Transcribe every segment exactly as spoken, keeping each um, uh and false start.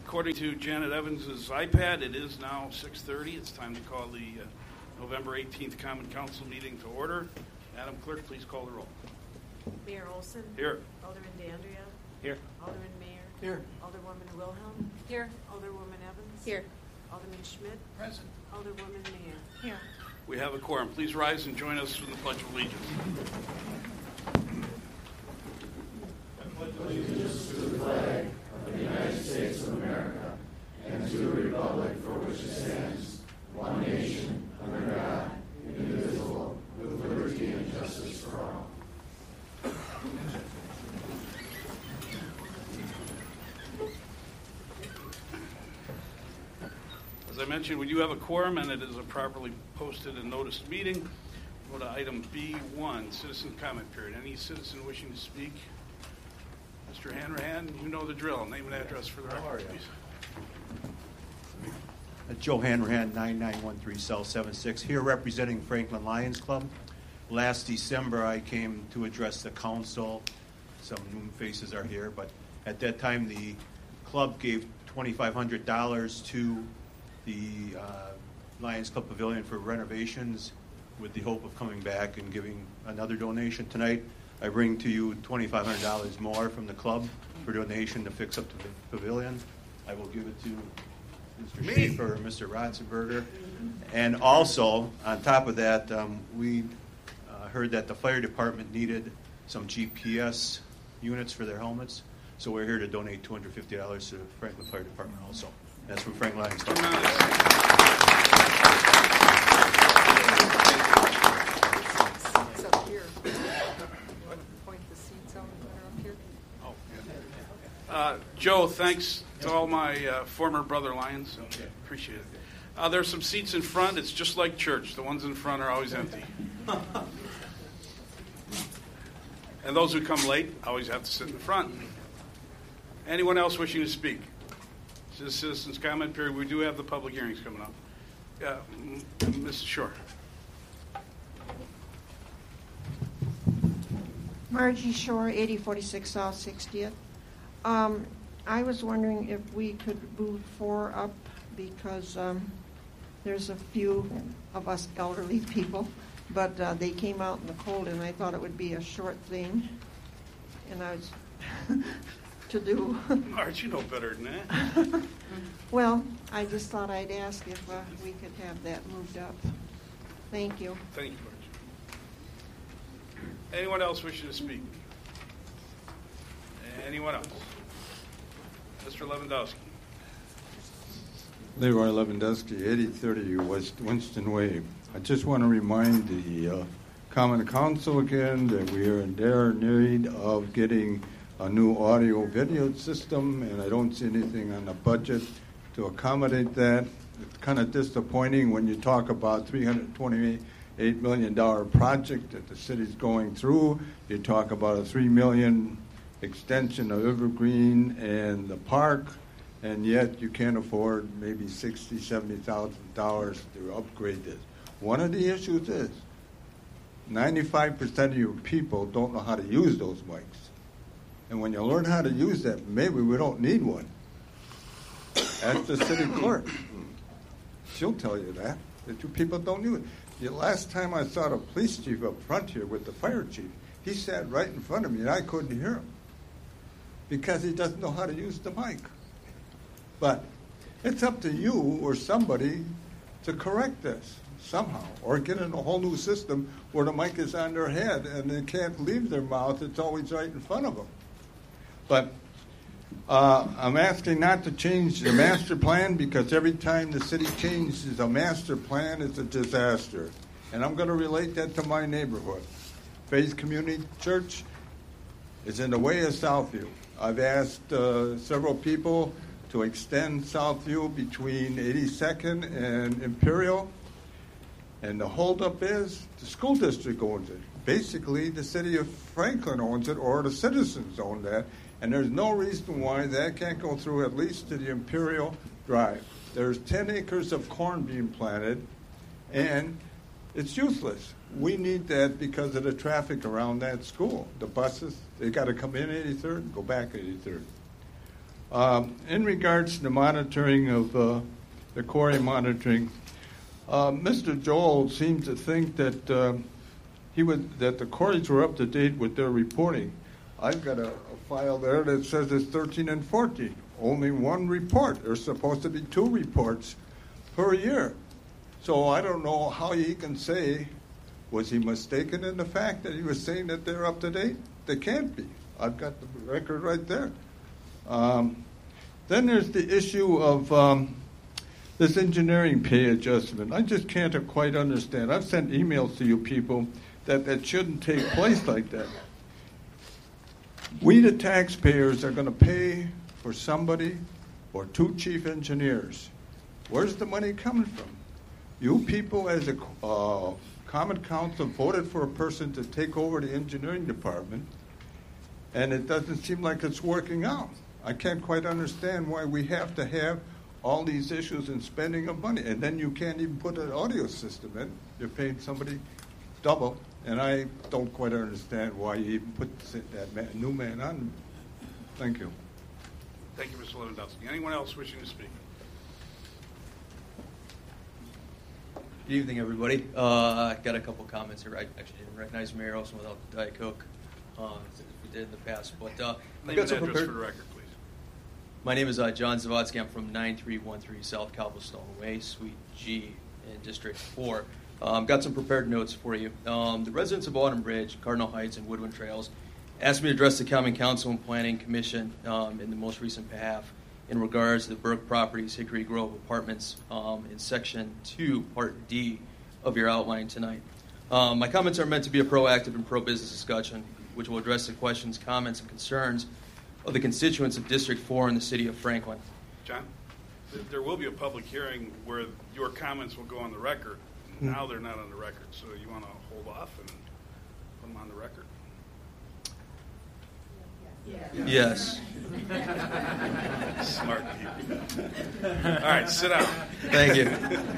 According to Janet Evans' iPad, it is now six thirty. It's time to call the uh, November eighteenth Common Council meeting to order. Madam Clerk, please call the roll. Mayor Olson. Here. Alderman D'Andrea. Here. Alderman Mayer. Here. Alderwoman Wilhelm. Here. Alderwoman Evans. Here. Alderman Schmidt. Present. Alderwoman Mayer. Here. We have a quorum. Please rise and join us in the Pledge of Allegiance. I pledge allegiance to the flag of the United States of America and to the republic for which it stands, one nation, under God, indivisible, with liberty and justice for all. As I mentioned, we do have a quorum, and it is a properly posted and noticed meeting. Go to item B one, citizen comment period. Any citizen wishing to speak? Mister Hanrahan, you know the drill. Name and address for the record, please. Uh, Joe Hanrahan, nine nine one three South seven six, here representing Franklin Lions Club. Last December, I came to address the council. Some new faces are here, but at that time, the club gave twenty-five hundred dollars to the uh, Lions Club Pavilion for renovations with the hope of coming back and giving another donation. Tonight, I bring to you twenty-five hundred dollars more from the club for donation to fix up the pavilion. I will give it to Mister Me. Schaefer or Mister Ratzenberger. And also, on top of that, um, we uh, heard that the fire department needed some G P S units for their helmets. So we're here to donate two hundred fifty dollars to the Franklin Fire Department also. That's from Frank Lions Club. Seats up here. Point the seats out that are up here. Oh, yeah. Uh, Joe, thanks to all my uh, former brother Lions. Appreciate it. Uh, there's some seats in front. It's just like church. The ones in front are always empty. And those who come late always have to sit in the front. Anyone else wishing to speak? This is a citizens' comment period. We do have the public hearings coming up. Uh, Missus Shore. Margie Shore, eighty forty-six South sixtieth. Um, I was wondering if we could move four up because um, there's a few of us elderly people, but uh, they came out in the cold and I thought it would be a short thing. And I was to do. Marge, you know better than that. Well, I just thought I'd ask if uh, we could have that moved up. Thank you. Thank you, Marge. Anyone else wishing to speak? Anyone else? Mister Lewandowski. Leroy Lewandowski, eighty thirty West Winston Way. I just want to remind the uh, Common Council again that we are in dire need of getting a new audio-video system, and I don't see anything on the budget to accommodate that. It's kind of disappointing when you talk about three hundred twenty-eight million dollars project that the city's going through. You talk about a three million dollars extension of Evergreen and the park, and yet you can't afford maybe sixty thousand dollars, seventy thousand dollars to upgrade this. One of the issues is ninety-five percent of your people don't know how to use those mics. And when you learn how to use that, maybe we don't need one. Ask the city clerk. She'll tell you that, that you people don't use it. The last time I saw the police chief up front here with the fire chief, he sat right in front of me and I couldn't hear him because he doesn't know how to use the mic. But it's up to you or somebody to correct this somehow, or get in a whole new system where the mic is on their head and they can't leave their mouth. It's always right in front of them. But uh, I'm asking not to change the master plan because every time the city changes a master plan, it's a disaster. And I'm going to relate that to my neighborhood. Faith Community Church is in the way of Southview. I've asked uh, several people to extend Southview between eighty-second and Imperial. And the holdup is the school district owns it. Basically, the city of Franklin owns it, or the citizens own that. And there's no reason why that can't go through at least to the Imperial Drive. There's ten acres of corn being planted, and it's useless. We need that because of the traffic around that school. The buses, they got to come in eighty-third and go back eighty-third. Um, in regards to the monitoring of uh, the quarry monitoring, uh, Mister Joel seemed to think that uh, he would that the quarries were up to date with their reporting. I've got a, a file there that says it's thirteen and fourteen. Only one report. There's supposed to be two reports per year. So I don't know how he can say, was he mistaken in the fact that he was saying that they're up to date? They can't be. I've got the record right there. Um, then there's the issue of um, this engineering pay adjustment. I just can't quite understand. I've sent emails to you people that that shouldn't take place like that. We, the taxpayers, are going to pay for somebody or two chief engineers. Where's the money coming from? You people, as a uh, Common Council, voted for a person to take over the engineering department, and it doesn't seem like it's working out. I can't quite understand why we have to have all these issues in spending of money, and then you can't even put an audio system in. You're paying somebody double, and I don't quite understand why you even put that man, new man on. Thank you. Thank you, Mister Lewandowski. Anyone else wishing to speak? Good evening, everybody. Uh, I got a couple comments here. I actually didn't recognize Mayor Olson without Diet Coke, uh, as we did in the past. But uh, I Name got and some address prepared. for the record, please. My name is uh, John Zavodsky. I'm from nine three one three South Cobblestone Way, Suite G, in District four. Um, got some prepared notes for you. Um, the residents of Autumn Bridge, Cardinal Heights, and Woodwind Trails asked me to address the Common Council and Planning Commission um, in the most recent behalf in regards to the Burke Properties Hickory Grove Apartments um, in Section two, Part D of your outline tonight. Um, my comments are meant to be a proactive and pro-business discussion, which will address the questions, comments, and concerns of the constituents of District four in the city of Franklin. John, th- there will be a public hearing where your comments will go on the record. Now they're not on the record, so you want to hold off and put them on the record? Yes. Smart people. All right, sit down. Thank you.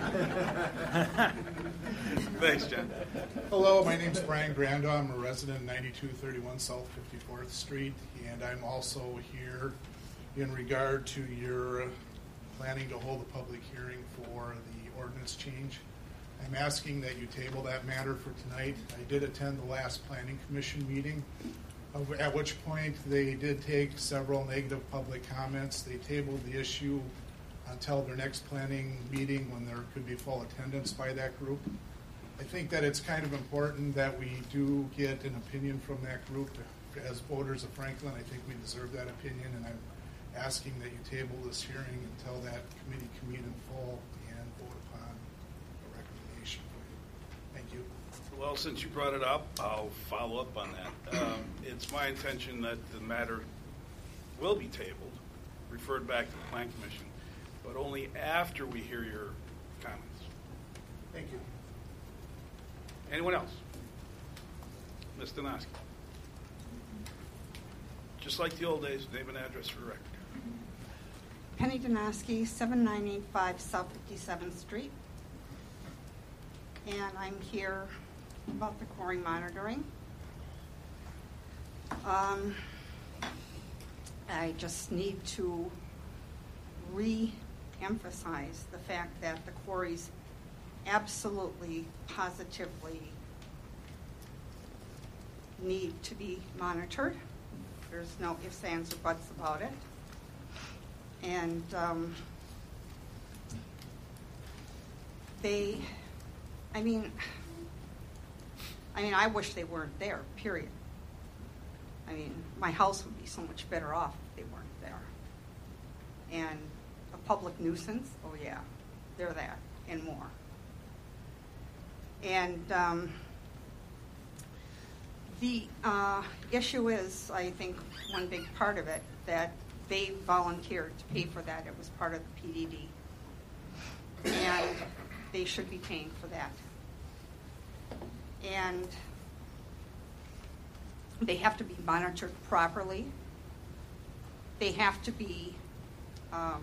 Thanks, John. Hello, my name's Brian Grando. I'm a resident, ninety-two thirty-one South fifty-fourth Street, and I'm also here in regard to your planning to hold a public hearing for the ordinance change. I'm asking that you table that matter for tonight. I did attend the last Planning Commission meeting, at which point they did take several negative public comments. They tabled the issue until their next planning meeting when there could be full attendance by that group. I think that it's kind of important that we do get an opinion from that group. As voters of Franklin, I think we deserve that opinion, and I'm asking that you table this hearing until that committee can meet in full and vote upon a recommendation for you. Thank you. Well, since you brought it up, I'll follow up on that. Um, it's my intention that the matter will be tabled, referred back to the Plan Commission, but only after we hear your comments. Thank you. Anyone else? Miz Donosky. Just like the old days, name and address for the record. Penny Donosky, seven nine eight five South fifty-seventh Street. And I'm here about the quarry monitoring. Um, I just need to re-emphasize the fact that the quarries absolutely, positively need to be monitored. There's no ifs, ands, or buts about it. And um, they, I mean, I mean, I wish they weren't there, period. I mean, my house would be so much better off if they weren't there. And a public nuisance, oh yeah, they're that and more. And um, the uh, issue is, I think, one big part of it, that they volunteered to pay for that. It was part of the P D D. And they should be paying for that. And they have to be monitored properly. They have to be um,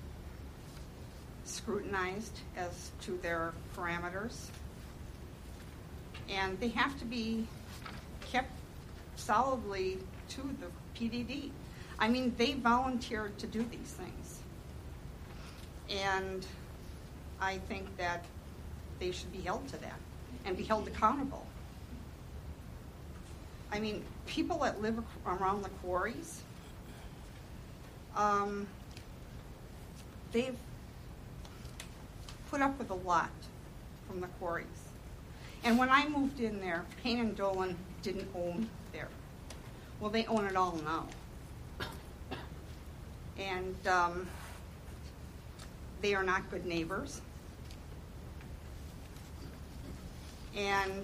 scrutinized as to their parameters. And they have to be kept solidly to the P D D. I mean, they volunteered to do these things. And I think that they should be held to that and be held accountable. I mean, people that live ac- around the quarries, um, they've put up with a lot from the quarries. And when I moved in there, Payne and Dolan didn't own there. Well, they own it all now. And um, they are not good neighbors. And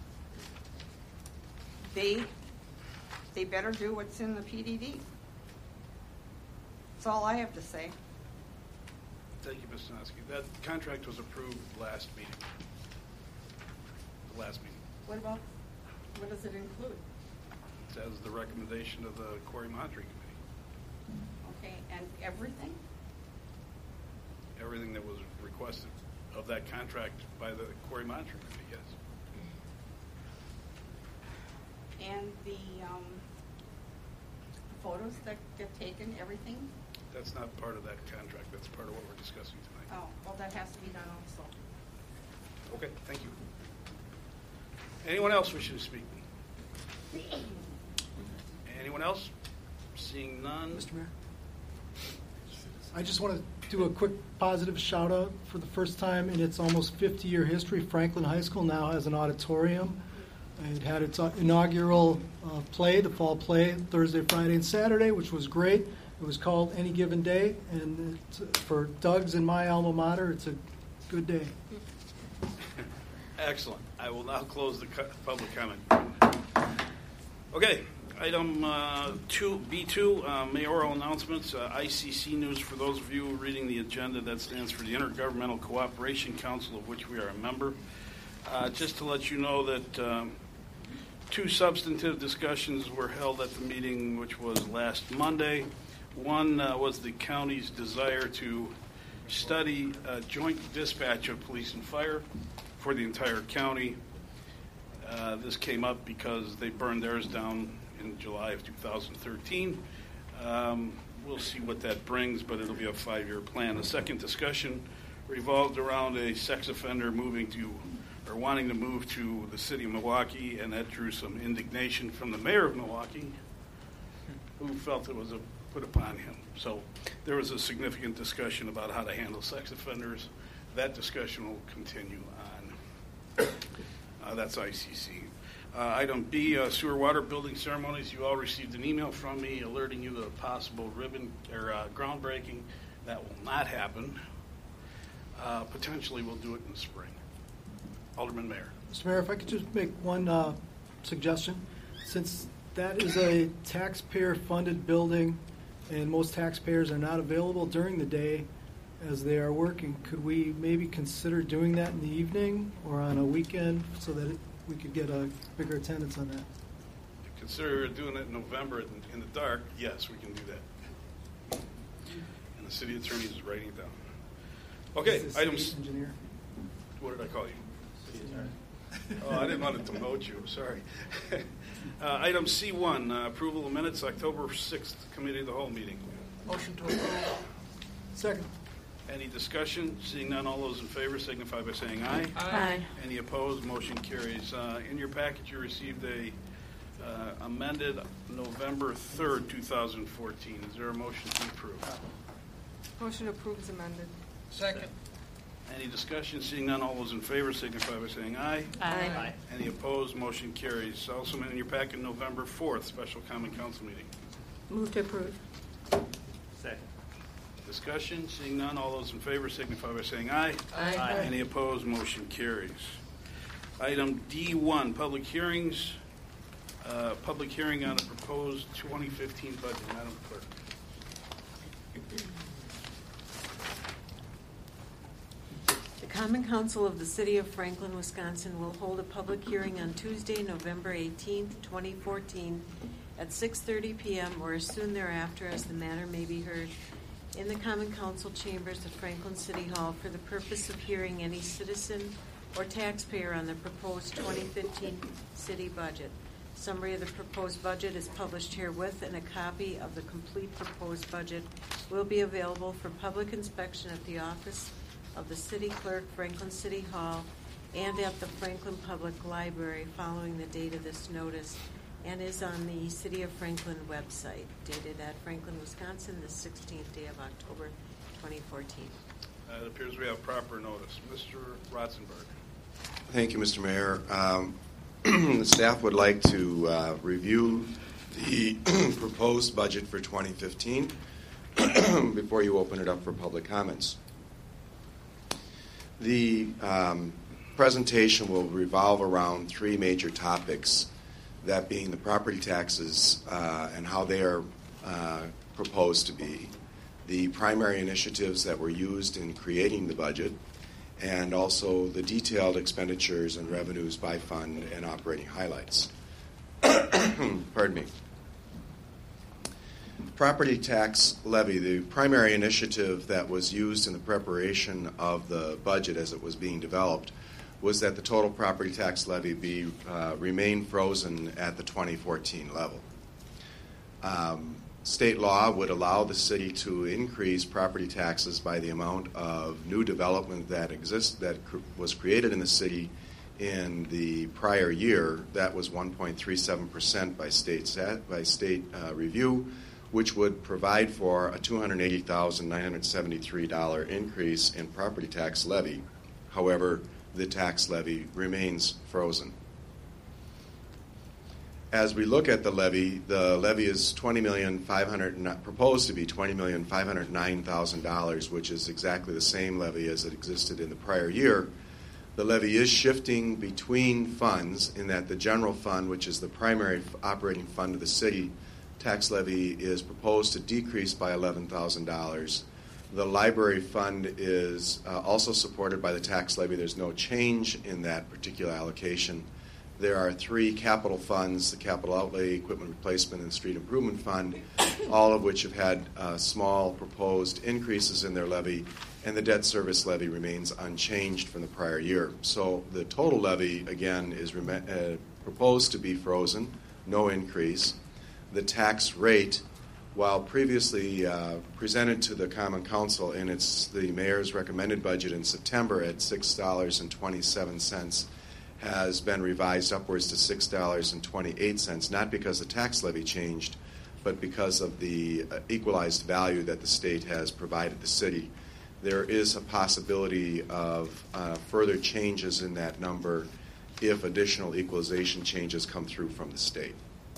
they they better do what's in the P D D. That's all I have to say. Thank you, Miz Snosky. That contract was approved last meeting. The last meeting. What about, what does it include? It says the recommendation of the Quarry Monitoring Committee. Okay, and everything? Everything that was requested of that contract by the Quarry Monitoring Committee, yes. And the um, photos that get taken, everything? That's not part of that contract. That's part of what we're discussing tonight. Oh, well, that has to be done also. Okay, thank you. Anyone else wishing to speak? Anyone else? Seeing none. Mister Mayor? I just want to do a quick positive shout out for the first time in its almost fifty year history. Franklin High School now has an auditorium. It had its inaugural uh, play, the fall play, Thursday, Friday, and Saturday, which was great. It was called Any Given Day, and it's, for Doug's and my alma mater, it's a good day. Excellent. I will now close the co- public comment. Okay, item uh, two, B two, uh, mayoral announcements, uh, I C C news. For those of you reading the agenda, that stands for the Intergovernmental Cooperation Council, of which we are a member. Uh, just to let you know that um, two substantive discussions were held at the meeting, which was last Monday. One uh, was the county's desire to study a joint dispatch of police and fire for the entire county. Uh, this came up because they burned theirs down in July of two thousand thirteen. Um, we'll see what that brings, but it'll be a five-year plan. The second discussion revolved around a sex offender moving to or wanting to move to the city of Milwaukee, and that drew some indignation from the mayor of Milwaukee, who felt it was a put upon him. So there was a significant discussion about how to handle sex offenders. That discussion will continue on. Uh, that's I C C. Uh, item B, uh, sewer water building ceremonies. You all received an email from me alerting you to a possible ribbon or uh, groundbreaking. That will not happen. Uh, potentially we'll do it in the spring. Alderman Mayor. Mister Mayor, if I could just make one uh, suggestion. Since that is a taxpayer-funded building and most taxpayers are not available during the day as they are working, could we maybe consider doing that in the evening or on a weekend so that it, we could get a bigger attendance on that? Consider doing it in November in, in the dark. Yes, we can do that. And the city attorney is writing it down. Okay, Is the items. city engineer? What did I call you? City attorney. Oh, I didn't want to demote you. Sorry. uh, item C one, uh, approval of minutes, October sixth, committee of the whole meeting. Motion to approve. Second. Any discussion? Seeing none, all those in favor signify by saying aye. Aye. Any opposed? Motion carries. Uh, in your package, you received a uh, amended November third, two thousand fourteen. Is there a motion to approve? Motion approved is amended. Second. Any discussion? Seeing none, all those in favor signify by saying aye. Aye. Any opposed? Motion carries. Also in your packet, November fourth, special common council meeting. Move to approve. Second. Discussion? Seeing none, all those in favor signify by saying aye. Aye. Any opposed? Motion carries. Item D one, public hearings. Uh, public hearing on a proposed twenty fifteen budget. Madam Clerk. The Common Council of the City of Franklin, Wisconsin will hold a public hearing on Tuesday, November eighteenth, twenty fourteen at six thirty p.m. or as soon thereafter as the matter may be heard in the Common Council chambers of Franklin City Hall for the purpose of hearing any citizen or taxpayer on the proposed twenty fifteen city budget. Summary of the proposed budget is published herewith, and a copy of the complete proposed budget will be available for public inspection at the office of the City Clerk, Franklin City Hall, and at the Franklin Public Library following the date of this notice, and is on the City of Franklin website, dated at Franklin, Wisconsin, the sixteenth day of October, twenty fourteen. Uh, It appears we have proper notice. Mister Rotzenberg. Thank you, Mister Mayor. Um, the staff would like to uh, review the proposed budget for twenty fifteen before you open it up for public comments. The um, presentation will revolve around three major topics, that being the property taxes uh, and how they are uh, proposed to be, the primary initiatives that were used in creating the budget, and also the detailed expenditures and revenues by fund and operating highlights. Pardon me. Property tax levy, the primary initiative that was used in the preparation of the budget as it was being developed, was that the total property tax levy be uh, remain frozen at the twenty fourteen level. Um, State law would allow the city to increase property taxes by the amount of new development that exists that cr- was created in the city in the prior year. That was one point three seven percent by state stat, by state uh, review, which would provide for a two hundred eighty thousand nine hundred seventy-three dollars increase in property tax levy. However, the tax levy remains frozen. As we look at the levy, the levy is twenty million five hundred proposed to be twenty million five hundred nine thousand dollars, which is exactly the same levy as it existed in the prior year. The levy is shifting between funds in that the general fund, which is the primary operating fund of the city, tax levy is proposed to decrease by eleven thousand dollars. The library fund is uh, also supported by the tax levy. There's no change in that particular allocation. There are three capital funds, the capital outlay, equipment replacement, and street improvement fund, all of which have had uh, small proposed increases in their levy, and the debt service levy remains unchanged from the prior year. So the total levy, again, is rem- uh, proposed to be frozen, no increase. The tax rate, while previously uh, presented to the Common Council in its the mayor's recommended budget in September at six dollars and twenty-seven cents, has been revised upwards to six dollars and twenty-eight cents, not because the tax levy changed, but because of the uh, equalized value that the state has provided the city. There is a possibility of uh, further changes in that number if additional equalization changes come through from the state.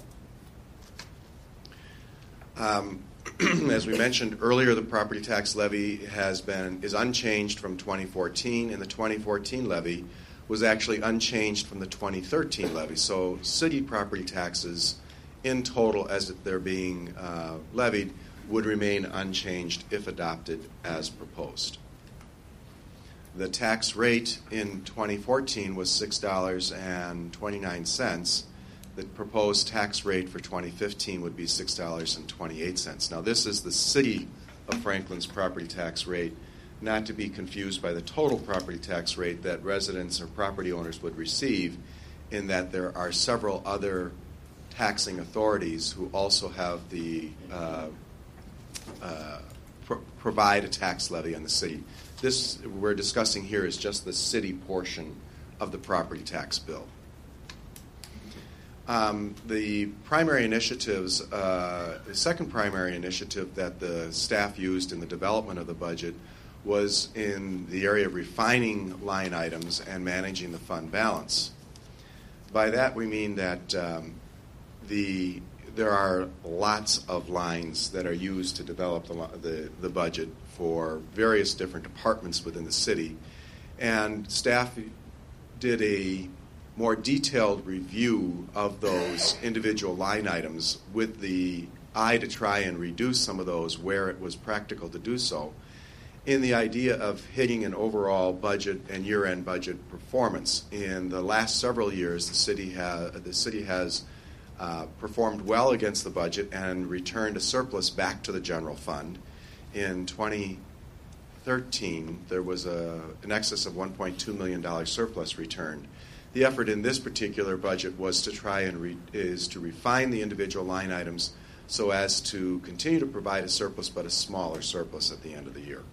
Um, as we mentioned earlier, the property tax levy has been is unchanged from twenty fourteen, and the twenty fourteen levy was actually unchanged from the twenty thirteen levy. So city property taxes in total as they're being uh, levied would remain unchanged if adopted as proposed. The tax rate in twenty fourteen was six dollars and twenty-nine cents. The proposed tax rate for twenty fifteen would be six dollars and twenty-eight cents. Now this is the city of Franklin's property tax rate, not to be confused by the total property tax rate that residents or property owners would receive, in that there are several other taxing authorities who also have the uh, uh, pro- provide a tax levy on the city. This we're discussing here is just the city portion of the property tax bill. Um, the primary initiatives, uh, the second primary initiative that the staff used in the development of the budget was in the area of refining line items and managing the fund balance. By that we mean that um, the there are lots of lines that are used to develop the, the, the budget for various different departments within the city, and staff did a more detailed review of those individual line items with the eye to try and reduce some of those where it was practical to do so, in the idea of hitting an overall budget and year-end budget performance. In the last several years, the city has the city has uh, performed well against the budget and returned a surplus back to the general fund. In twenty thirteen, there was a, an excess of one point two million dollars surplus returned. The effort in this particular budget was to try and re- is to refine the individual line items so as to continue to provide a surplus, but a smaller surplus at the end of the year.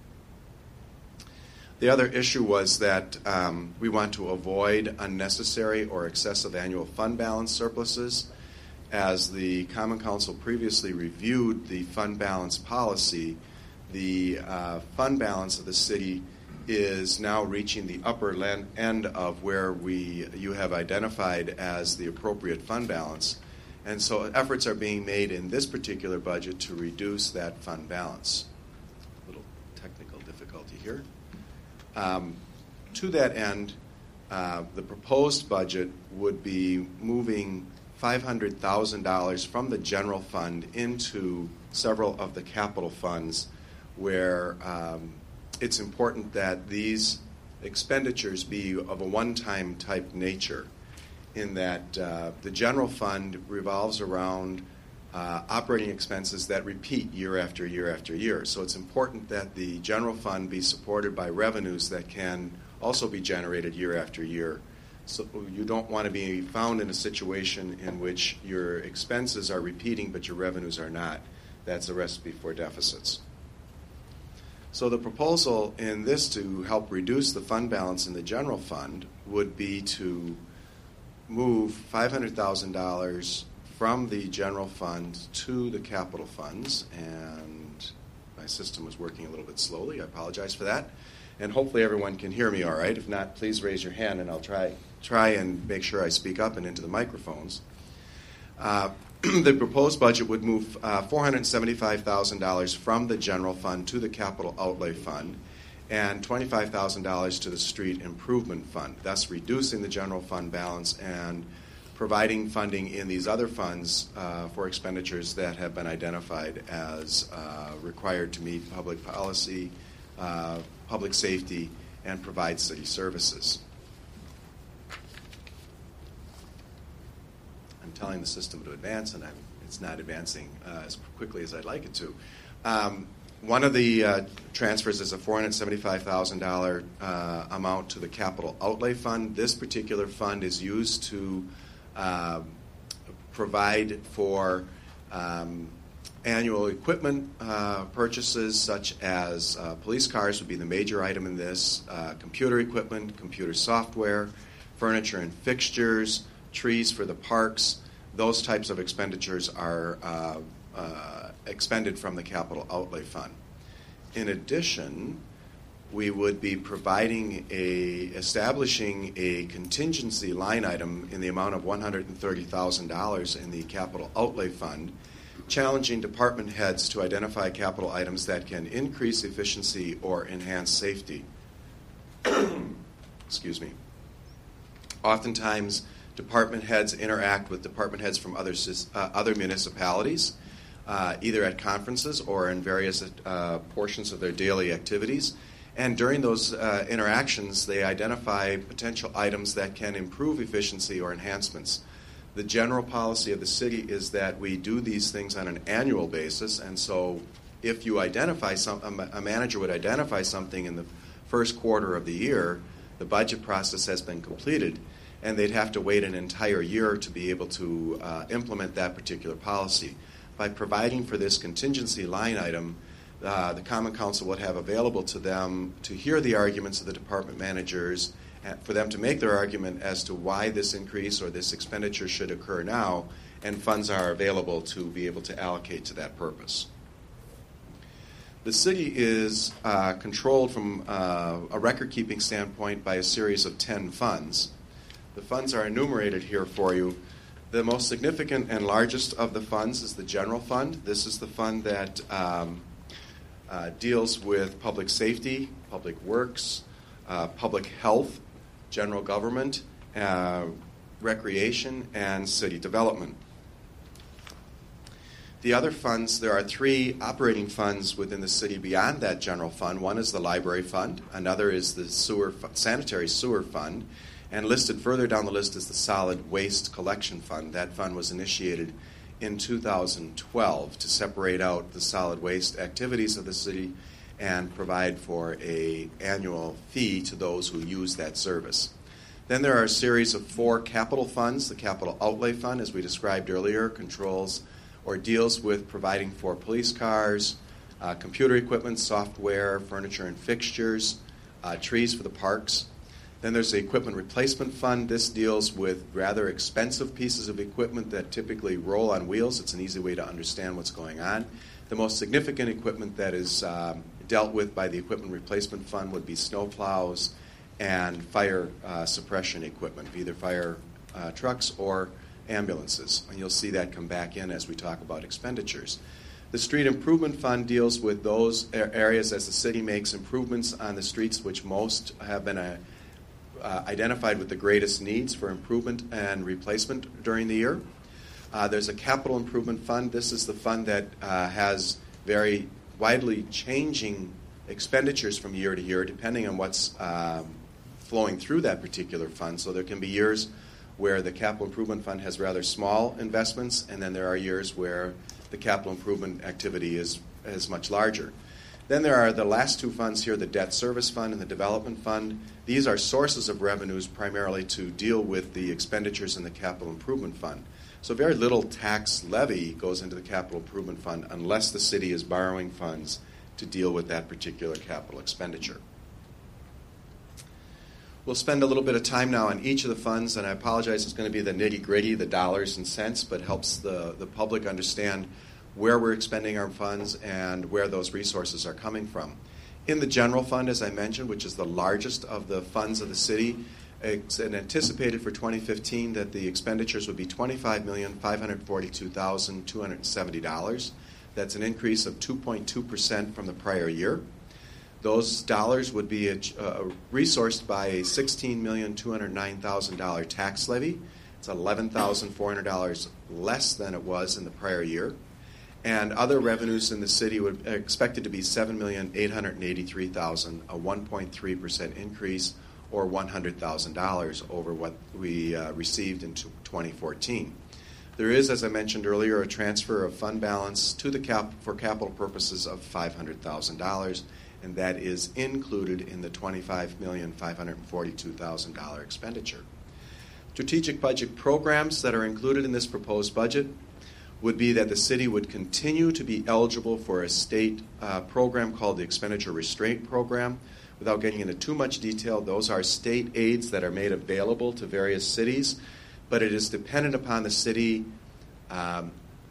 The other issue was that um, we want to avoid unnecessary or excessive annual fund balance surpluses. As the Common Council previously reviewed the fund balance policy, the uh, fund balance of the city is now reaching the upper len- end of where we you have identified as the appropriate fund balance. And so efforts are being made in this particular budget to reduce that fund balance. A little technical difficulty here. Um, to that end, uh, the proposed budget would be moving five hundred thousand dollars from the general fund into several of the capital funds where um, it's important that these expenditures be of a one-time type nature, in that uh, the general fund revolves around uh, operating expenses that repeat year after year after year. So it's important that the general fund be supported by revenues that can also be generated year after year. So you don't want to be found in a situation in which your expenses are repeating but your revenues are not. That's a recipe for deficits. So the proposal in this to help reduce the fund balance in the general fund would be to move five hundred thousand dollars from the general fund to the capital funds. And my system was working a little bit slowly. I apologize for that. And hopefully everyone can hear me all right. If not, please raise your hand and I'll try try and make sure I speak up and into the microphones. Uh, the proposed budget would move uh, four hundred seventy-five thousand dollars from the general fund to the capital outlay fund and twenty-five thousand dollars to the street improvement fund, thus reducing the general fund balance and providing funding in these other funds uh, for expenditures that have been identified as uh, required to meet public policy, uh, public safety, and provide city services. I'm telling the system to advance, and I'm, it's not advancing uh, as quickly as I'd like it to. Um, one of the uh, transfers is a four hundred seventy-five thousand dollars uh, amount to the capital outlay fund. This particular fund is used to uh, provide for um, annual equipment uh, purchases, such as uh, police cars would be the major item in this, uh, computer equipment, computer software, furniture and fixtures, trees for the parks. Those types of expenditures are uh, uh, expended from the capital outlay fund. In addition, we would be providing a, establishing a contingency line item in the amount of one hundred thirty thousand dollars in the capital outlay fund, challenging department heads to identify capital items that can increase efficiency or enhance safety. Excuse me. Oftentimes, department heads interact with department heads from other, uh, other municipalities, uh, either at conferences or in various uh, portions of their daily activities. And during those uh, interactions, they identify potential items that can improve efficiency or enhancements. The general policy of the city is that we do these things on an annual basis, and so if you identify some, a manager would identify something in the first quarter of the year, the budget process has been completed, and they'd have to wait an entire year to be able to uh, implement that particular policy. By providing for this contingency line item, uh, the Common Council would have available to them to hear the arguments of the department managers, for them to make their argument as to why this increase or this expenditure should occur now, and funds are available to be able to allocate to that purpose. The city is uh, controlled from uh, a record-keeping standpoint by a series of ten funds. The funds are enumerated here for you. The most significant and largest of the funds is the general fund. This is the fund that um, uh, deals with public safety, public works, uh, public health, general government, uh, recreation, and city development. The other funds, there are three operating funds within the city beyond that general fund. One is the library fund, another is the sewer sanitary sewer fund, and listed further down the list is the solid waste collection fund. That fund was initiated in two thousand twelve to separate out the solid waste activities of the city and provide for an annual fee to those who use that service. Then there are a series of four capital funds. The Capital Outlay Fund, as we described earlier, controls or deals with providing for police cars, uh, computer equipment, software, furniture and fixtures, uh, trees for the parks. Then there's the Equipment Replacement Fund. This deals with rather expensive pieces of equipment that typically roll on wheels. It's an easy way to understand what's going on. The most significant equipment that is um, dealt with by the Equipment Replacement Fund would be snow plows and fire uh, suppression equipment, either fire uh, trucks or ambulances. And you'll see that come back in as we talk about expenditures. The Street Improvement Fund deals with those areas as the city makes improvements on the streets which most have been a, uh, identified with the greatest needs for improvement and replacement during the year. Uh, there's a Capital Improvement Fund. This is the fund that uh, has very widely changing expenditures from year to year depending on what's um, flowing through that particular fund. So there can be years where the Capital Improvement Fund has rather small investments, and then there are years where the capital improvement activity is, is much larger. Then there are the last two funds here, the Debt Service Fund and the Development Fund. These are sources of revenues primarily to deal with the expenditures in the Capital Improvement Fund. So very little tax levy goes into the Capital Improvement Fund unless the city is borrowing funds to deal with that particular capital expenditure. We'll spend a little bit of time now on each of the funds, and I apologize, it's going to be the nitty-gritty, the dollars and cents, but helps the, the public understand where we're expending our funds and where those resources are coming from. In the general fund, as I mentioned, which is the largest of the funds of the city, it's anticipated for twenty fifteen that the expenditures would be twenty-five million five hundred forty-two thousand two hundred seventy dollars. That's an increase of two point two percent from the prior year. Those dollars would be uh, resourced by a sixteen million two hundred nine thousand dollars tax levy. It's eleven thousand four hundred dollars less than it was in the prior year. And other revenues in the city would be expected to be seven million eight hundred eighty-three thousand dollars, a one point three percent increase, or one hundred thousand dollars over what we uh, received in twenty fourteen. There is, as I mentioned earlier, a transfer of fund balance to the cap for capital purposes of five hundred thousand dollars, and that is included in the twenty-five million five hundred forty-two thousand dollars expenditure. Strategic budget programs that are included in this proposed budget would be that the city would continue to be eligible for a state uh, program called the Expenditure Restraint Program. Without getting into too much detail, those are state aids that are made available to various cities, but it is dependent upon the city um,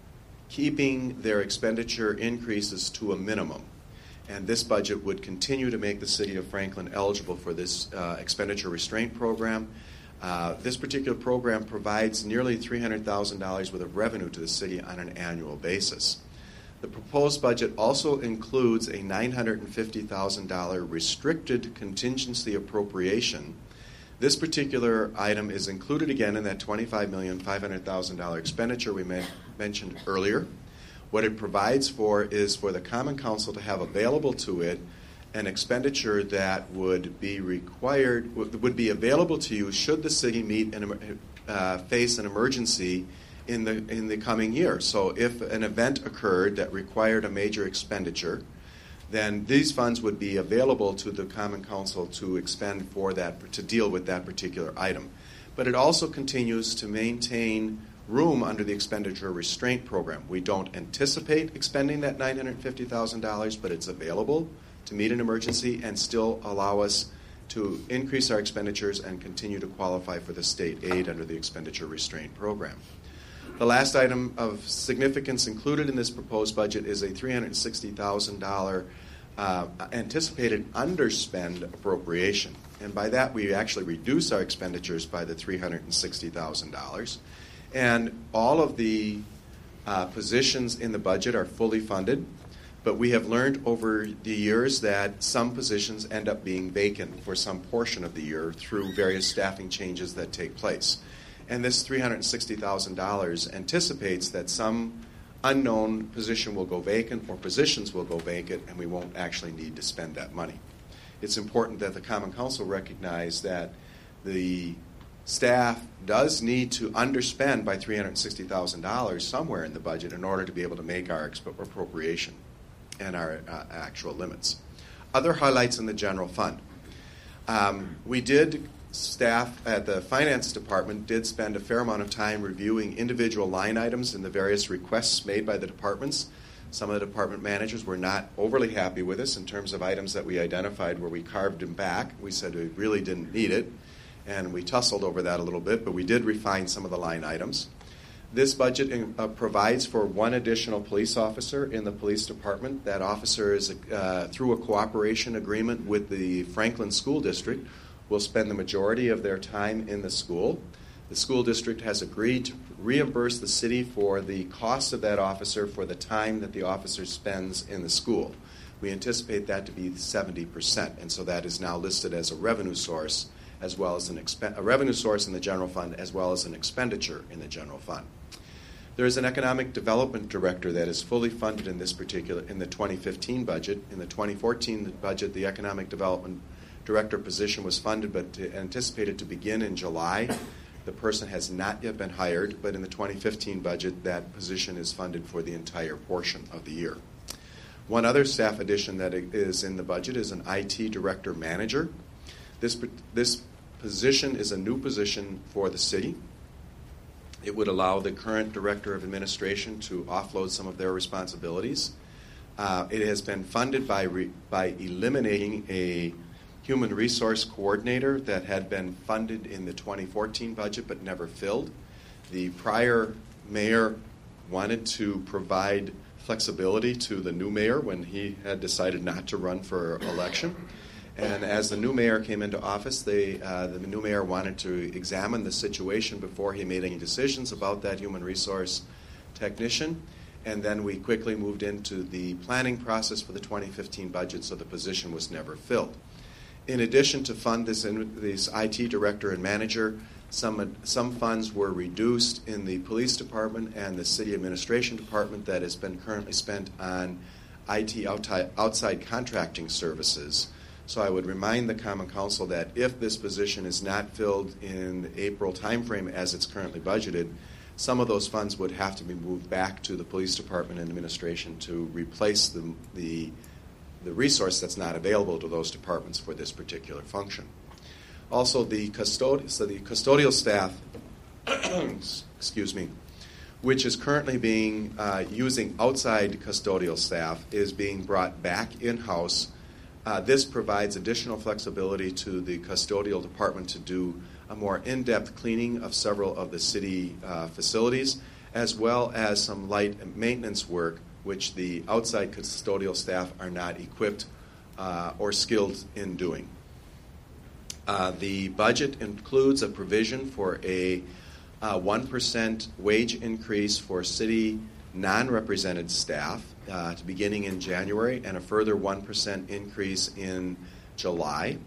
keeping their expenditure increases to a minimum. And this budget would continue to make the city of Franklin eligible for this uh, expenditure restraint program. Uh, this particular program provides nearly three hundred thousand dollars worth of revenue to the city on an annual basis. The proposed budget also includes a nine hundred fifty thousand dollars restricted contingency appropriation. This particular item is included again in that twenty-five million five hundred thousand dollars expenditure we may, mentioned earlier. What it provides for is for the Common Council to have available to it an expenditure that would be required, would be available to you should the city meet and uh, face an emergency in the in the coming year. So if an event occurred that required a major expenditure, then these funds would be available to the Common Council to expend for that, to deal with that particular item. But it also continues to maintain room under the expenditure restraint program. We don't anticipate expending that nine hundred fifty thousand dollars, but it's available to meet an emergency and still allow us to increase our expenditures and continue to qualify for the state aid under the expenditure restraint program. The last item of significance included in this proposed budget is a three hundred sixty thousand dollars uh, anticipated underspend appropriation. And by that, we actually reduce our expenditures by the three hundred sixty thousand dollars. And all of the uh, positions in the budget are fully funded. But we have learned over the years that some positions end up being vacant for some portion of the year through various staffing changes that take place. And this three hundred sixty thousand dollars anticipates that some unknown position will go vacant or positions will go vacant, and we won't actually need to spend that money. It's important that the Common Council recognize that the staff does need to underspend by three hundred sixty thousand dollars somewhere in the budget in order to be able to make our exp- appropriation and our uh, actual limits. Other highlights in the general fund. Um, we did staff at the finance department did spend a fair amount of time reviewing individual line items in the various requests made by the departments. Some of the department managers were not overly happy with us in terms of items that we identified where we carved them back. We said we really didn't need it, and we tussled over that a little bit, but we did refine some of the line items. This budget uh, provides for one additional police officer in the police department. That officer is, uh, through a cooperation agreement with the Franklin School District, will spend the majority of their time in the school. The school district has agreed to reimburse the city for the cost of that officer for the time that the officer spends in the school. We anticipate that to be seventy percent, and so that is now listed as a revenue source, as well as an expen- a revenue source in the general fund, as well as an expenditure in the general fund. There is an economic development director that is fully funded in this particular in the twenty fifteen budget. In the twenty fourteen budget, the economic development director position was funded but anticipated to begin in July. The person has not yet been hired, but in the twenty fifteen budget, that position is funded for the entire portion of the year. One other staff addition that is in the budget is an I T director manager. This, this position is a new position for the city. It would allow the current director of administration to offload some of their responsibilities. Uh, it has been funded by, re, by eliminating a human resource coordinator that had been funded in the twenty fourteen budget but never filled. The prior mayor wanted to provide flexibility to the new mayor when he had decided not to run for election. And as the new mayor came into office, they, uh, the new mayor wanted to examine the situation before he made any decisions about that human resource technician. And then we quickly moved into the planning process for the twenty fifteen budget, so the position was never filled. In addition to fund this, in, this I T director and manager, some, some funds were reduced in the police department and the city administration department that has been currently spent on I T outside, outside contracting services. So I would remind the Common Council that if this position is not filled in the April timeframe as it's currently budgeted, some of those funds would have to be moved back to the police department and administration to replace the, the the resource that's not available to those departments for this particular function. Also, the custodial, so the custodial staff, excuse me, which is currently being uh, using outside custodial staff, is being brought back in-house. Uh, this provides additional flexibility to the custodial department to do a more in-depth cleaning of several of the city uh, facilities, as well as some light maintenance work which the outside custodial staff are not equipped uh, or skilled in doing. Uh, the budget includes a provision for a uh, one percent wage increase for city non-represented staff uh, to beginning in January, and a further one percent increase in July.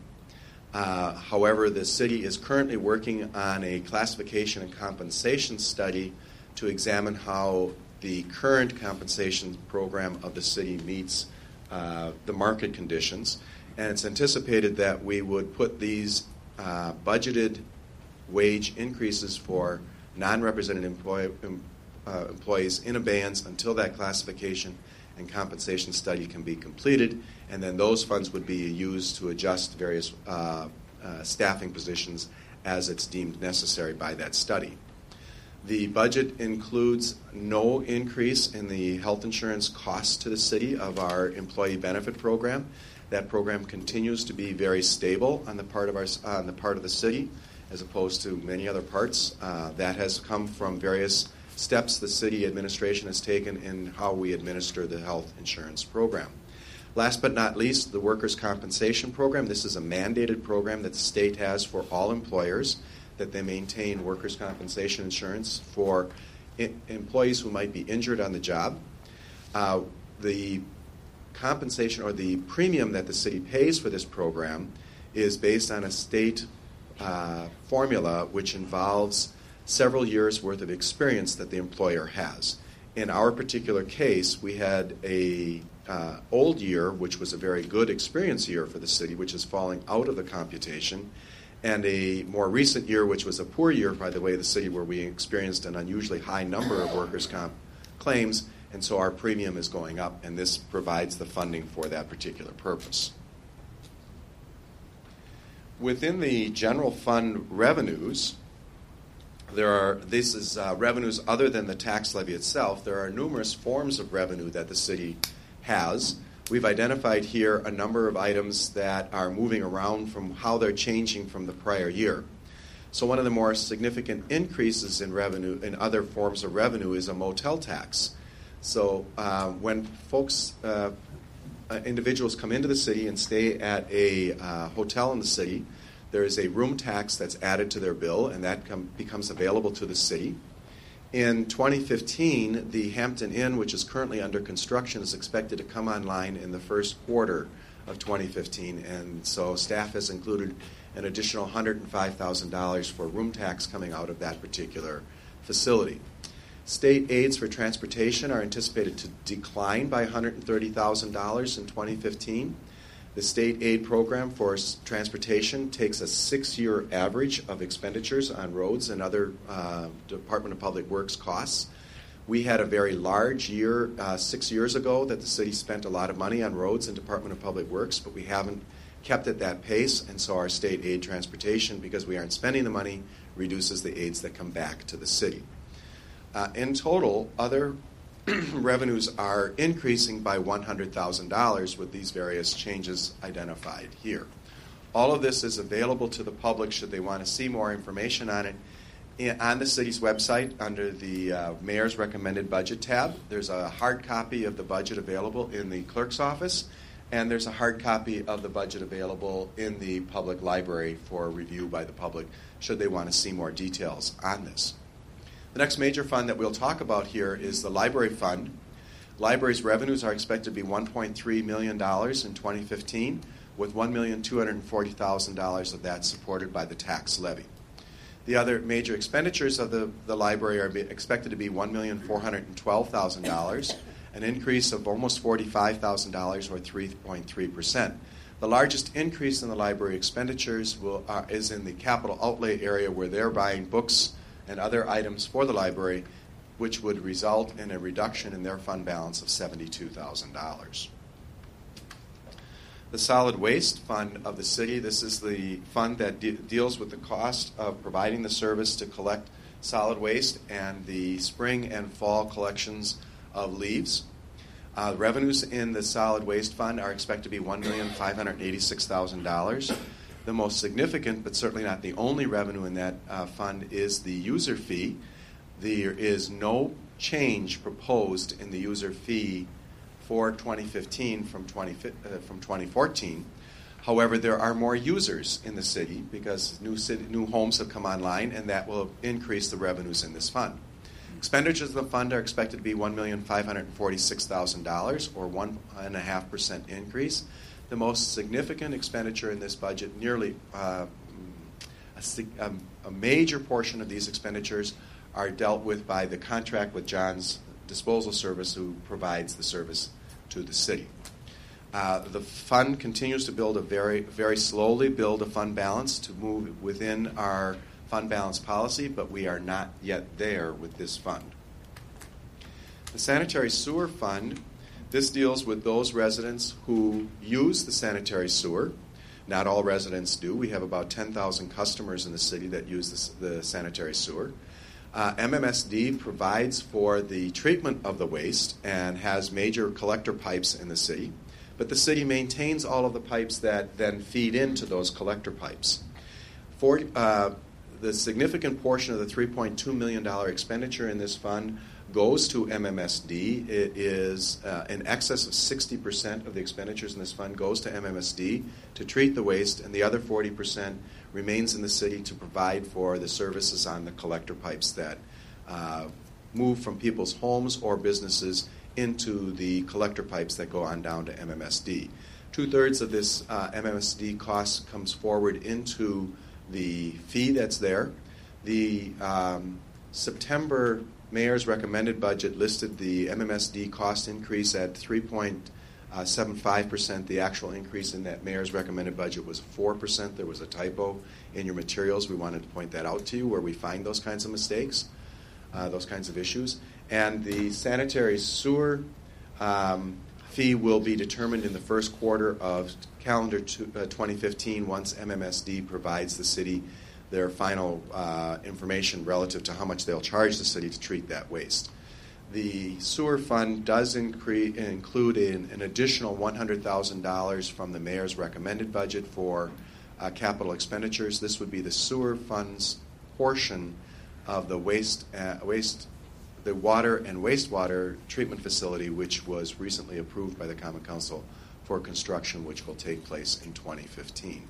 Uh, however, the city is currently working on a classification and compensation study to examine how the current compensation program of the city meets uh, the market conditions, and it's anticipated that we would put these uh, budgeted wage increases for non-represented employee, uh, employees in abeyance until that classification and compensation study can be completed, and then those funds would be used to adjust various uh, uh, staffing positions as it's deemed necessary by that study. The budget includes no increase in the health insurance costs to the city of our employee benefit program. That program continues to be very stable on the part of our on the part of the city, as opposed to many other parts. Uh, that has come from various steps the city administration has taken in how we administer the health insurance program. Last but not least, the workers' compensation program. This is a mandated program that the state has for all employers, that they maintain workers' compensation insurance for I- employees who might be injured on the job. Uh, the compensation or the premium that the city pays for this program is based on a state uh, formula which involves several years' worth of experience that the employer has. In our particular case, we had a uh, old year, which was a very good experience year for the city, which is falling out of the computation, and a more recent year, which was a poor year, by the way, the city where we experienced an unusually high number of workers' comp claims, and so our premium is going up, and this provides the funding for that particular purpose. within the general fund revenues, there are, this is uh, revenues other than the tax levy itself. There are numerous forms of revenue that the city has. We've identified here a number of items that are moving around from how they're changing from the prior year. So one of the more significant increases in revenue, in other forms of revenue, is a motel tax. So uh, when folks, uh, uh, individuals come into the city and stay at a uh, hotel in the city, there is a room tax that's added to their bill, and that com- becomes available to the city. In twenty fifteen, the Hampton Inn, which is currently under construction, is expected to come online in the first quarter of twenty fifteen, and so staff has included an additional one hundred five thousand dollars for room tax coming out of that particular facility. State aids for transportation are anticipated to decline by one hundred thirty thousand dollars in twenty fifteen. The state aid program for transportation takes a six-year average of expenditures on roads and other uh, Department of Public Works costs. We had a very large year uh, six years ago that the city spent a lot of money on roads and Department of Public Works, but we haven't kept at that pace, and so our state aid transportation, because we aren't spending the money, reduces the aids that come back to the city. Uh, in total, other revenues are increasing by one hundred thousand dollars with these various changes identified here. All of this is available to the public should they want to see more information on it. In, on the city's website, under the uh, Mayor's Recommended Budget tab, there's a hard copy of the budget available in the clerk's office, and there's a hard copy of the budget available in the public library for review by the public should they want to see more details on this. The next major fund that we'll talk about here is the library fund. Library's revenues are expected to be one point three million dollars in twenty fifteen, with one million two hundred forty thousand dollars of that supported by the tax levy. The other major expenditures of the, the library are be, expected to be one million four hundred twelve thousand dollars, an increase of almost forty-five thousand dollars or three point three percent. The largest increase in the library expenditures will, uh, is in the capital outlay area, where they're buying books and other items for the library, which would result in a reduction in their fund balance of seventy-two thousand dollars. The solid waste fund of the city, this is the fund that de- deals with the cost of providing the service to collect solid waste and the spring and fall collections of leaves. Uh, revenues in the solid waste fund are expected to be one million five hundred eighty-six thousand dollars. The most significant, but certainly not the only revenue in that uh, fund, is the user fee. There is no change proposed in the user fee for twenty fifteen from, twenty, uh, from twenty fourteen. However, there are more users in the city because new, city, new homes have come online, and that will increase the revenues in this fund. Expenditures of the fund are expected to be one million five hundred forty-six thousand dollars, or one point five percent increase. The most significant expenditure in this budget, nearly uh, a, um, a major portion of these expenditures are dealt with by the contract with John's Disposal Service, who provides the service to the city. Uh, the fund continues to build a very, very slowly build a fund balance to move within our fund balance policy, but we are not yet there with this fund. The sanitary sewer fund, this deals with those residents who use the sanitary sewer. Not all residents do. We have about ten thousand customers in the city that use the, the sanitary sewer. Uh, M M S D provides for the treatment of the waste and has major collector pipes in the city, but the city maintains all of the pipes that then feed into those collector pipes. For, uh, the significant portion of the three point two million dollars expenditure in this fund goes to M M S D. It is uh, in excess of sixty percent of the expenditures in this fund goes to M M S D to treat the waste, and the other forty percent remains in the city to provide for the services on the collector pipes that uh, move from people's homes or businesses into the collector pipes that go on down to M M S D. Two-thirds of this uh, M M S D cost comes forward into the fee that's there. The um, September Mayor's recommended budget listed the M M S D cost increase at three point seven five percent. The actual increase in that Mayor's recommended budget was four percent. There was a typo in your materials. We wanted to point that out to you where we find those kinds of mistakes, uh, those kinds of issues. And the sanitary sewer um, fee will be determined in the first quarter of calendar two, uh, twenty fifteen once M M S D provides the city their final uh, information relative to how much they'll charge the city to treat that waste. The sewer fund does incre- include an, an additional one hundred thousand dollars from the mayor's recommended budget for uh, capital expenditures. This would be the sewer fund's portion of the waste, uh, waste, the water and wastewater treatment facility, which was recently approved by the Common Council for construction, which will take place in twenty fifteen.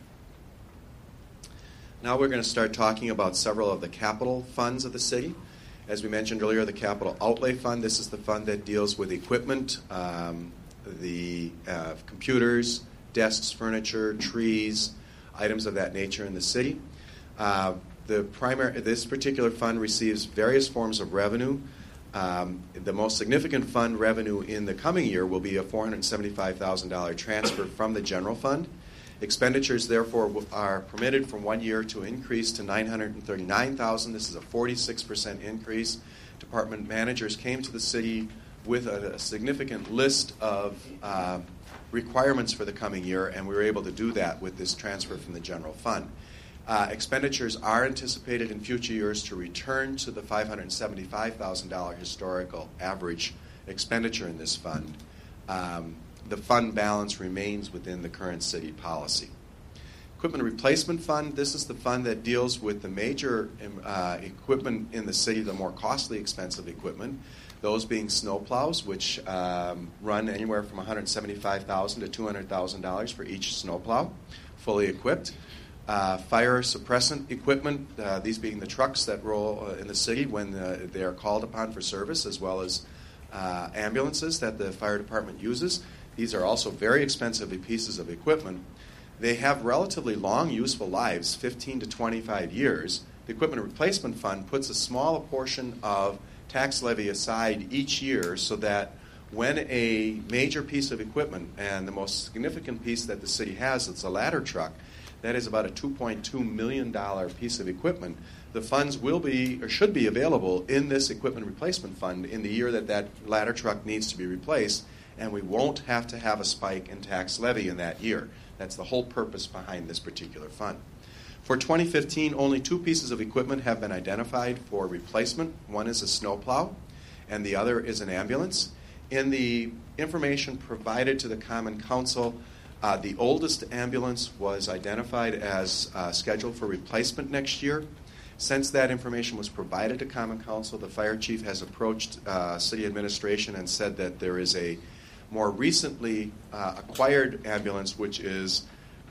Now we're going to start talking about several of the capital funds of the city. As we mentioned earlier, the Capital Outlay Fund, this is the fund that deals with equipment, um, the uh, computers, desks, furniture, trees, items of that nature in the city. Uh, the primary, this particular fund receives various forms of revenue. Um, the most significant fund revenue in the coming year will be a four hundred seventy-five thousand dollars transfer from the general fund. Expenditures, therefore, are permitted from one year to increase to nine hundred thirty-nine thousand dollars. This is a forty-six percent increase. Department managers came to the city with a, a significant list of uh, requirements for the coming year, and we were able to do that with this transfer from the general fund. Uh, expenditures are anticipated in future years to return to the five hundred seventy-five thousand dollars historical average expenditure in this fund. Um, the fund balance remains within the current city policy. Equipment Replacement Fund, this is the fund that deals with the major uh, equipment in the city, the more costly, expensive equipment, those being snowplows, which um, run anywhere from one hundred seventy-five thousand dollars to two hundred thousand dollars for each snowplow, fully equipped. Uh, fire suppressant equipment, uh, these being the trucks that roll uh, in the city when uh, they are called upon for service, as well as uh, ambulances that the fire department uses. These are also very expensive pieces of equipment. They have relatively long useful lives, fifteen to twenty-five years. The Equipment Replacement Fund puts a small portion of tax levy aside each year so that when a major piece of equipment, and the most significant piece that the city has, it's a ladder truck, that is about a two point two million dollars piece of equipment, the funds will be or should be available in this Equipment Replacement Fund in the year that that ladder truck needs to be replaced, and we won't have to have a spike in tax levy in that year. That's the whole purpose behind this particular fund. For twenty fifteen, only two pieces of equipment have been identified for replacement. One is a snowplow, and the other is an ambulance. In the information provided to the Common Council, uh, the oldest ambulance was identified as uh, scheduled for replacement next year. Since that information was provided to Common Council, the fire chief has approached uh, city administration and said that there is a more recently uh, acquired ambulance which is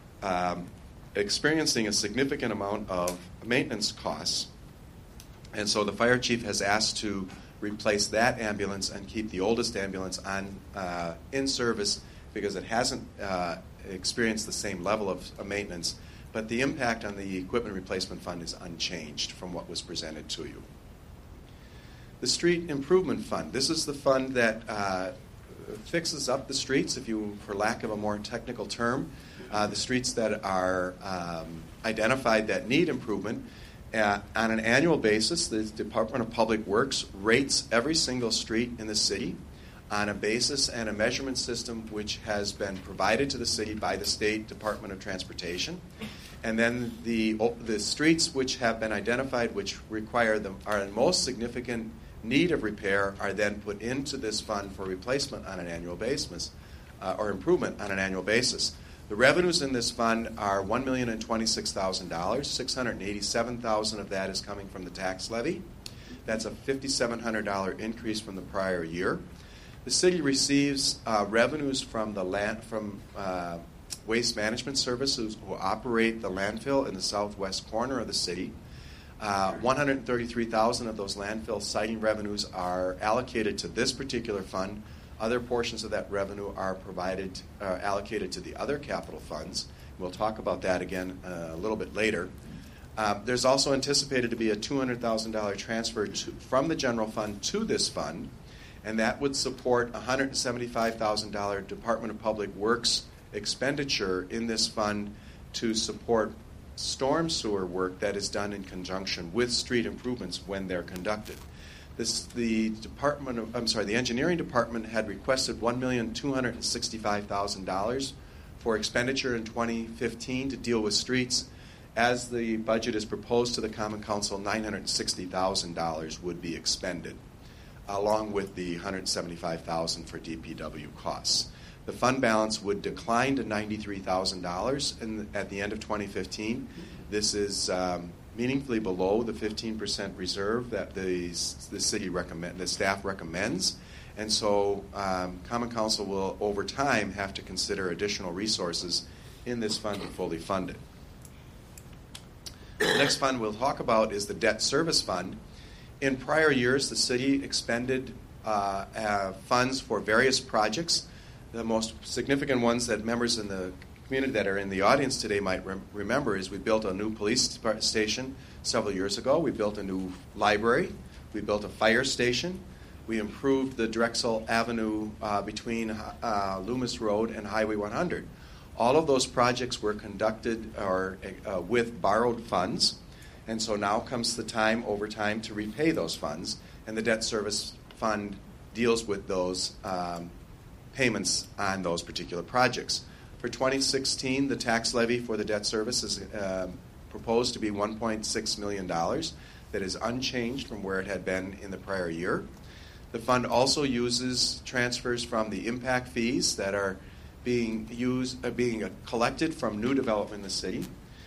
um, experiencing a significant amount of maintenance costs. And so the fire chief has asked to replace that ambulance and keep the oldest ambulance on uh, in service because it hasn't uh, experienced the same level of, of maintenance. But the impact on the Equipment Replacement Fund is unchanged from what was presented to you. The Street Improvement Fund. This is the fund that uh, fixes up the streets, if you, for lack of a more technical term, uh, the streets that are um, identified that need improvement. Uh, on an annual basis, the Department of Public Works rates every single street in the city on a basis and a measurement system which has been provided to the city by the State Department of Transportation. And then the the streets which have been identified which require them are in most significant need of repair are then put into this fund for replacement on an annual basis uh, or improvement on an annual basis. The revenues in this fund are one million twenty-six thousand dollars. six hundred eighty-seven thousand dollars of that is coming from the tax levy. That's a five thousand seven hundred dollars increase from the prior year. The city receives uh, revenues from the land from uh, waste management services who operate the landfill in the southwest corner of the city. Uh, one hundred thirty-three thousand dollars of those landfill siting revenues are allocated to this particular fund. Other portions of that revenue are provided, uh, allocated to the other capital funds. We'll talk about that again uh, a little bit later. Uh, there's also anticipated to be a two hundred thousand dollars transfer to, from the general fund to this fund, and that would support one hundred seventy-five thousand dollars Department of Public Works expenditure in this fund to support storm sewer work that is done in conjunction with street improvements when they're conducted. This, the department, of, I'm sorry, the engineering department had requested one million two hundred sixty-five thousand dollars for expenditure in twenty fifteen to deal with streets. As the budget is proposed to the Common Council, nine hundred sixty thousand dollars would be expended, along with the one hundred seventy-five thousand dollars for D P W costs. The fund balance would decline to ninety-three thousand dollars in, at the end of twenty fifteen. This is um, meaningfully below the fifteen percent reserve that the, the city recommend, the staff recommends. And so um, Common Council will, over time, have to consider additional resources in this fund to fully fund it. The next fund we'll talk about is the debt service fund. In prior years, the city expended uh, uh, funds for various projects. The most significant ones that members in the community that are in the audience today might rem- remember is we built a new police station several years ago. We built a new library. We built a fire station. We improved the Drexel Avenue uh, between uh, Loomis Road and Highway one hundred. All of those projects were conducted or, uh, with borrowed funds, and so now comes the time over time to repay those funds, and the debt service fund deals with those um, payments on those particular projects. For twenty sixteen, the tax levy for the debt service is uh, proposed to be one point six million dollars. That is unchanged from where it had been in the prior year. The fund also uses transfers from the impact fees that are being used, uh, being uh, collected from new development in the city,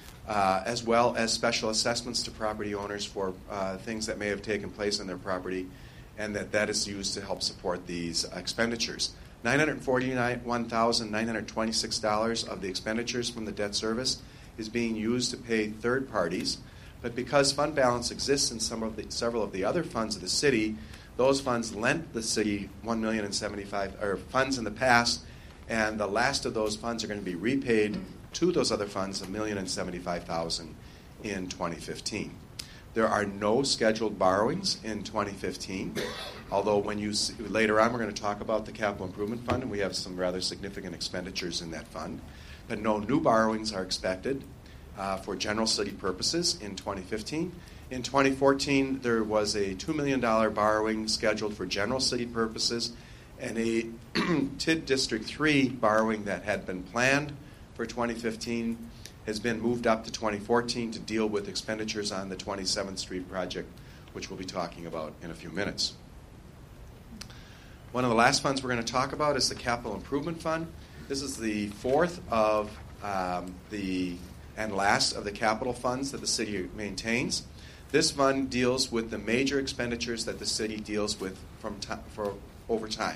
uh, as well as special assessments to property owners for uh, things that may have taken place on their property, and that that is used to help support these expenditures. nine hundred forty-one thousand nine hundred twenty-six dollars of the expenditures from the debt service is being used to pay third parties, but because fund balance exists in some of the, several of the other funds of the city, those funds lent the city one million seventy-five thousand dollars or funds in the past, and the last of those funds are going to be repaid to those other funds, one million seventy-five thousand dollars in twenty fifteen. There are no scheduled borrowings in twenty fifteen, although when you see, later on we're going to talk about the Capital Improvement Fund, and we have some rather significant expenditures in that fund. But no new borrowings are expected uh, for general city purposes in twenty fifteen. In twenty fourteen, there was a two million dollars borrowing scheduled for general city purposes, and a T I D District three borrowing that had been planned for twenty fifteen has been moved up to twenty fourteen to deal with expenditures on the twenty-seventh Street project, which we'll be talking about in a few minutes. One of the last funds we're going to talk about is the Capital Improvement Fund. This is the fourth of um, the and last of the capital funds that the city maintains. This fund deals with the major expenditures that the city deals with from t- for over time.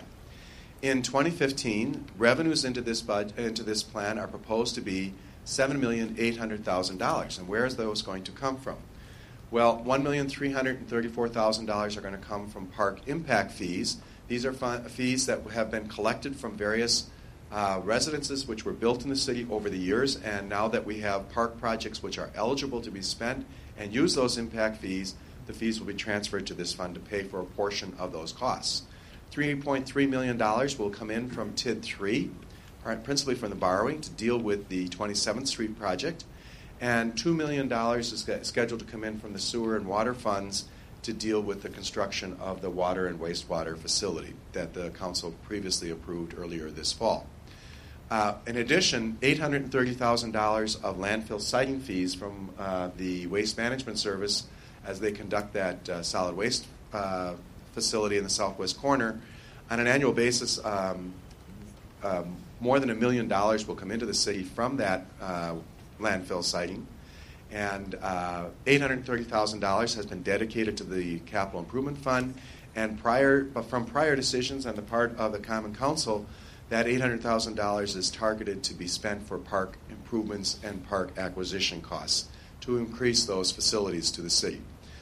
In twenty fifteen, revenues into this bud- into this plan are proposed to be seven million eight hundred thousand dollars. And where is those going to come from? Well, one million three hundred thirty-four thousand dollars are going to come from park impact fees. These are fun- fees that have been collected from various uh, residences which were built in the city over the years, and now that we have park projects which are eligible to be spent and use those impact fees, the fees will be transferred to this fund to pay for a portion of those costs. three point three million dollars will come in from T I D three, principally from the borrowing to deal with the twenty-seventh Street project, and two million dollars is scheduled to come in from the sewer and water funds to deal with the construction of the water and wastewater facility that the council previously approved earlier this fall. Uh, in addition, eight hundred thirty thousand dollars of landfill siting fees from uh, the Waste Management Service as they conduct that uh, solid waste uh, facility in the southwest corner. On an annual basis, um, um, more than a million dollars will come into the city from that uh, landfill siting. And uh, eight hundred thirty thousand dollars has been dedicated to the Capital Improvement Fund. And prior, but from prior decisions on the part of the Common Council, that eight hundred thousand dollars is targeted to be spent for park improvements and park acquisition costs to increase those facilities to the city.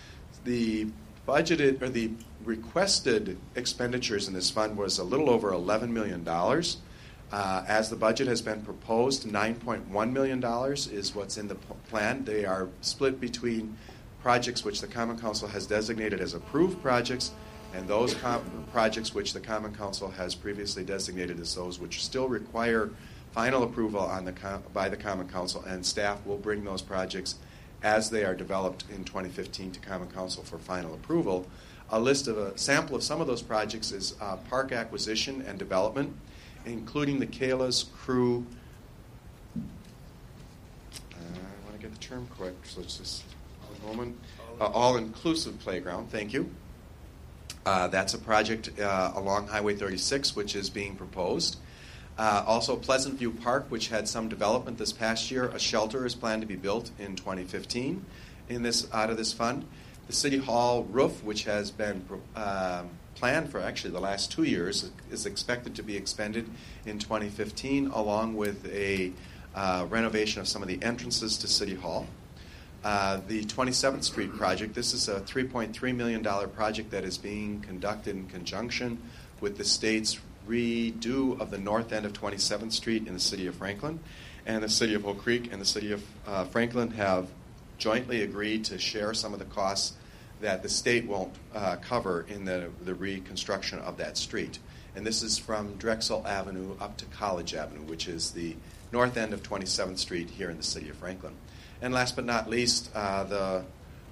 The budgeted or the requested expenditures in this fund was a little over eleven million dollars. Uh, as the budget has been proposed, nine point one million dollars is what's in the p- plan. They are split between projects which the Common Council has designated as approved projects and those com- projects which the Common Council has previously designated as those which still require final approval on the com- by the Common Council, and staff will bring those projects as they are developed in twenty fifteen to Common Council for final approval, a list of a sample of some of those projects is uh, park acquisition and development, including the Kayla's Crew. Uh, I want to get the term correct, so it's just a moment. Uh, all-inclusive playground. Thank you. Uh, that's a project uh, along Highway thirty-six, which is being proposed. Uh, also, Pleasant View Park, which had some development this past year. A shelter is planned to be built in twenty fifteen in this out of this fund. The City Hall roof, which has been uh, planned for actually the last two years, is expected to be expended in twenty fifteen, along with a uh, renovation of some of the entrances to City Hall. Uh, the twenty-seventh Street project, this is a three point three million dollars project that is being conducted in conjunction with the state's redo of the north end of twenty-seventh Street in the city of Franklin. And the city of Oak Creek and the city of uh, Franklin have jointly agreed to share some of the costs that the state won't uh, cover in the, the reconstruction of that street. And this is from Drexel Avenue up to College Avenue, which is the north end of twenty-seventh Street here in the city of Franklin. And last but not least, uh, the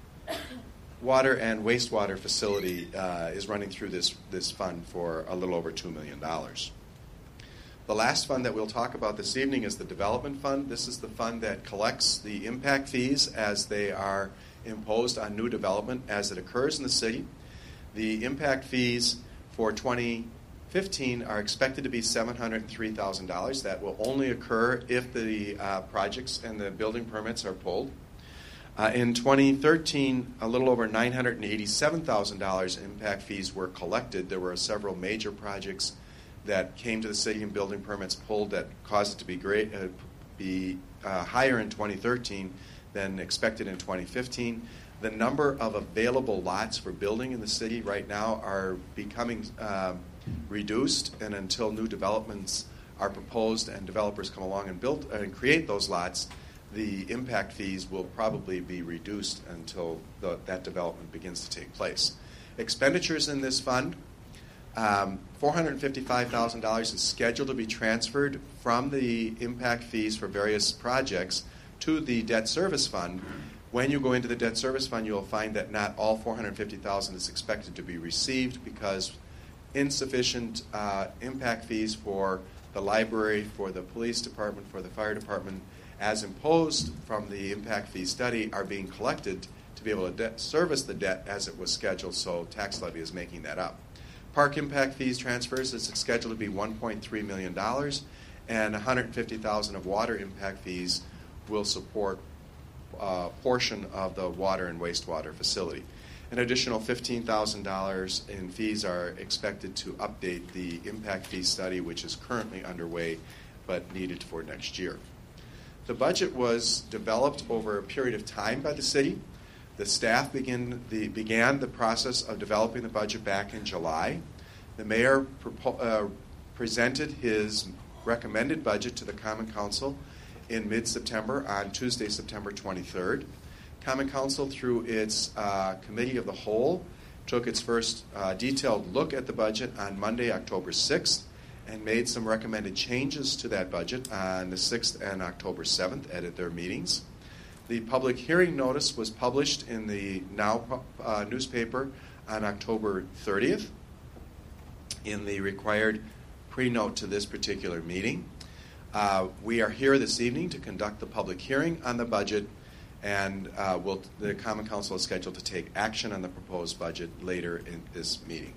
water and wastewater facility uh, is running through this, this fund for a little over two million dollars. The last fund that we'll talk about this evening is the development fund. This is the fund that collects the impact fees as they are imposed on new development as it occurs in the city. The impact fees for twenty fifteen are expected to be seven hundred three thousand dollars. That will only occur if the uh, projects and the building permits are pulled. Uh, in twenty thirteen, a little over nine hundred eighty-seven thousand dollars impact fees were collected. There were several major projects that came to the city and building permits pulled that caused it to be great, uh, be uh, higher in twenty thirteen than expected in twenty fifteen. The number of available lots for building in the city right now are becoming uh, reduced, and until new developments are proposed and developers come along and build uh, and create those lots, the impact fees will probably be reduced until the, that development begins to take place. Expenditures in this fund, um, four hundred fifty-five thousand dollars is scheduled to be transferred from the impact fees for various projects to the debt service fund. When you go into the debt service fund, you'll find that not all four hundred fifty thousand dollars is expected to be received because insufficient uh, impact fees for the library, for the police department, for the fire department, as imposed from the impact fee study, are being collected to be able to debt service the debt as it was scheduled, so tax levy is making that up. Park impact fees transfers is scheduled to be one point three million dollars, and one hundred fifty thousand dollars of water impact fees will support a portion of the water and wastewater facility. An additional fifteen thousand dollars in fees are expected to update the impact fee study, which is currently underway but needed for next year. The budget was developed over a period of time by the city. The staff begin the, began the process of developing the budget back in July. The mayor propo- uh, presented his recommended budget to the Common Council in mid-September on Tuesday, September twenty-third. Common Council, through its uh, Committee of the Whole, took its first uh, detailed look at the budget on Monday, October sixth, and made some recommended changes to that budget on the sixth and October seventh at their meetings. The public hearing notice was published in the Now uh, newspaper on October thirtieth in the required pre-note to this particular meeting. Uh, we are here this evening to conduct the public hearing on the budget, and uh, we'll, the Common Council is scheduled to take action on the proposed budget later in this meeting.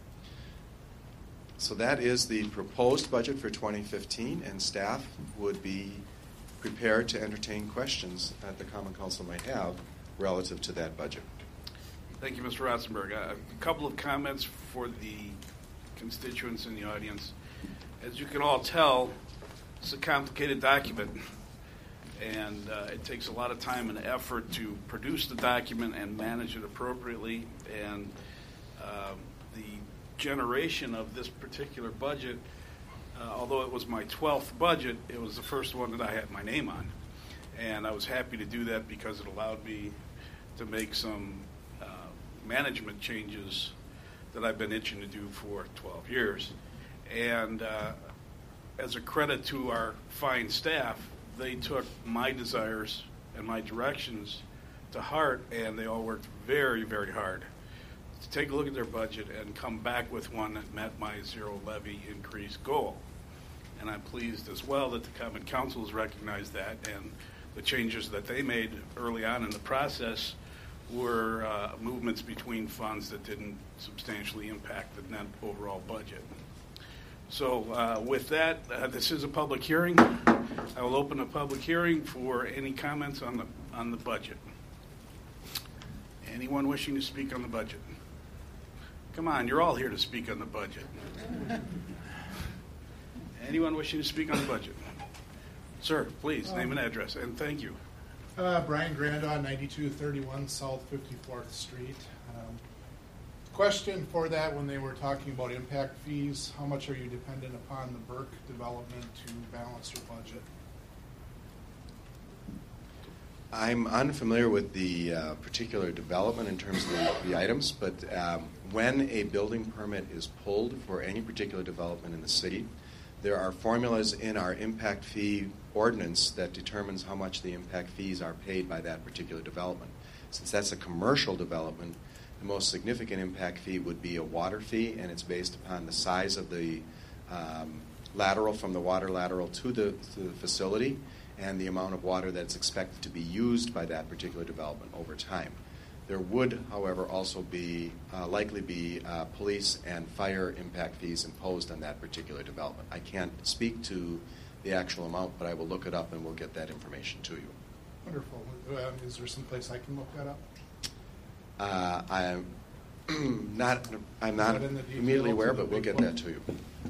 So that is the proposed budget for twenty fifteen, and staff would be prepared to entertain questions that the Common Council might have relative to that budget. Thank you, Mister Rotzenberg. Uh, a couple of comments for the constituents in the audience. As you can all tell, it's a complicated document, and uh, it takes a lot of time and effort to produce the document and manage it appropriately. And uh, the generation of this particular budget, uh, although it was my twelfth budget, it was the first one that I had my name on. And I was happy to do that because it allowed me to make some uh, management changes that I've been itching to do for twelve years. And uh, as a credit to our fine staff, they took my desires and my directions to heart, and they all worked very, very hard to take a look at their budget and come back with one that met my zero levy increase goal. And I'm pleased as well that the Common Council has recognized that, and the changes that they made early on in the process were uh, movements between funds that didn't substantially impact the net overall budget. So uh, with that, uh, this is a public hearing. I will open a public hearing for any comments on the on the budget. Anyone wishing to speak on the budget? Come on, you're all here to speak on the budget. Anyone wishing to speak on the budget? Sir, please, name and address, and thank you. Uh, Brian Grandon, ninety-two thirty-one South fifty-fourth Street. Um, question for that, when they were talking about impact fees, how much are you dependent upon the Burke development to balance your budget? I'm unfamiliar with the uh, particular development in terms of the, the items, but um, when a building permit is pulled for any particular development in the city, there are formulas in our impact fee ordinance that determines how much the impact fees are paid by that particular development. Since that's a commercial development, the most significant impact fee would be a water fee, and it's based upon the size of the um, lateral from the water lateral to the, to the facility and the amount of water that's expected to be used by that particular development over time. There would, however, also be uh, likely be uh, police and fire impact fees imposed on that particular development. I can't speak to the actual amount, but I will look it up and we'll get that information to you. Wonderful. Uh, is there some place I can look that up? Uh, I'm not. I'm not Is that in the details immediately aware, of the but we'll big get book? that to you.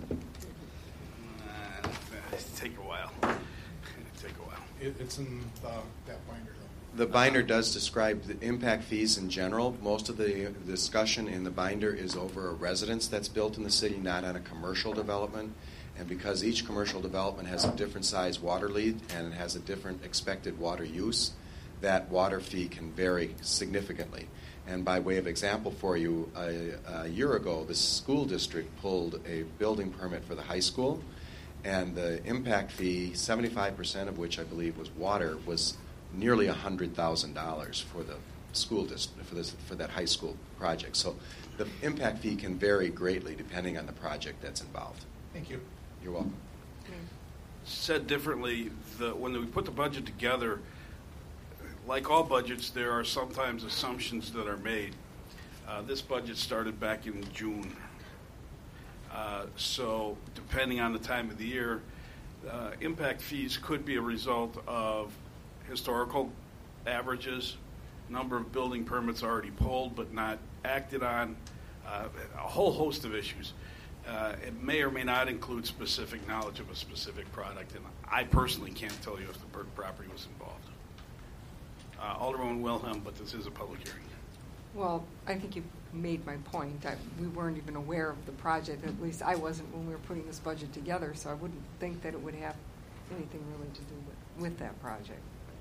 Uh, take a while. Take a while. It, it's in the, that binder, though. The binder does describe the impact fees in general. Most of the discussion in the binder is over a residence that's built in the city, not on a commercial development. And because each commercial development has a different size water lead and it has a different expected water use, that water fee can vary significantly. And by way of example for you, a, a year ago, the school district pulled a building permit for the high school, and the impact fee, seventy-five percent of which I believe was water, was nearly one hundred thousand dollars for the school district, for, this, for that high school project. So the impact fee can vary greatly depending on the project that's involved. Thank you. You're welcome. Said differently, the, when we put the budget together, like all budgets, there are sometimes assumptions that are made. Uh, this budget started back in June. Uh, so depending on the time of the year, uh, impact fees could be a result of historical averages, number of building permits already pulled but not acted on, uh, a whole host of issues. Uh, it may or may not include specific knowledge of a specific product, and I personally can't tell you if the Burke property was involved. Uh, Alderman Wilhelm, but this is a public hearing. Well, I think you made my point. I, we weren't even aware of the project. At least I wasn't when we were putting this budget together, so I wouldn't think that it would have anything really to do with, with that project.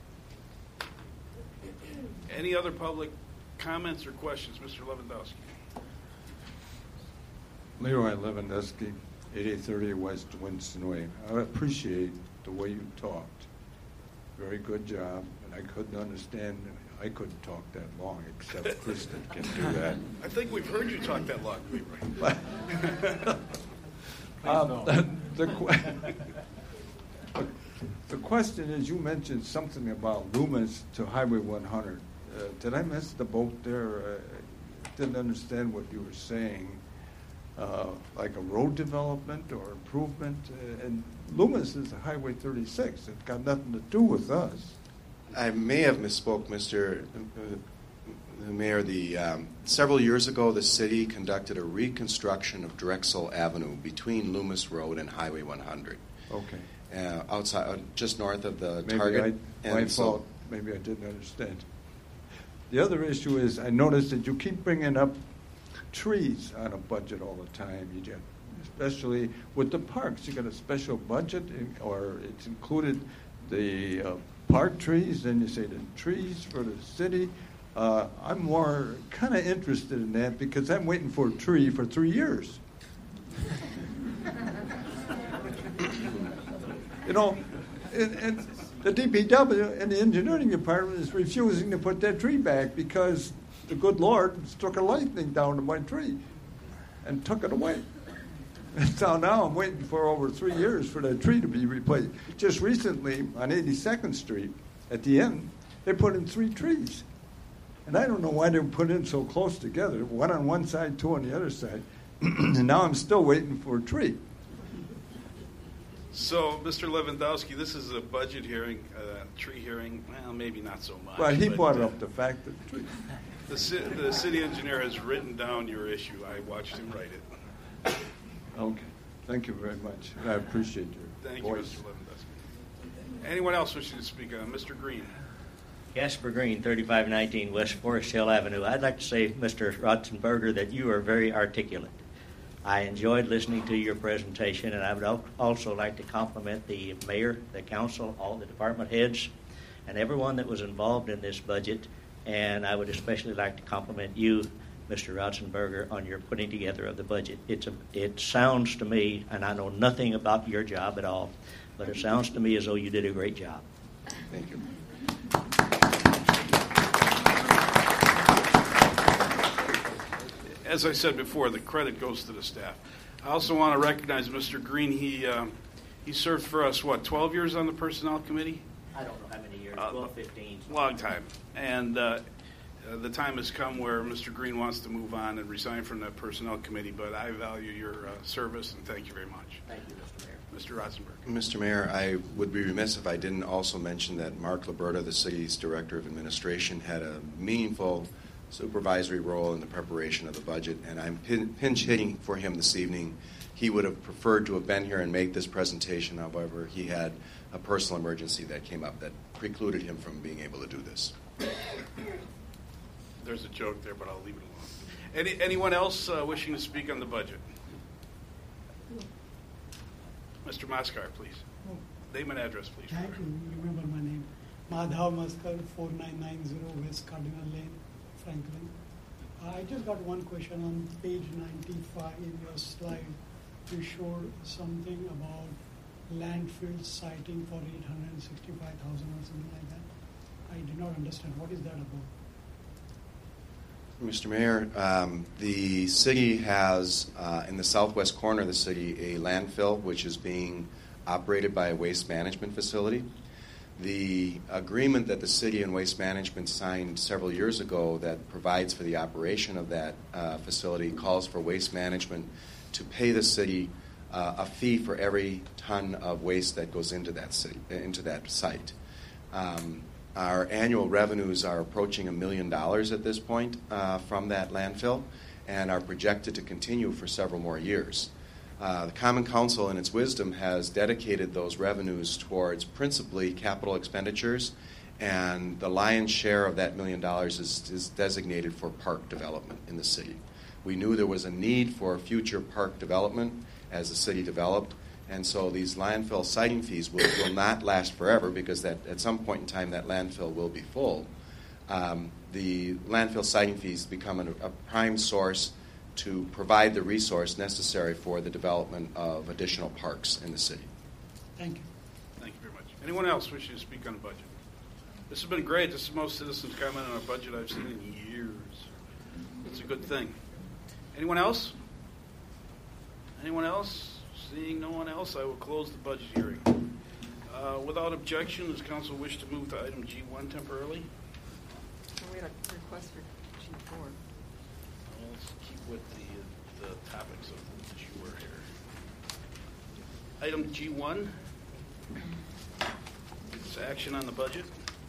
Any other public comments or questions? Mister Lewandowski. Leroy Lewandowski, eighty thirty West Winston Way. I appreciate the way you talked. Very good job. And I couldn't understand, I couldn't talk that long, except Kristen can do that. I think we've heard you talk that long, Leroy. um, the, the, the question is, you mentioned something about Loomis to Highway one hundred. Uh, did I miss the boat there? Uh, I didn't understand what you were saying. Uh, like a road development or improvement. Uh, and Loomis is Highway thirty-six. It's got nothing to do with us. I may have misspoke, Mister Uh, Mayor. The um, several years ago, the city conducted a reconstruction of Drexel Avenue between Loomis Road and Highway one hundred. Okay. Uh, outside, uh, just north of the Maybe Target. I, and my so, fault. Maybe I didn't understand. The other issue is, I noticed that you keep bringing up trees on a budget all the time. You get, especially with the parks, you got a special budget, in, or it's included the uh, park trees. Then you say the trees for the city. Uh, I'm more kind of interested in that because I'm waiting for a tree for three years. You know, and, and the D P W and the engineering department is refusing to put that tree back because the good Lord struck a lightning down to my tree and took it away. And so now I'm waiting for over three years for that tree to be replaced. Just recently, on eighty-second Street, at the end, they put in three trees. And I don't know why they were put in so close together, one on one side, two on the other side. And now I'm still waiting for a tree. So, Mister Lewandowski, this is a budget hearing, uh, tree hearing. Well, maybe not so much. Well, he but, brought uh, up the fact that the tree. The, ci- the city engineer has written down your issue. I watched him write it. Okay. Thank you very much. I appreciate your Thank you, voice. Mister Lewandowski. Anyone else wishing to speak on? Mister Green. Jasper Green, thirty-five nineteen West Forest Hill Avenue. I'd like to say, Mister Rotzenberger, that you are very articulate. I enjoyed listening to your presentation, and I would al- also like to compliment the mayor, the council, all the department heads, and everyone that was involved in this budget. And I would especially like to compliment you, Mister Rotzenberger, on your putting together of the budget. It's a, it sounds to me, and I know nothing about your job at all, but it sounds to me as though you did a great job. Thank you. As I said before, the credit goes to the staff. I also want to recognize Mister Green. He uh, he served for us, what, twelve years on the Personnel Committee? I don't know how many years, Uh, twelve, fifteen. Long time. And uh, uh, the time has come where Mister Green wants to move on and resign from that Personnel Committee, but I value your uh, service, and thank you very much. Thank you, Mister Mayor. Mister Rotzenberg. Mister Mayor, I would be remiss if I didn't also mention that Mark Liberta, the city's Director of Administration, had a meaningful supervisory role in the preparation of the budget, and I'm pin- pinch hitting for him this evening. He would have preferred to have been here and make this presentation. However, he had a personal emergency that came up that precluded him from being able to do this. There's a joke there, but I'll leave it alone. Any, anyone else uh, wishing to speak on the budget? Mister Maskar, please. Name and address, please. Thank you. Remember my name. Madhav Maskar, four nine nine zero West Cardinal Lane, Franklin. Uh, I just got one question on page ninety-five in your slide. You showed something about landfill siting for eight hundred sixty-five thousand or something like that. I did not understand. What is that about? Mister Mayor, um, the city has, uh, in the southwest corner of the city, a landfill which is being operated by a waste management facility. The agreement that the city and waste management signed several years ago that provides for the operation of that uh, facility calls for waste management to pay the city uh, a fee for every ton of waste that goes into that city, into that site. Um, Our annual revenues are approaching a million dollars at this point uh, from that landfill and are projected to continue for several more years. Uh, the Common Council, in its wisdom, has dedicated those revenues towards principally capital expenditures, and the lion's share of that million dollars is, is designated for park development in the city. We knew there was a need for future park development as the city developed, and so these landfill siting fees will, will not last forever because that at some point in time that landfill will be full. Um, the landfill siting fees become an, a prime source to provide the resource necessary for the development of additional parks in the city. Thank you. Thank you very much. Anyone else wishing to speak on the budget? This has been great. This is the most citizens' comment on a budget I've seen in years. It's a good thing. Anyone else? Anyone else? Seeing no one else, I will close the budget hearing. Uh, without objection, does council wish to move to item G one temporarily? So we had a request for G four. Let's keep with the, the topics of which you were here. Item G one, it's action on the budget.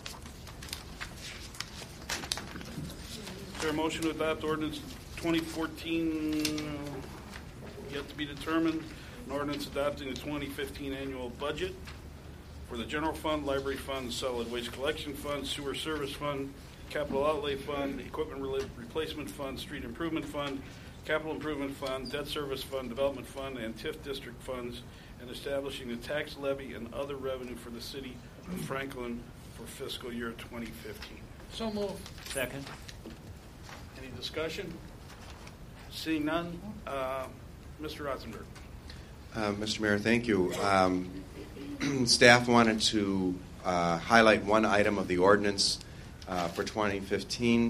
Is there a motion to adopt ordinance twenty fourteen, uh, yet to be determined, an ordinance adopting the twenty fifteen annual budget for the general fund, library fund, solid waste collection fund, sewer service fund, capital outlay fund, equipment re- replacement fund, street improvement fund, capital improvement fund, debt service fund, development fund, and T I F district funds, and establishing the tax levy and other revenue for the city of Franklin for fiscal year twenty fifteen. So moved. Second. Any discussion? Seeing none, uh, Mister Rotzenberg. Uh, Mister Mayor, thank you. Um, staff wanted to uh, highlight one item of the ordinance uh, for twenty fifteen.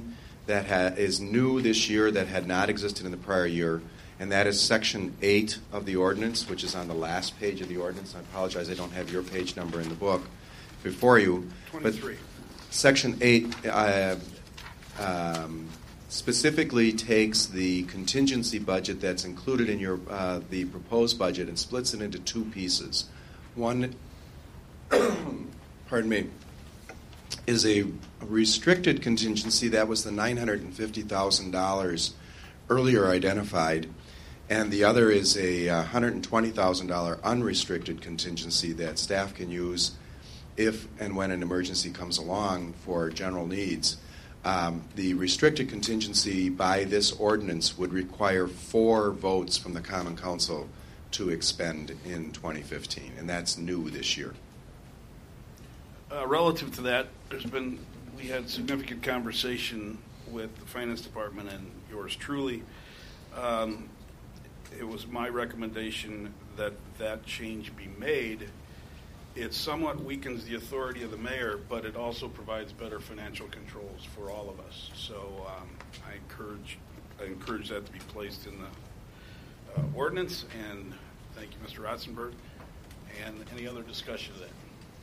that ha- is new this year that had not existed in the prior year, and that is Section eight of the ordinance, which is on the last page of the ordinance. I apologize, I don't have your page number in the book before you. twenty-three. But Section eight uh, um, specifically takes the contingency budget that's included in your uh, the proposed budget and splits it into two pieces. One, pardon me, is a restricted contingency. That was the nine hundred fifty thousand dollars earlier identified, and the other is a one hundred twenty thousand dollars unrestricted contingency that staff can use if and when an emergency comes along for general needs. Um, the restricted contingency by this ordinance would require four votes from the Common Council to expend in twenty fifteen, and that's new this year. Uh, relative to that, there's been, we had significant conversation with the Finance Department and yours truly. Um, it was my recommendation that that change be made. It somewhat weakens the authority of the mayor, but it also provides better financial controls for all of us. So um, I encourage I encourage that to be placed in the uh, ordinance, and thank you, Mister Rotzenberg. And any other discussion of that?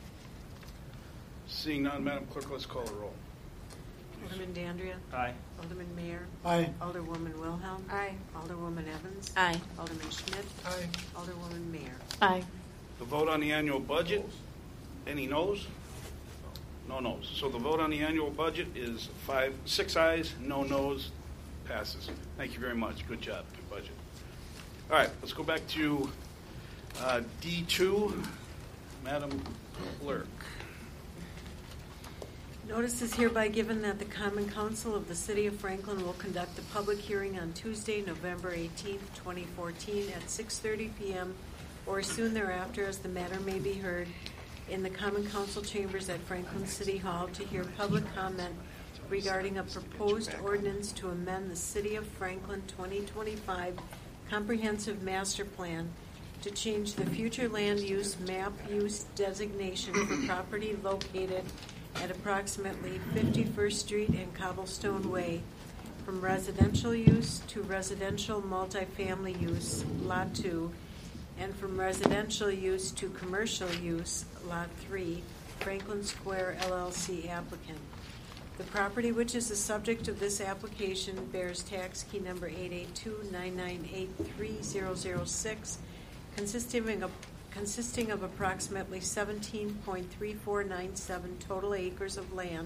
Seeing none, Madam Clerk, let's call the roll. Alderman Dandria. Aye. Alderman Mayor. Aye. Alderwoman Wilhelm. Aye. Alderwoman Evans. Aye. Alderman Schmidt. Aye. Alderwoman Mayer. Aye. The vote on the annual budget, any noes? No noes. So the vote on the annual budget is five, six ayes, no noes, passes. Thank you very much. Good job. Good budget. All right, let's go back to uh, D two. Madam Clerk. Notice is hereby given that the Common Council of the City of Franklin will conduct a public hearing on Tuesday, November eighteenth, twenty fourteen at six thirty p.m. or soon thereafter, as the matter may be heard in the Common Council chambers at Franklin City Hall to hear public comment regarding a proposed ordinance to amend the City of Franklin twenty twenty-five Comprehensive Master Plan to change the future land use map use designation for property located at approximately fifty-first Street and Cobblestone Way from residential use to residential multifamily use, Lot two, and from residential use to commercial use, Lot three, Franklin Square L L C applicant. The property which is the subject of this application bears tax key number eight eight two nine nine eight three zero zero six, consisting of consisting of approximately seventeen point three four nine seven total acres of land.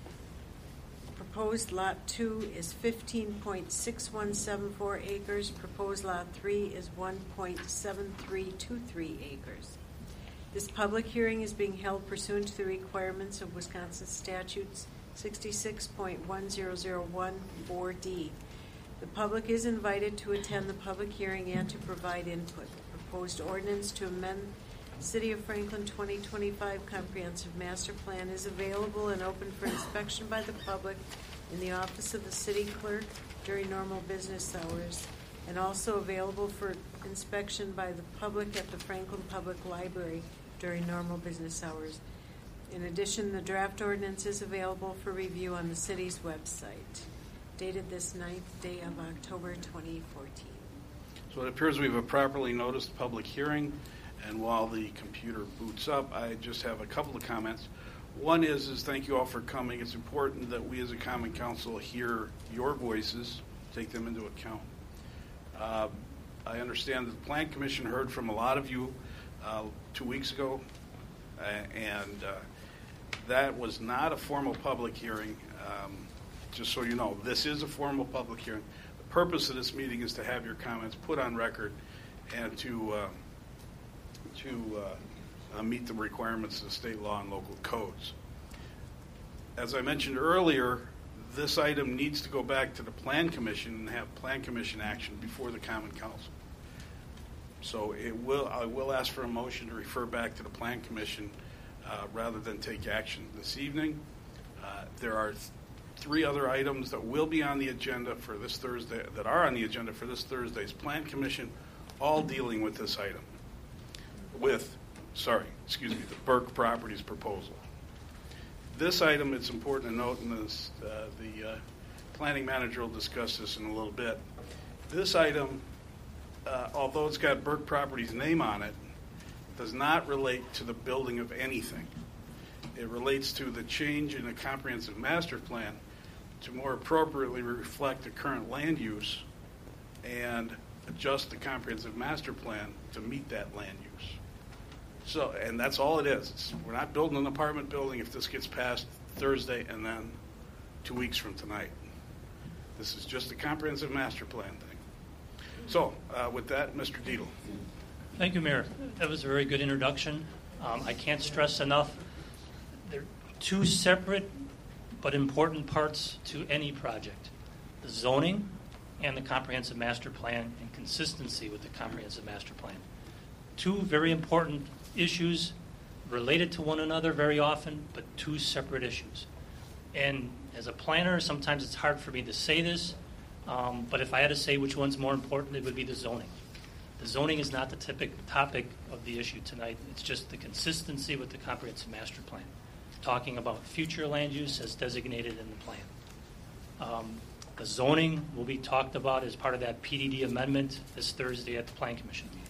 Proposed Lot two is fifteen point six one seven four acres. Proposed Lot three is one point seven three two three acres. This public hearing is being held pursuant to the requirements of Wisconsin Statutes sixty-six point one zero zero one four D. The public is invited to attend the public hearing and to provide input. Proposed ordinance to amend City of Franklin twenty twenty-five Comprehensive Master Plan is available and open for inspection by the public in the office of the city clerk during normal business hours, and also available for inspection by the public at the Franklin Public Library during normal business hours. In addition, the draft ordinance is available for review on the city's website, dated this ninth day of October twenty fourteen. So it appears we have a properly noticed public hearing, and while the computer boots up, I just have a couple of comments. One is, is thank you all for coming. It's important that we as a Common Council hear your voices, take them into account. Uh, I understand that the Plan Commission heard from a lot of you uh, two weeks ago, uh, and uh, that was not a formal public hearing. Um, just so you know, this is a formal public hearing. The purpose of this meeting is to have your comments put on record and to uh, to uh, uh, meet the requirements of state law and local codes. As I mentioned earlier, this item needs to go back to the Plan Commission and have Plan Commission action before the Common Council. So it will. I will ask for a motion to refer back to the Plan Commission uh, rather than take action this evening. Uh, there are th- three other items that will be on the agenda for this Thursday, that are on the agenda for this Thursday's Plan Commission, all dealing with this item. With, sorry, excuse me, the Burke Properties proposal. This item, it's important to note in this, uh, the uh, planning manager will discuss this in a little bit. This item, uh, although it's got Burke Properties' name on it, does not relate to the building of anything. It relates to the change in a comprehensive master plan to more appropriately reflect the current land use and adjust the comprehensive master plan to meet that land use. So, and that's all it is. It's, we're not building an apartment building if this gets passed Thursday and then two weeks from tonight. This is just a comprehensive master plan thing. So, uh, with that, Mister Dietl. Thank you, Mayor. That was a very good introduction. Um, I can't stress enough, there are two separate but important parts to any project: the zoning and the comprehensive master plan, and consistency with the comprehensive master plan. Two very important issues related to one another very often, but two separate issues. And as a planner, sometimes it's hard for me to say this, um, but if I had to say which one's more important, it would be the zoning. The zoning is not the typic topic of the issue tonight. It's just the consistency with the comprehensive master plan, talking about future land use as designated in the plan. Um, the zoning will be talked about as part of that P D D amendment this Thursday at the Plan Commission meeting.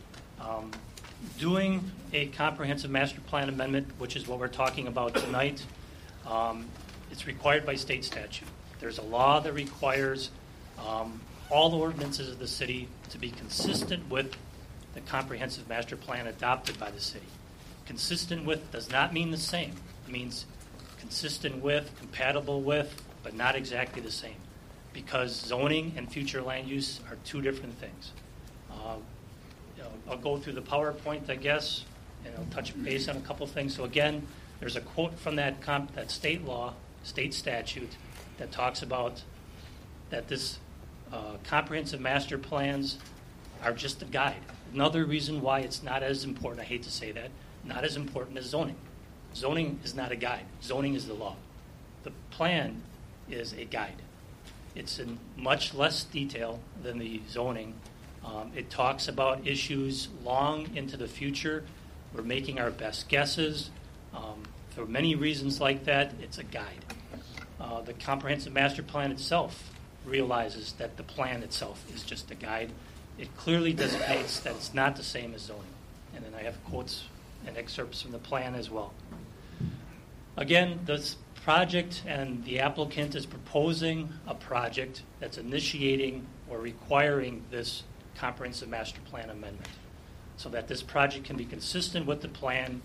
Um, doing a comprehensive master plan amendment, which is what we're talking about tonight, um, it's required by state statute. There's a law that requires um, all the ordinances of the city to be consistent with the comprehensive master plan adopted by the city. Consistent with does not mean the same. It means consistent with, compatible with, but not exactly the same, because zoning and future land use are two different things. Uh, you know, I'll go through the PowerPoint, I guess, and I'll touch base on a couple things. So again, there's a quote from that comp, that state law, state statute, that talks about that this uh, comprehensive master plans are just a guide. Another reason why it's not as important, I hate to say that, not as important as zoning. Zoning is not a guide. Zoning is the law. The plan is a guide. It's in much less detail than the zoning. Um, it talks about issues long into the future. We're making our best guesses. Um, for many reasons like that, it's a guide. Uh, the comprehensive master plan itself realizes that the plan itself is just a guide. It clearly designates that it's not the same as zoning. And then I have quotes and excerpts from the plan as well. Again, this project and the applicant is proposing a project that's initiating or requiring this comprehensive master plan amendment so that this project can be consistent with the plan.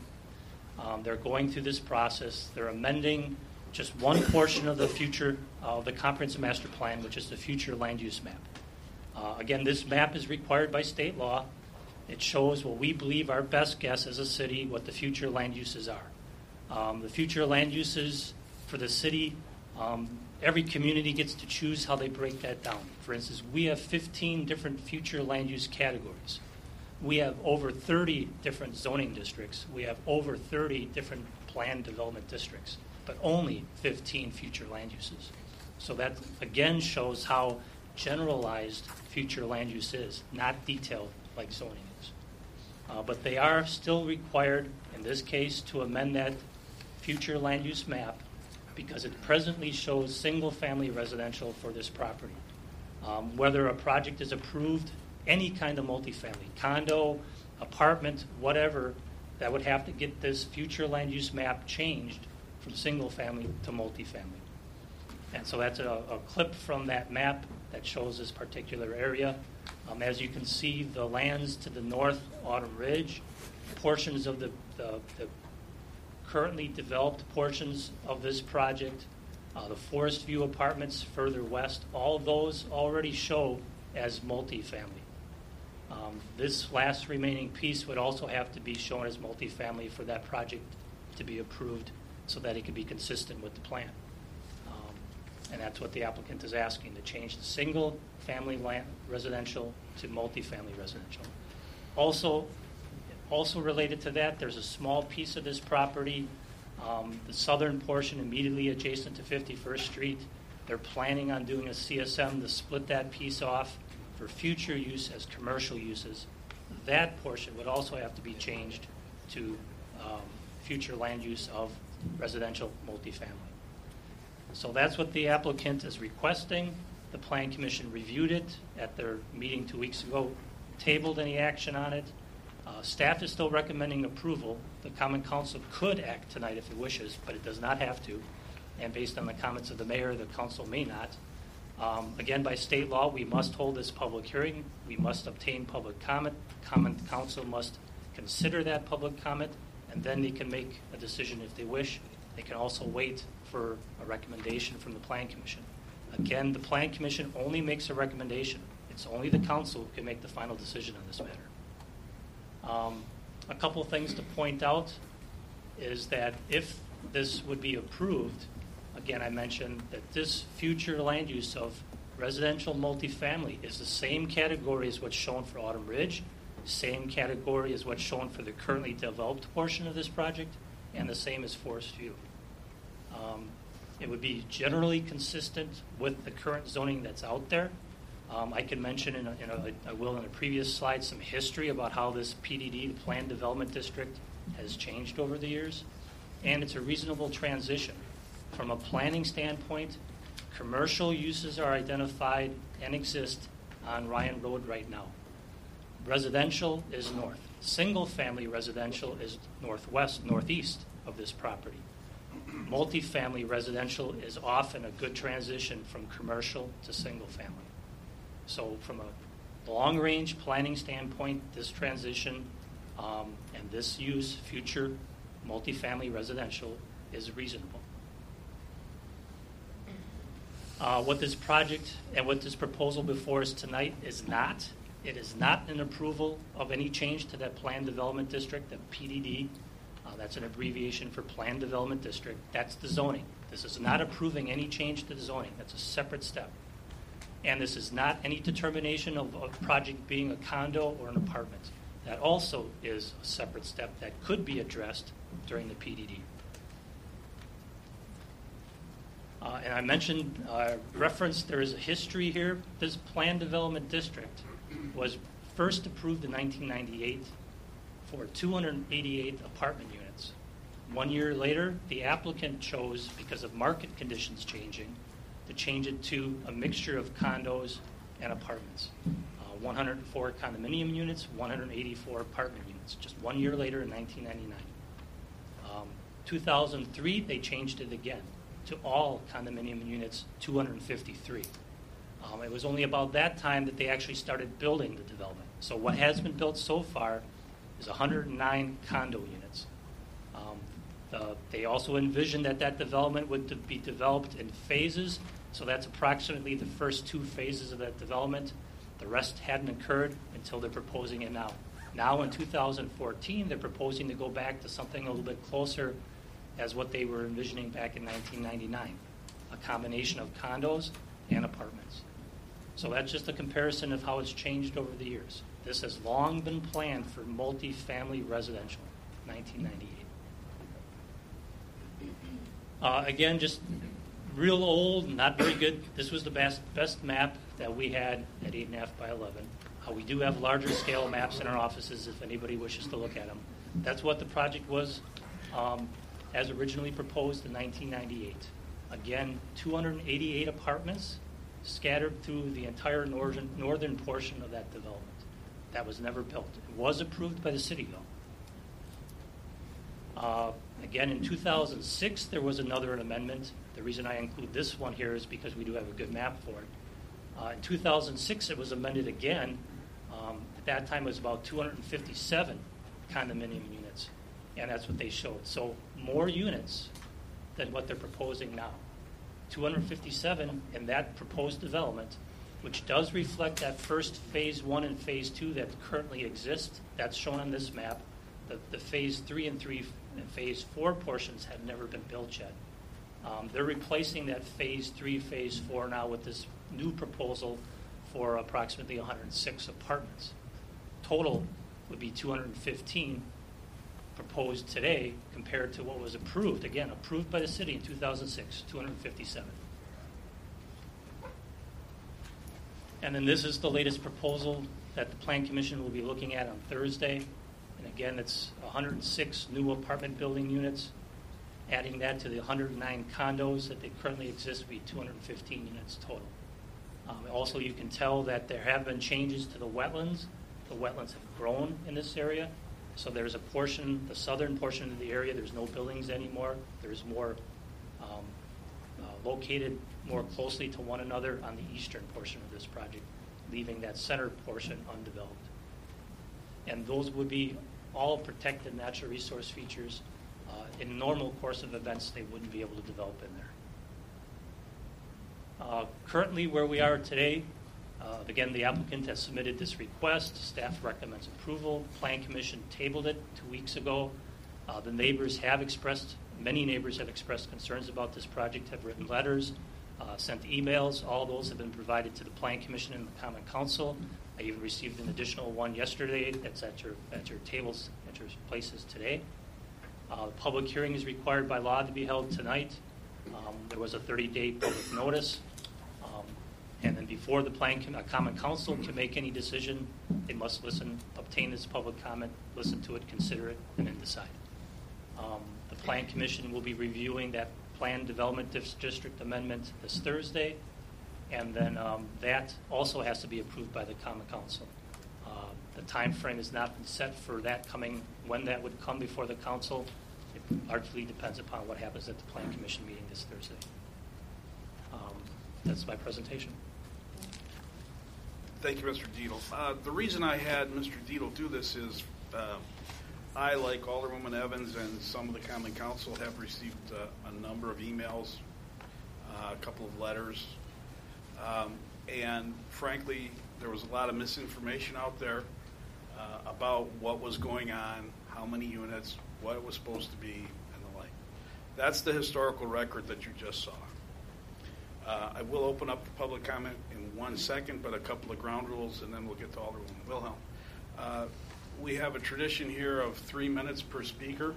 Um, they're going through this process. They're amending just one portion of the future of uh, the comprehensive master plan, which is the future land use map. Uh, again, this map is required by state law. It shows what we believe our best guess as a city what the future land uses are. Um, the future land uses for the city, um, every community gets to choose how they break that down. For instance, we have fifteen different future land use categories. We have over thirty different zoning districts. We have over thirty different planned development districts, but only fifteen future land uses. So that, again, shows how generalized future land use is, not detailed like zoning is. Uh, but they are still required, in this case, to amend that future land use map because it presently shows single-family residential for this property. Um, whether a project is approved, any kind of multifamily, condo, apartment, whatever, that would have to get this future land use map changed from single-family to multifamily. And so that's a, a clip from that map that shows this particular area. Um, as you can see, the lands to the north, Autumn Ridge, portions of the, the, the currently developed portions of this project, uh, the Forest View apartments further west, all of those already show as multifamily. Um, this last remaining piece would also have to be shown as multifamily for that project to be approved so that it could be consistent with the plan. Um, and that's what the applicant is asking, to change the single family land residential to multifamily residential. Also, also related to that, there's a small piece of this property, um, the southern portion immediately adjacent to fifty-first Street. They're planning on doing a C S M to split that piece off for future use as commercial uses. That portion would also have to be changed to um, future land use of residential multifamily. So that's what the applicant is requesting. The Plan Commission reviewed it at their meeting two weeks ago, tabled any action on it. Uh, staff is still recommending approval. The Common Council could act tonight if it wishes, but it does not have to. And based on the comments of the mayor, the council may not. Um, again, by state law, we must hold this public hearing. We must obtain public comment. Common Council must consider that public comment, and then they can make a decision if they wish. They can also wait for a recommendation from the Plan Commission. Again, the Plan Commission only makes a recommendation. It's only the council who can make the final decision on this matter. Um, a couple things to point out is that if this would be approved, again, I mentioned that this future land use of residential multifamily is the same category as what's shown for Autumn Ridge, same category as what's shown for the currently developed portion of this project, and the same as Forest View. Um, it would be generally consistent with the current zoning that's out there. Um, I can mention, in a, in a, I will in a previous slide, some history about how this P D D, the Planned Development District, has changed over the years. And it's a reasonable transition. From a planning standpoint, commercial uses are identified and exist on Ryan Road right now. Residential is north. Single-family residential is northwest, northeast of this property. Multifamily residential is often a good transition from commercial to single-family. So from a long-range planning standpoint, this transition um, and this use, future multifamily residential, is reasonable. Uh, what this project and what this proposal before us tonight is not, it is not an approval of any change to that Planned Development District, that P D D. Uh, that's an abbreviation for Planned Development District. That's the zoning. This is not approving any change to the zoning. That's a separate step. And this is not any determination of a project being a condo or an apartment. That also is a separate step that could be addressed during the P D D. Uh, and I mentioned, uh, referenced, there is a history here. This Planned Development District was first approved in nineteen ninety-eight for two hundred eighty-eight apartment units. One year later, the applicant chose, because of market conditions changing, to change it to a mixture of condos and apartments. Uh, one hundred four condominium units, one hundred eighty-four apartment units, just one year later in nineteen ninety-nine. Um, two thousand three, they changed it again to all condominium units, two hundred fifty-three. Um, it was only about that time that they actually started building the development. So what has been built so far is one hundred nine condo units. Um, the, they also envisioned that that development would de- be developed in phases. So that's approximately the first two phases of that development. The rest hadn't occurred until they're proposing it now. Now in two thousand fourteen, they're proposing to go back to something a little bit closer as what they were envisioning back in nineteen ninety-nine, a combination of condos and apartments. So that's just a comparison of how it's changed over the years. This has long been planned for multi-family residential, nineteen ninety-eight. Uh, again, just real old, not very good. This was the best, best map that we had at eight and a half by eleven. Uh, we do have larger scale maps in our offices if anybody wishes to look at them. That's what the project was um, as originally proposed in nineteen ninety-eight. Again, two hundred eighty-eight apartments scattered through the entire northern, northern portion of that development. That was never built. It was approved by the city, though. Uh, again, in two thousand six, there was another amendment. The reason I include this one here is because we do have a good map for it. Uh, in two thousand six, it was amended again. Um, at that time, it was about two hundred fifty-seven condominium units, and that's what they showed. So more units than what they're proposing now. two hundred fifty-seven in that proposed development, which does reflect that first phase one and phase two that currently exist. That's shown on this map. The, the phase three and three and phase four portions have never been built yet. Um, they're replacing that phase three, phase four now with this new proposal for approximately one hundred six apartments. Total would be two hundred fifteen proposed today compared to what was approved, again, approved by the city in two thousand six, two hundred fifty-seven. And then this is the latest proposal that the Plan Commission will be looking at on Thursday. And again, it's one hundred six new apartment building units. Adding that to the one hundred nine condos that they currently exist would be two hundred fifteen units total. Um, also, you can tell that there have been changes to the wetlands. The wetlands have grown in this area. So there's a portion, the southern portion of the area, there's no buildings anymore. There's more um, uh, located more closely to one another on the eastern portion of this project, leaving that center portion undeveloped. And those would be all protected natural resource features. Uh, in normal course of events, they wouldn't be able to develop in there. Uh, currently, where we are today, uh, again, the applicant has submitted this request. Staff recommends approval. Plan Commission tabled it two weeks ago. Uh, the neighbors have expressed, many neighbors have expressed concerns about this project, have written letters, uh, sent emails. All those have been provided to the Plan Commission and the Common Council. I even received an additional one yesterday that's at your, at your tables, at your places today. Uh, the public hearing is required by law to be held tonight. Um, there was a thirty-day public notice. Um, and then before the Plan Com- uh, Common Council can make any decision, they must listen, obtain this public comment, listen to it, consider it, and then decide. Um, the Plan Commission will be reviewing that Plan Development Dis- District Amendment this Thursday, and then um, that also has to be approved by the Common Council. Uh, the time frame has not been set for that coming, when that would come before the Council. It largely depends upon what happens at the Plan Commission meeting this Thursday. Um, that's my presentation. Thank you, Mister Dietl. Uh, the reason I had Mister Dietl do this is uh, I, like Alderwoman Evans and some of the Common Council, have received uh, a number of emails, uh, a couple of letters, um, and frankly, there was a lot of misinformation out there uh, about what was going on, how many units, what it was supposed to be, and the like. That's the historical record that you just saw. Uh, I will open up the public comment in one second, but a couple of ground rules, and then we'll get to Alderwoman Wilhelm. Uh, we have a tradition here of three minutes per speaker.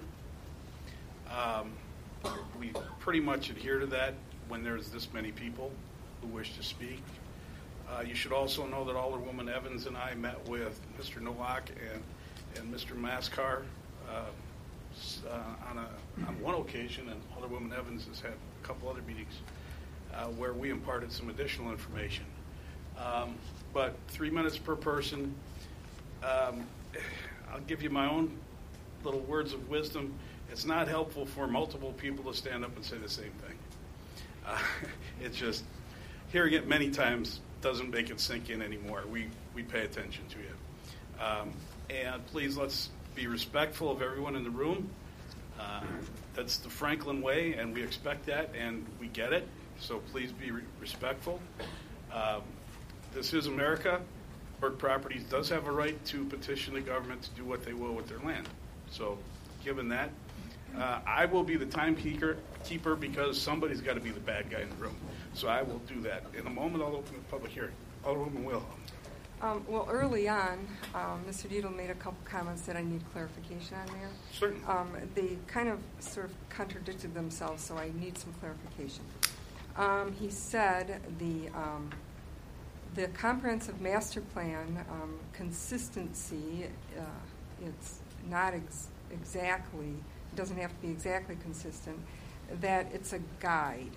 Um, we pretty much adhere to that when there's this many people who wish to speak. Uh, you should also know that Alderwoman Evans and I met with Mister Nowak and, and Mister Mascar uh, uh, on, a, on one occasion, and Alderwoman Evans has had a couple other meetings uh, where we imparted some additional information. Um, but three minutes per person. Um, I'll give you my own little words of wisdom. It's not helpful for multiple people to stand up and say the same thing. Uh, it's just, hearing it many times doesn't make it sink in anymore. We, we pay attention to you. Um, and please, let's be respectful of everyone in the room. Uh, that's the Franklin way, and we expect that, and we get it. So please be re- respectful. Um, this is America. Burke Properties does have a right to petition the government to do what they will with their land. So given that, uh, I will be the timekeeper keeper because somebody's got to be the bad guy in the room. So I will do that. In a moment, I'll open the public hearing. Alderwoman Wilhelm. Um, well, early on, um, Mister Dietl made a couple comments that I need clarification on there. Certainly. Um, they kind of sort of contradicted themselves, so I need some clarification. Um, he said the um, the comprehensive master plan um, consistency, uh, it's not ex- exactly, it doesn't have to be exactly consistent, that it's a guide.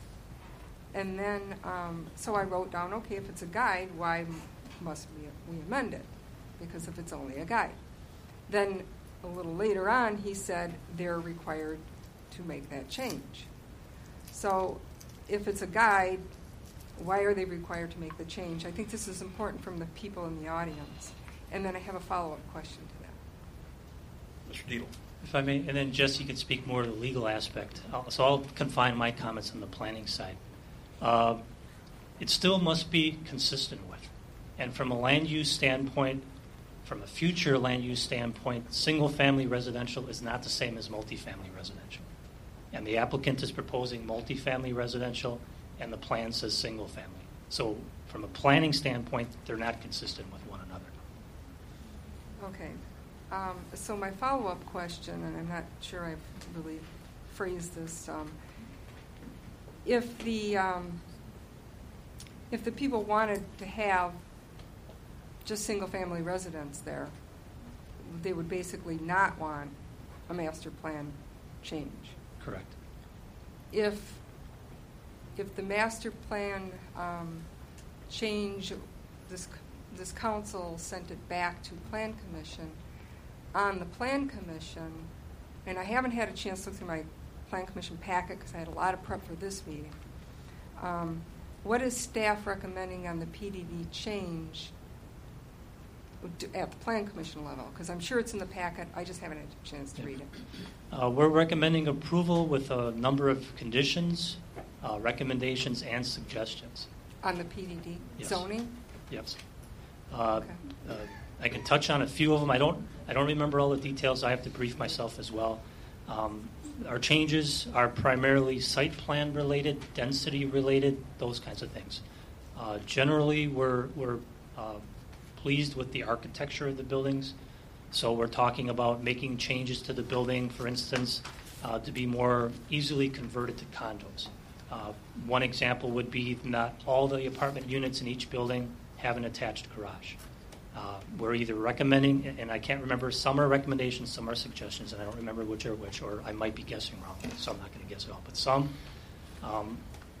And then, um, so I wrote down, okay, if it's a guide, why m- must we, we amend it? Because if it's only a guide. Then a little later on, he said they're required to make that change. So if it's a guide, why are they required to make the change? I think this is important from the people in the audience. And then I have a follow-up question to that. Mister Dietl. If I may, and then Jesse could speak more to the legal aspect. I'll, so I'll confine my comments on the planning side. Uh, it still must be consistent with. And from a land use standpoint, from a future land use standpoint, single-family residential is not the same as multifamily residential. And the applicant is proposing multifamily residential, and the plan says single-family. So from a planning standpoint, they're not consistent with one another. Okay. Um, so my follow-up question, and I'm not sure I've really phrased this, um, if the um, if the people wanted to have just single-family residence there, they would basically not want a master plan change. Correct. If, if the master plan um, change, this, this council sent it back to Plan Commission, on the Plan Commission, and I haven't had a chance to look through my Plan Commission packet because I had a lot of prep for this meeting. Um, what is staff recommending on the P D D change at the Plan Commission level? Because I'm sure it's in the packet. I just haven't had a chance to read it. Uh, we're recommending approval with a number of conditions, uh, recommendations, and suggestions. On the P D D Yes. zoning? Yes. Uh, Okay. uh, I can touch on a few of them. I don't. I don't remember all the details. I have to brief myself as well. Um, our changes are primarily site plan related, density related, those kinds of things. Uh, generally, we're we're uh, pleased with the architecture of the buildings. So we're talking about making changes to the building, for instance, uh, to be more easily converted to condos. Uh, one example would be not all the apartment units in each building have an attached garage. Uh, we're either recommending, and I can't remember, some are recommendations, some are suggestions, and I don't remember which are which, or I might be guessing wrong, so I'm not going to guess at all. But some um,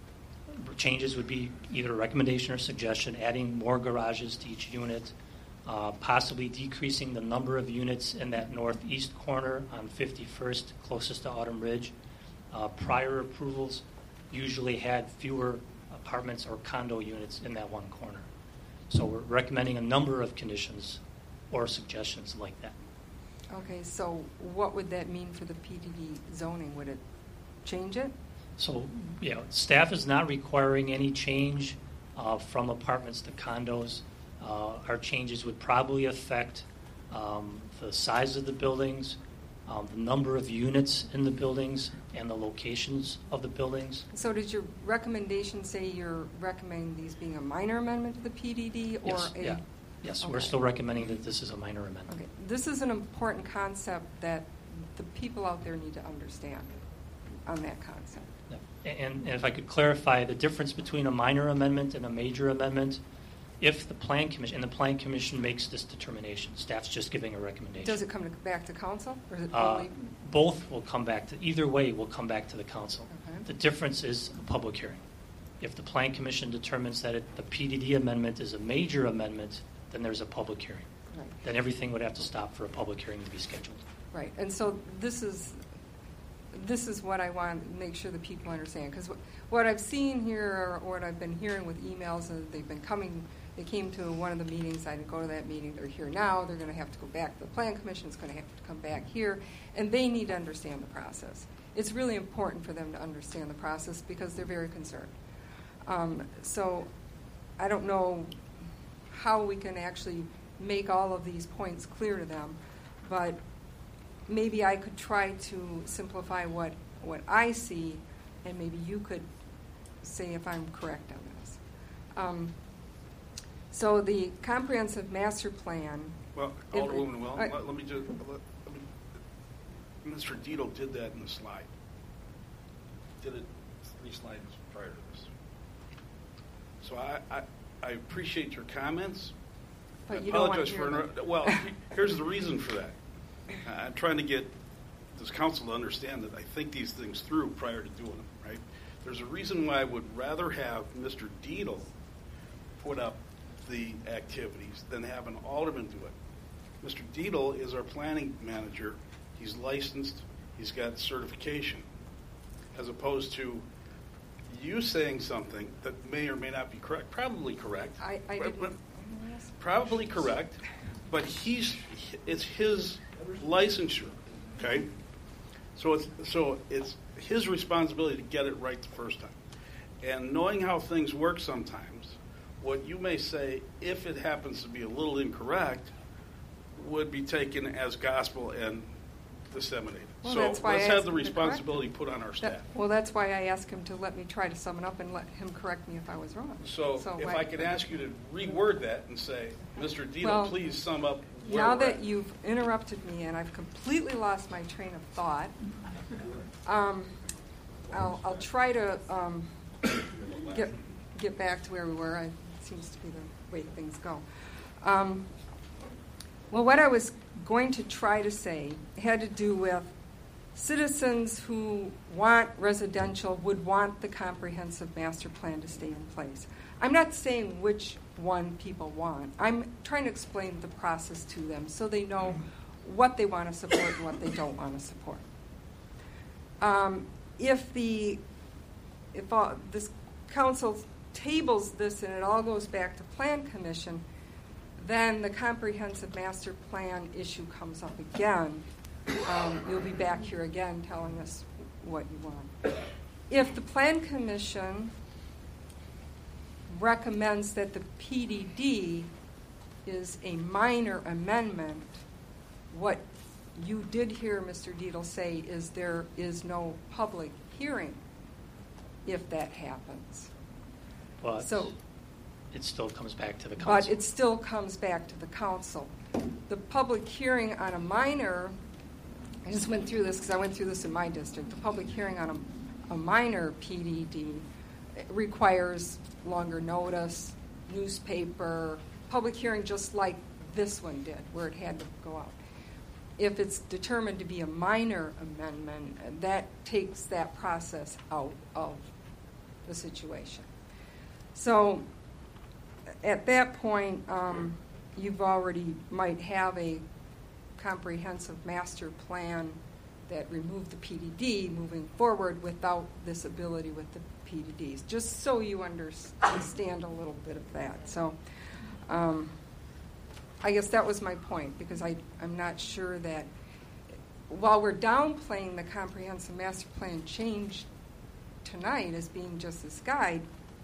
changes would be either a recommendation or suggestion, adding more garages to each unit, uh, possibly decreasing the number of units in that northeast corner on fifty-first, closest to Autumn Ridge. Uh, prior approvals usually had fewer apartments or condo units in that one corner. So we're recommending a number of conditions or suggestions like that. Okay, so what would that mean for the P D D zoning? Would it change it? So, you know, staff is not requiring any change uh, from apartments to condos. Uh, our changes would probably affect um, the size of the buildings, um, the number of units in the buildings, and the locations of the buildings. So does your recommendation say you're recommending these being a minor amendment to the P D D or Yes, a? yeah. Yes, we're Okay. still recommending that this is a minor amendment. Okay, this is an important concept that the people out there need to understand on that concept. Yeah. And, and if I could clarify the difference between a minor amendment and a major amendment, if the plan commission, and the plan commission makes this determination, staff's just giving a recommendation. Does it come to, back to council, or is it Uh, only? both will come back to, either way will come back to the council. Okay. The difference is a public hearing. If the plan commission determines that it, the P D D amendment is a major amendment, then there's a public hearing. Right. Then everything would have to stop for a public hearing to be scheduled. Right, and so this is, this is what I want to make sure the people understand, because what I've seen here, or what I've been hearing with emails, and they've been coming, they came to one of the meetings, I didn't go to that meeting, they're here now, they're going to have to go back to the plan commission, it's going to have to come back here, and they need to understand the process. It's really important for them to understand the process because they're very concerned. Um, so I don't know how we can actually make all of these points clear to them, but maybe I could try to simplify what, what I see, and maybe you could say if I'm correct on this. Um, so the comprehensive master plan. Well, if- Alderwoman, well, I- let, let me just, let, let me, Mister Dito did that in the slide. Did it three slides prior to this. So I, I, I appreciate your comments. But I you don't want apologize to for hear inter- them. well. Here's the reason for that. I'm trying to get this council to understand that I think these things through prior to doing them. Right? There's a reason why I would rather have Mister Dietel put up the activities than have an alderman do it. Mister Dietel is our planning manager. He's licensed. He's got certification, as opposed to you saying something that may or may not be correct. Probably correct. I, I But- didn't. but- Probably correct, but he's it's his licensure, okay? So it's so it's his responsibility to get it right the first time. And knowing how things work sometimes, what you may say, if it happens to be a little incorrect, would be taken as gospel and disseminated. Well, so that's why let's I have asked the him to correct responsibility me. put on our staff. That, well, that's why I asked him to let me try to sum it up and let him correct me if I was wrong. So, if why- I could ask you to reword that and say, Mister Dietel, Well, please sum up where Now we're that at. you've interrupted me and I've completely lost my train of thought, um, I'll, I'll try to um, get get back to where we were. It seems to be the way things go. Um, well, what I was going to try to say had to do with citizens who want residential would want the comprehensive master plan to stay in place. I'm not saying which one people want. I'm trying to explain the process to them so they know what they want to support and what they don't want to support. Um, if the if all, this council tables this and it all goes back to Plan Commission, then the comprehensive master plan issue comes up again. Um, you'll be back here again telling us what you want. If the Plan Commission recommends that the P D D is a minor amendment, what you did hear Mister Dietl say is there is no public hearing if that happens. But so, it still comes back to the council. But it still comes back to the council. The public hearing on a minor, I just went through this because I went through this in my district, the public hearing on a, a minor P D D requires longer notice, newspaper, public hearing just like this one did, where it had to go out. If it's determined to be a minor amendment, that takes that process out of the situation. So at that point, um, you've already might have a comprehensive master plan that removed the P D D moving forward without this ability with the P D Ds, just so you understand a little bit of that. So um, I guess that was my point, because I, I'm not sure that while we're downplaying the comprehensive master plan change tonight as being just this guide,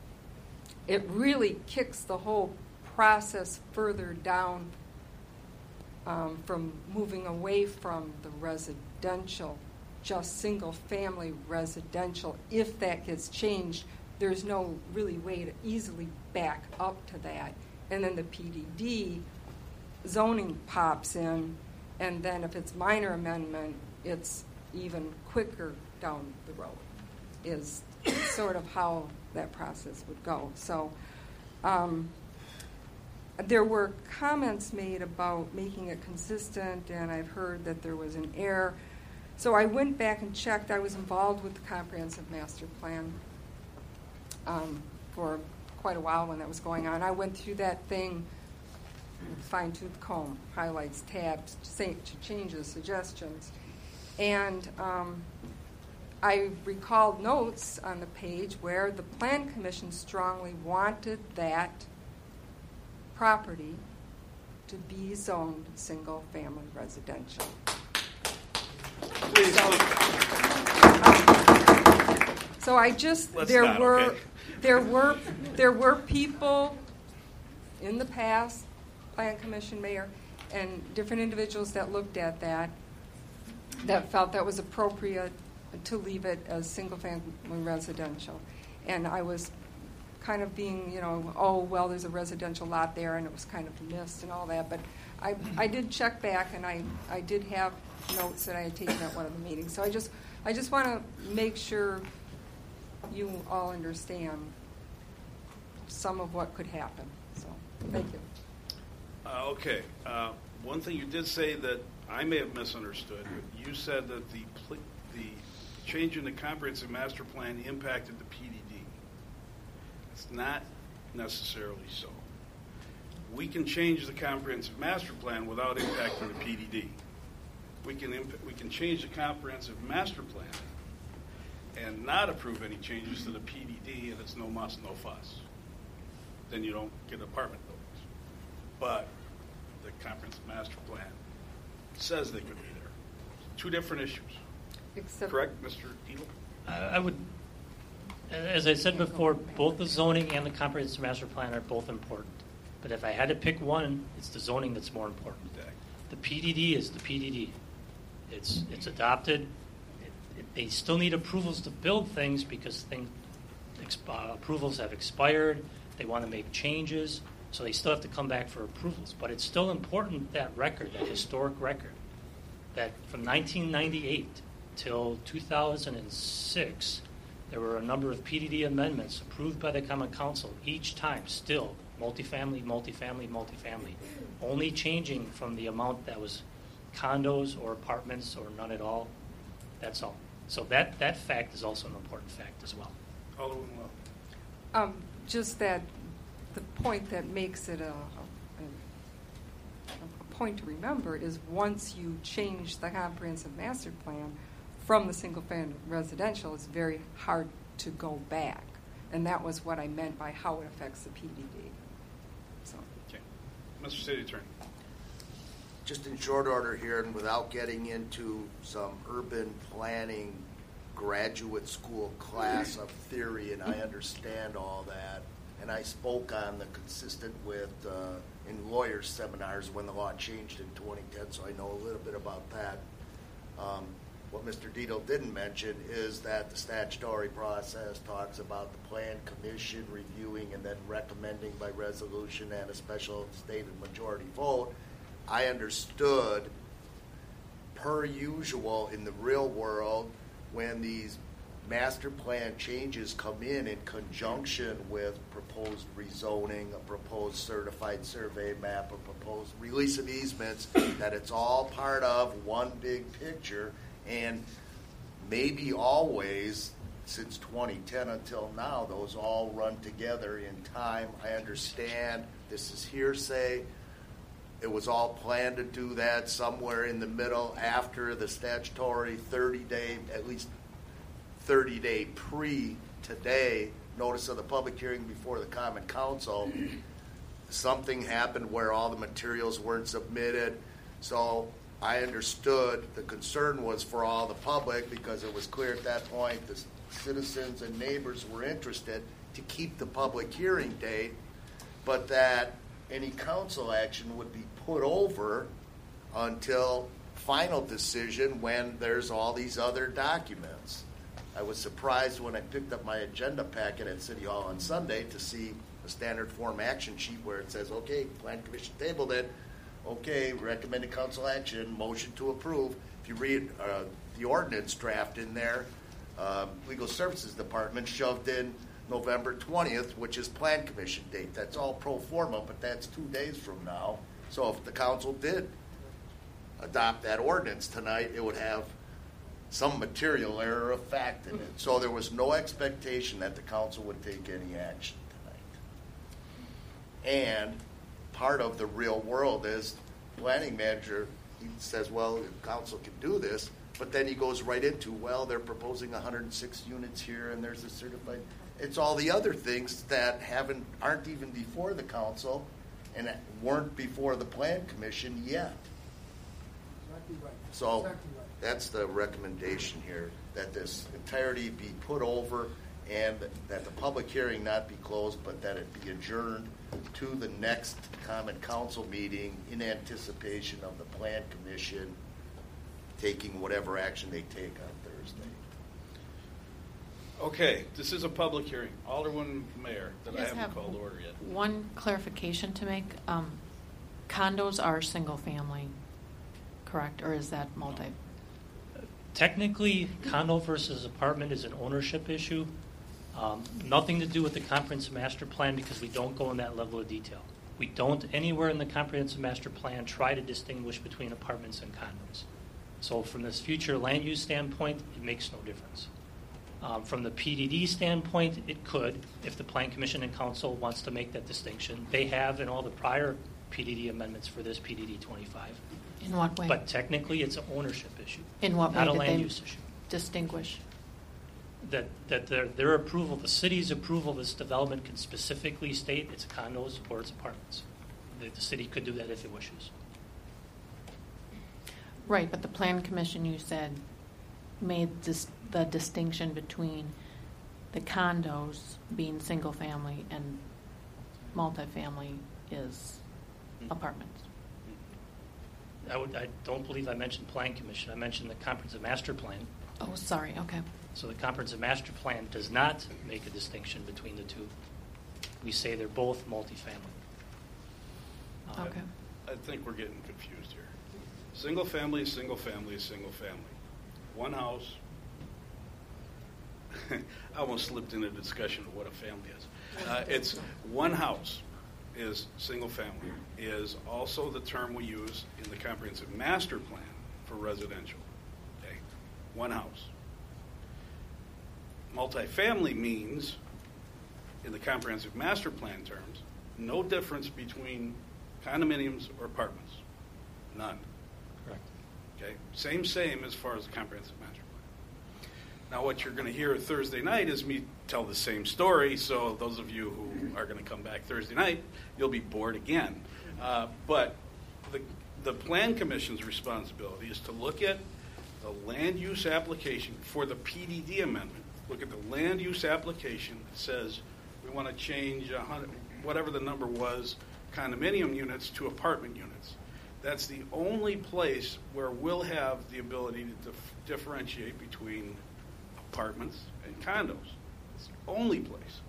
it really kicks the whole process further down um, from moving away from the residential, just single-family residential. If that gets changed, there's no really way to easily back up to that. And then the P D D zoning pops in, and then if it's minor amendment, it's even quicker down the road, is sort of how that process would go. So um, there were comments made about making it consistent, and I've heard that there was an error. So I went back and checked. I was involved with the comprehensive master plan um, for quite a while when that was going on. I went through that thing, fine-tooth comb, highlights, tabs, changes, suggestions. And um, I recalled notes on the page where the Plan Commission strongly wanted that property to be zoned single-family residential. Please. So, um, so I just Let's there not, were okay. there were there were people in the past, Plan Commission, Mayor, and different individuals that looked at that that felt that was appropriate to leave it as single-family residential. And I was kind of being, you know, oh, well, there's a residential lot there, and it was kind of missed and all that. But I, I did check back, and I, I did have notes that I had taken at one of the meetings. So I just, I just want to make sure you all understand some of what could happen. So thank you. Uh, okay. Uh, one thing you did say that I may have misunderstood. You said that the pl- the change in the comprehensive master plan impacted the P D D. It's not necessarily so. We can change the comprehensive master plan without impacting the P D D. We can imp- we can change the comprehensive master plan and not approve any changes to the P D D, and it's no muss, no fuss. Then you don't get apartment buildings. But the comprehensive master plan says they could be there. Two different issues. Except Correct, Mister Dietl? I I would, as I said before, both the zoning and the comprehensive master plan are both important. But if I had to pick one, it's the zoning that's more important. The P D D is the P D D. It's it's adopted. It, it, they still need approvals to build things because things, exp- uh, approvals have expired. They want to make changes, so they still have to come back for approvals. But it's still important, that record, that historic record, that from nineteen ninety-eight till two thousand six, there were a number of P D D amendments approved by the Common Council, each time still multifamily, multifamily, multifamily, only changing from the amount that was condos or apartments or none at all. That's all. So that, that fact is also an important fact as well. Alderman Love. Um, just that the point that makes it a, a, a point to remember is once you change the comprehensive master plan from the single-family residential, it's very hard to go back. And that was what I meant by how it affects the P D D. So. Okay. Mister City Attorney. Just in short order here, and without getting into some urban planning graduate school class of theory, and I understand all that, and I spoke on the consistent with uh, in lawyers' seminars when the law changed in twenty ten, so I know a little bit about that. Um, what Mister Dito didn't mention is that the statutory process talks about the Plan Commission reviewing and then recommending by resolution and a special stated majority vote. I understood, per usual in the real world, when these master plan changes come in in conjunction with proposed rezoning, a proposed certified survey map, a proposed release of easements, that it's all part of one big picture, and maybe always, since twenty ten until now, those all run together in time. I understand this is hearsay. It was all planned to do that somewhere in the middle after the statutory thirty-day, at least thirty-day pre-today notice of the public hearing before the Common Council. Something happened where all the materials weren't submitted. So I understood the concern was for all the public, because it was clear at that point the citizens and neighbors were interested to keep the public hearing date, but that any council action would be put over until final decision when there's all these other documents. I was surprised when I picked up my agenda packet at City Hall on Sunday to see a standard form action sheet where it says, okay, Plan Commission tabled it, okay, recommended council action, motion to approve. If you read uh, the ordinance draft in there, um, Legal Services Department shoved in November twentieth, which is Plan Commission date. That's all pro forma, but that's two days from now. So if the council did adopt that ordinance tonight, it would have some material error of fact in it. So there was no expectation that the council would take any action tonight. And part of the real world is planning manager, he says, well, the council can do this, but then he goes right into, well, they're proposing one hundred six units here, and there's a certified. It's all the other things that haven't aren't even before the council and weren't before the Plan Commission yet. Exactly right. So Exactly right. that's the recommendation here, that this entirety be put over and that the public hearing not be closed, but that it be adjourned to the next Common Council meeting in anticipation of the Plan Commission taking whatever action they take on Thursday. Okay, this is a public hearing. Alderman Mayor, that I Just haven't have called to order yet. One clarification to make. Um, condos are single family, correct? Or is that multi? Technically, condo versus apartment is an ownership issue. Um, nothing to do with the comprehensive master plan, because we don't go in that level of detail. We don't anywhere in the comprehensive master plan try to distinguish between apartments and condos. So from this future land use standpoint, it makes no difference. Um, from the P D D standpoint, it could, if the Plan Commission and Council wants to make that distinction. They have in all the prior P D D amendments for this P D D twenty-five. In what way? But technically, it's an ownership issue. In what not way a did land they use issue. distinguish? That that their their approval, the city's approval of this development, can specifically state it's condos or it's apartments. The, the city could do that if it wishes. Right, but the Plan Commission, you said, made this, the distinction between the condos being single family and multifamily is apartments. I would I don't believe I mentioned Plan Commission. I mentioned the Comprehensive Master Plan. Oh, sorry. Okay. So the Comprehensive Master Plan does not make a distinction between the two. We say they're both multifamily. Uh, Okay. I think we're getting confused here. Single family, single family, single family. One house. I almost slipped into a discussion of what a family is. Uh, it's one house is single family, is also the term we use in the comprehensive master plan for residential. Okay? one house. Multifamily means, in the comprehensive master plan terms, no difference between condominiums or apartments. None. Correct. Okay? Same, same as far as the comprehensive master plan. Now, what you're going to hear Thursday night is me tell the same story, so those of you who are going to come back Thursday night, you'll be bored again. Uh, but the, the Plan Commission's responsibility is to look at the land use application for the P D D amendment. Look at the land use application that says we want to change one hundred, whatever the number was, condominium units to apartment units. That's the only place where we'll have the ability to dif- differentiate between apartments and condos. It's the only place.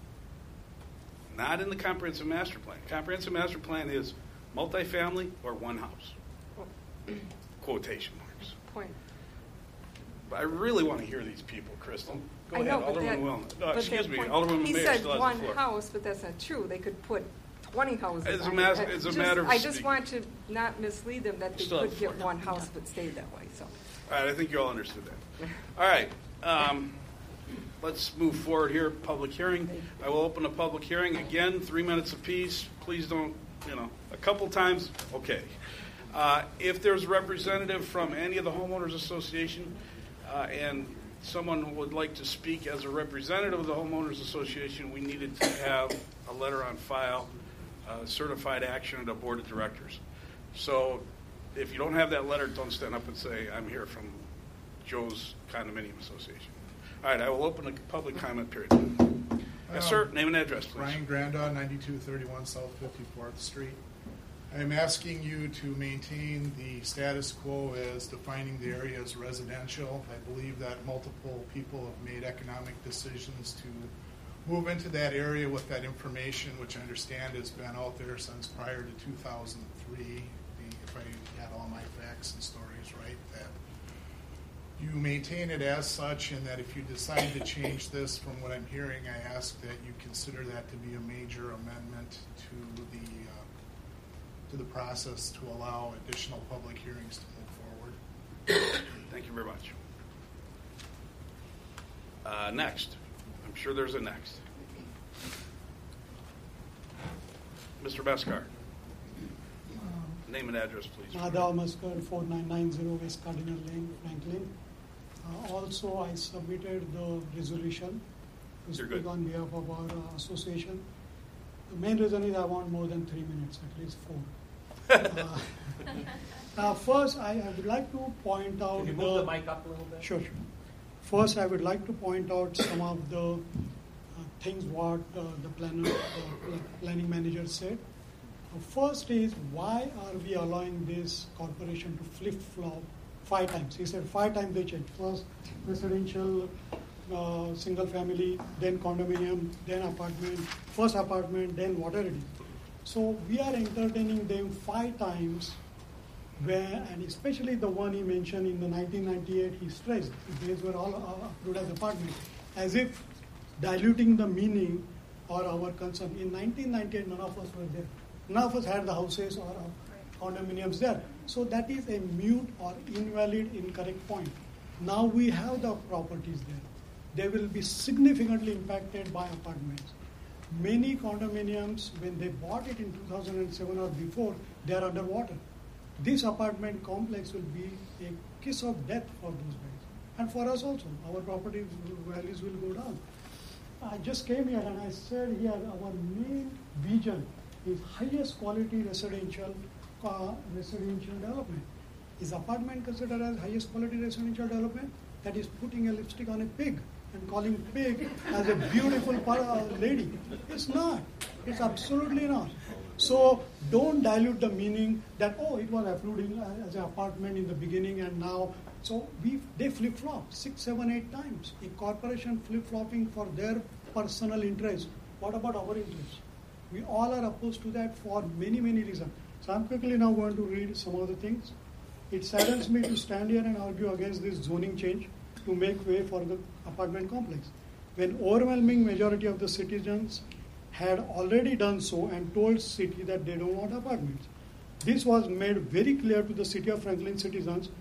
Not in the comprehensive master plan. Comprehensive master plan is multifamily or one house. Quotation marks. Point. But I really want to hear these people, Crystal. Go I ahead, know, but Alderman that- Wilner. No, but excuse that me, point- Alderman He Mayor said still has one the floor. house, but that's not true. They could put twenty houses. It's a on mas- it. it's a Just- matter of I just speak- want to not mislead them that they Still have could the get floor. one house but stay that way, so. All right, I think you all understood that. All right, um, let's move forward here. Public hearing. I will open a public hearing again. Three minutes apiece. Please don't, you know, a couple times. Okay. Uh, if there's a representative from any of the homeowners association uh, and someone would like to speak as a representative of the homeowners association, we needed to have a letter on file, uh, certified action at a board of directors. So if you don't have that letter, don't stand up and say, I'm here from Joe's Condominium Association. All right, I will open a public comment period. Yes, sir. Name and address, please. Brian Grandaw, ninety-two thirty-one South fifty-fourth Street. I'm asking you to maintain the status quo as defining the area as residential. I believe that multiple people have made economic decisions to move into that area with that information, which I understand has been out there since prior to two thousand three, if I had all my facts and stories right, that you maintain it as such, and that if you decide to change this, from what I'm hearing, I ask that you consider that to be a major amendment to the uh, to the process to allow additional public hearings to move forward. Thank you very much. Uh, next. I'm sure there's a next. Mister Beskar. Name and address, please. Madhav Maskar, four nine nine zero West Cardinal Lane, Franklin. Uh, also, I submitted the resolution to You're speak good. on behalf of our uh, association. The main reason is I want more than three minutes, at least four. uh, uh, first, I, I would like to point out. Can you move the mic up a little bit? Sure, sure. First, I would like to point out some of the uh, things what uh, the planner, uh, planning manager said. Uh, first is, why are we allowing this corporation to flip-flop five times? He said five times they change. First residential, uh, single family, then condominium, then apartment, first apartment, then whatever it is. So we are entertaining them five times, where, and especially the one he mentioned in the nineteen ninety-eight, he stressed these were all uh, approved as apartments, as if diluting the meaning or our concern. In nineteen ninety-eight, none of us were there. None of us had the houses or uh, condominiums there. So that is a mute or invalid, incorrect point. Now we have the properties there. They will be significantly impacted by apartments. Many condominiums, when they bought it in two thousand seven or before, they are underwater. This apartment complex will be a kiss of death for those guys. And for us also, our property values will go down. I just came here and I said here, our main vision is highest quality residential uh, residential development. Is apartment considered as highest quality residential development? That is putting a lipstick on a pig and calling pig as a beautiful uh, lady. It's not. It's absolutely not. So don't dilute the meaning that, oh, it was approved in, uh, as an apartment in the beginning and now. So we they flip-flop six, seven, eight times. A corporation flip-flopping for their personal interest. What about our interest? We all are opposed to that for many, many reasons. So I'm quickly now going to read some of the things. It saddens me to stand here and argue against this zoning change to make way for the apartment complex, when overwhelming majority of the citizens had already done so and told city that they don't want apartments. This was made very clear to the city of Franklin citizens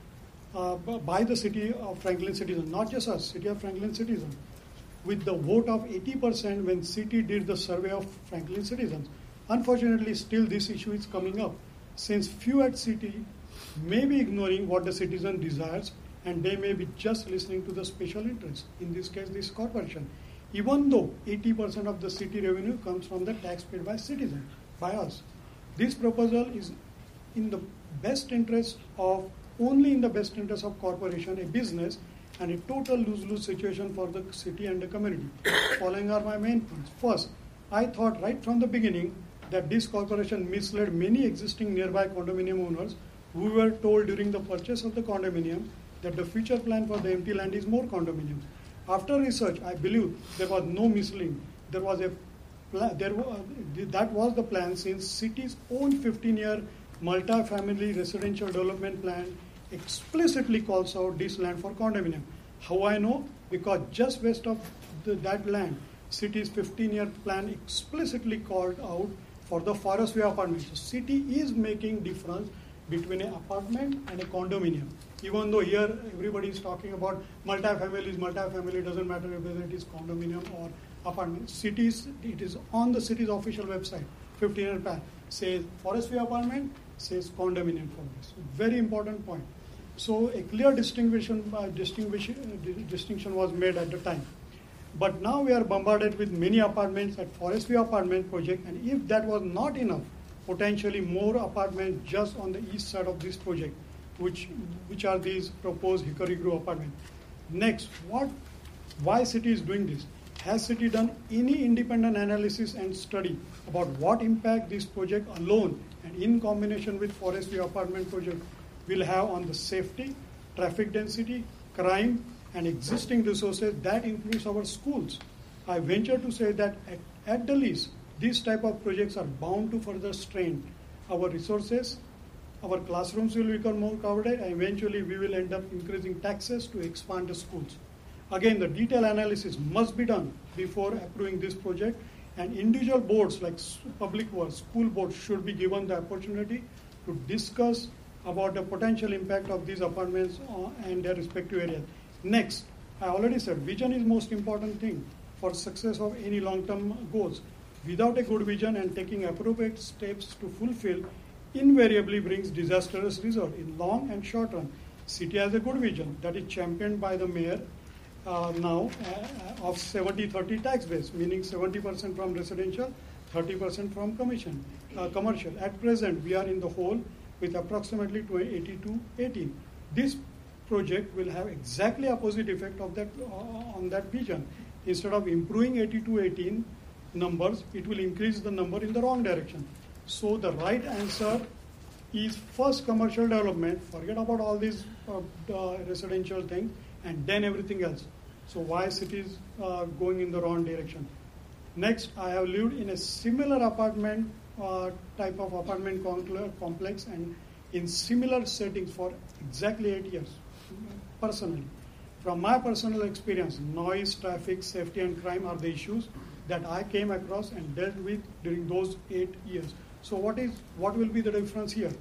uh, by the city of Franklin citizens, not just us, city of Franklin citizens, with the vote of eighty percent when city did the survey of Franklin citizens. Unfortunately, still this issue is coming up, since few at city may be ignoring what the citizen desires, and they may be just listening to the special interest, in this case this corporation, even though eighty percent of the city revenue comes from the tax paid by citizens, by us. This proposal is in the best interest of, only in the best interest of corporation, a business, and a total lose-lose situation for the city and the community. Following are my main points. First, I thought right from the beginning that this corporation misled many existing nearby condominium owners who were told during the purchase of the condominium that the future plan for the empty land is more condominiums. After research, I believe there was no misleading. There was a pla- there was, that was the plan, since city's own fifteen-year multi-family residential development plan explicitly calls out this land for condominium. How I know? Because just west of the, that land, city's fifteen-year plan explicitly called out for the Forest View apartments. So city is making difference between an apartment and a condominium. Even though here everybody is talking about multi-families, multi-family doesn't matter whether it is condominium or apartment. Cities, it is on the city's official website, fifteen-year plan, says Forest View apartment, says condominium for this. Very important point. So a clear distinction, uh, distinguish, uh, distinction was made at the time. But now we are bombarded with many apartments at Forest View apartment project, and if that was not enough, potentially more apartments just on the east side of this project, which which are these proposed Hickory Grove apartments. Next, what, why city is doing this? Has city done any independent analysis and study about what impact this project alone and in combination with Forest View apartment project will have on the safety, traffic density, crime, and existing resources? That includes our schools. I venture to say that at, at the least, these type of projects are bound to further strain our resources. Our classrooms will become more crowded, and eventually we will end up increasing taxes to expand the schools. Again, the detailed analysis must be done before approving this project, and individual boards like public works, school boards should be given the opportunity to discuss about the potential impact of these apartments and their respective areas. Next, I already said vision is most important thing for success of any long-term goals. Without a good vision and taking appropriate steps to fulfill invariably brings disastrous result in long and short run. City has a good vision that is championed by the mayor uh, now uh, of seventy thirty tax base, meaning seventy percent from residential, thirty percent from commission, uh, commercial. At present, we are in the hole with approximately eighty-two eighteen. This project will have exactly opposite effect of that uh, on that vision. Instead of improving eighty-two eighteen numbers, it will increase the number in the wrong direction. So the right answer is first commercial development, forget about all these uh, uh, residential things, and then everything else. So why cities uh, going in the wrong direction? Next, I have lived in a similar apartment uh, type of apartment complex and in similar settings for exactly eight years, personally. From my personal experience, noise, traffic, safety, and crime are the issues that I came across and dealt with during those eight years. So what is what will be the difference here?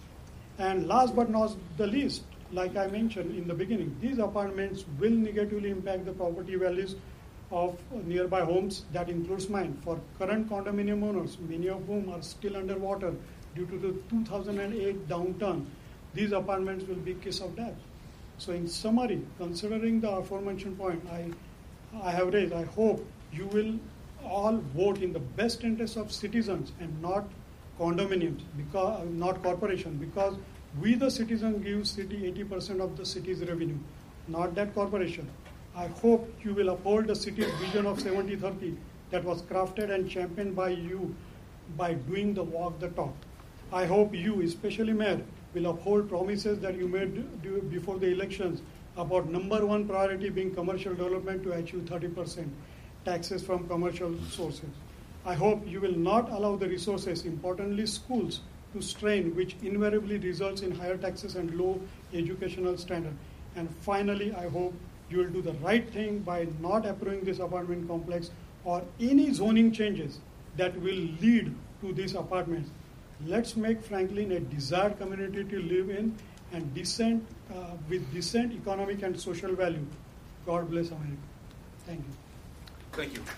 And last but not the least, like I mentioned in the beginning, these apartments will negatively impact the property values of nearby homes. That includes mine. For current condominium owners, many of whom are still underwater due to the two thousand eight downturn, these apartments will be kiss of death. So in summary, considering the aforementioned point I, I have raised, I hope you will all vote in the best interest of citizens and not condominiums, because not corporation, because we the citizens give city eighty percent of the city's revenue, not that corporation. I hope you will uphold the city's vision of seventy thirty that was crafted and championed by you by doing the walk the talk. I hope you, especially Mayor, will uphold promises that you made before the elections about number one priority being commercial development to achieve thirty percent taxes from commercial sources. I hope you will not allow the resources, importantly schools, to strain, which invariably results in higher taxes and low educational standard. And finally, I hope you will do the right thing by not approving this apartment complex or any zoning changes that will lead to these apartments. Let's make Franklin a desired community to live in and decent, uh, with decent economic and social value. God bless America. Thank you. Thank you.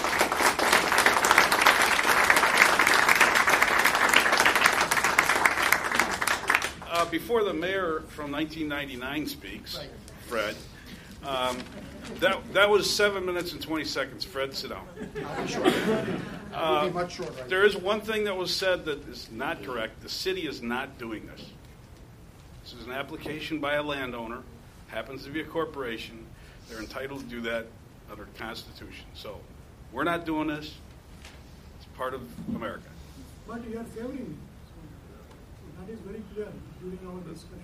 Uh, before the mayor from nineteen ninety-nine speaks, Fred, um, that that was seven minutes and twenty seconds. Fred, sit down. I'll be short. I'll be much shorter. There is one thing that was said that is not correct. The city is not doing this. This is an application by a landowner, happens to be a corporation. They're entitled to do that under the Constitution. So we're not doing this. It's part of America. But you are favoring me. So that is very clear during our discussion.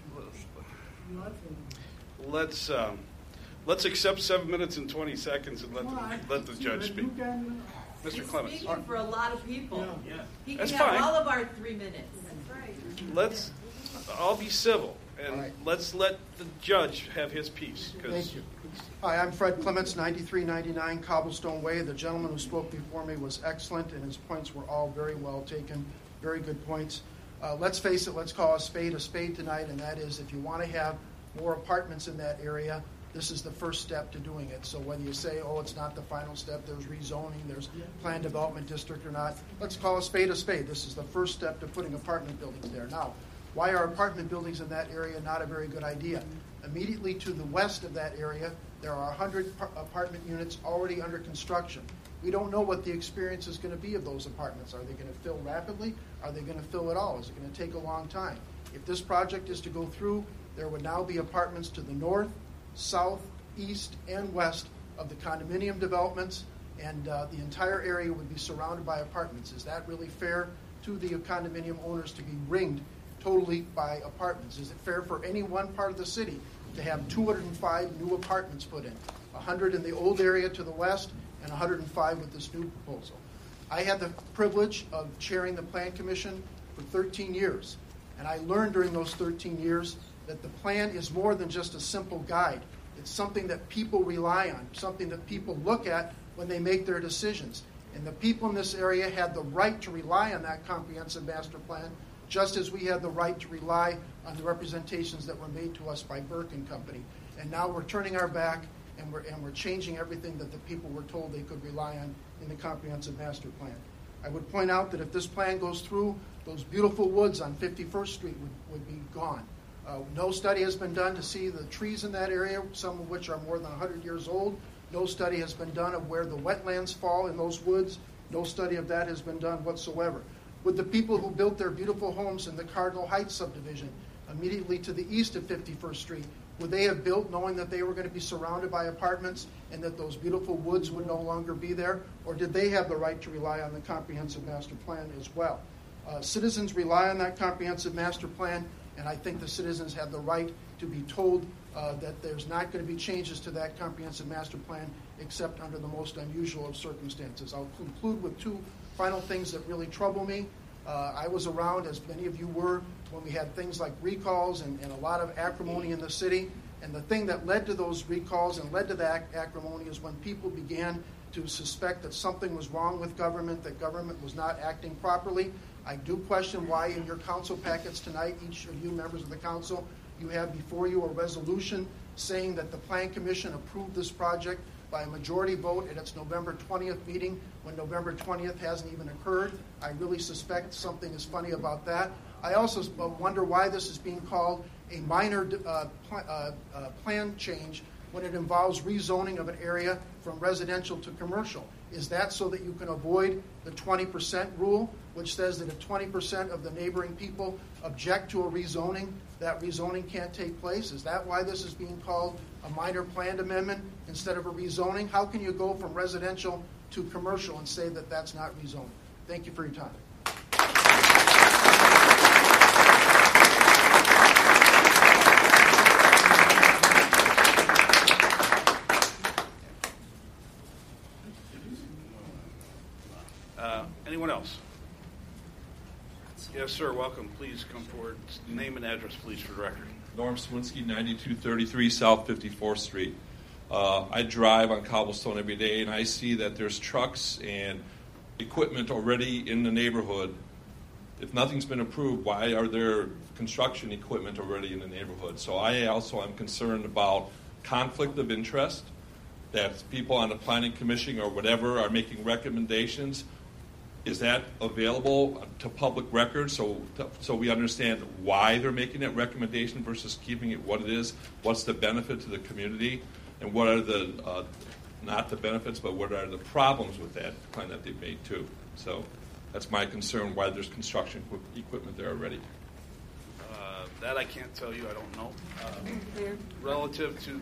You are favoring me. Let's um, let's accept seven minutes and twenty seconds and let Well, I- the, let the judge speak. You can, Mister He's Clements. speaking for a lot of people. Yeah. He can That's have fine. all of our three minutes. That's right. Let's all be civil and All right. let's let the judge have his piece. 'cause Thank you. Hi, I'm Fred Clements, ninety-three ninety-nine Cobblestone Way. The gentleman who spoke before me was excellent, and his points were all very well taken, very good points. Uh, let's face it, let's call a spade a spade tonight, and that is if you want to have more apartments in that area, this is the first step to doing it. So whether you say, oh, it's not the final step, there's rezoning, there's planned development district or not, let's call a spade a spade. This is the first step to putting apartment buildings there. Now, why are apartment buildings in that area not a very good idea? Immediately to the west of that area, there are one hundred par- apartment units already under construction. We don't know what the experience is going to be of those apartments. Are they going to fill rapidly? Are they going to fill at all? Is it going to take a long time? If this project is to go through, there would now be apartments to the north, south, east, and west of the condominium developments, and uh, the entire area would be surrounded by apartments. Is that really fair to the condominium owners to be ringed totally by apartments? Is it fair for any one part of the city to have two hundred five new apartments put in, one hundred in the old area to the west and one hundred five with this new proposal? I had the privilege of chairing the Plan Commission for thirteen years, and I learned during those thirteen years that the plan is more than just a simple guide. It's something that people rely on, something that people look at when they make their decisions. And the people in this area had the right to rely on that comprehensive master plan, just as we had the right to rely on the representations that were made to us by Burke and Company. And now we're turning our back, and we're, and we're changing everything that the people were told they could rely on in the comprehensive master plan. I would point out that if this plan goes through, those beautiful woods on fifty-first Street would, would be gone. Uh, no study has been done to see the trees in that area, some of which are more than one hundred years old. No study has been done of where the wetlands fall in those woods. No study of that has been done whatsoever. Would the people who built their beautiful homes in the Cardinal Heights subdivision immediately to the east of fifty-first Street, would they have built knowing that they were going to be surrounded by apartments and that those beautiful woods would no longer be there? Or did they have the right to rely on the comprehensive master plan as well? Uh, citizens rely on that comprehensive master plan, and I think the citizens have the right to be told uh, that there's not going to be changes to that comprehensive master plan except under the most unusual of circumstances. I'll conclude with two final things that really trouble me. Uh, I was around, as many of you were, when we had things like recalls and, and a lot of acrimony in the city. And the thing that led to those recalls and led to that acrimony is when people began to suspect that something was wrong with government, that government was not acting properly. I do question why in your council packets tonight, each of you members of the council, you have before you a resolution saying that the Plan Commission approved this project by a majority vote at its November twentieth meeting, when November twentieth hasn't even occurred. I really suspect something is funny about that. I also wonder why this is being called a minor uh, pl- uh, uh, plan change when it involves rezoning of an area from residential to commercial. Is that so that you can avoid the twenty percent rule, which says that if twenty percent of the neighboring people object to a rezoning, that rezoning can't take place? Is that why this is being called a minor planned amendment instead of a rezoning? How can you go from residential to commercial and say that that's not rezoning? Thank you for your time. Uh, anyone else? Yes, sir. Welcome. Please come forward. Name and address, please, for the record. Norm Swinski, ninety-two thirty-three South fifty-fourth Street. Uh, I drive on Cobblestone every day, and I see that there's trucks and equipment already in the neighborhood. If nothing's been approved, why are there construction equipment already in the neighborhood. So I also am concerned about conflict of interest, that people on the planning commission or whatever are making recommendations. Is that available to public record so so we understand why they're making that recommendation versus keeping it what it is? What's the benefit to the community? And what are the, uh, not the benefits, but what are the problems with that plan that they've made too? So that's my concern, why there's construction equi- equipment there already. Uh, that I can't tell you. I don't know. Uh, relative to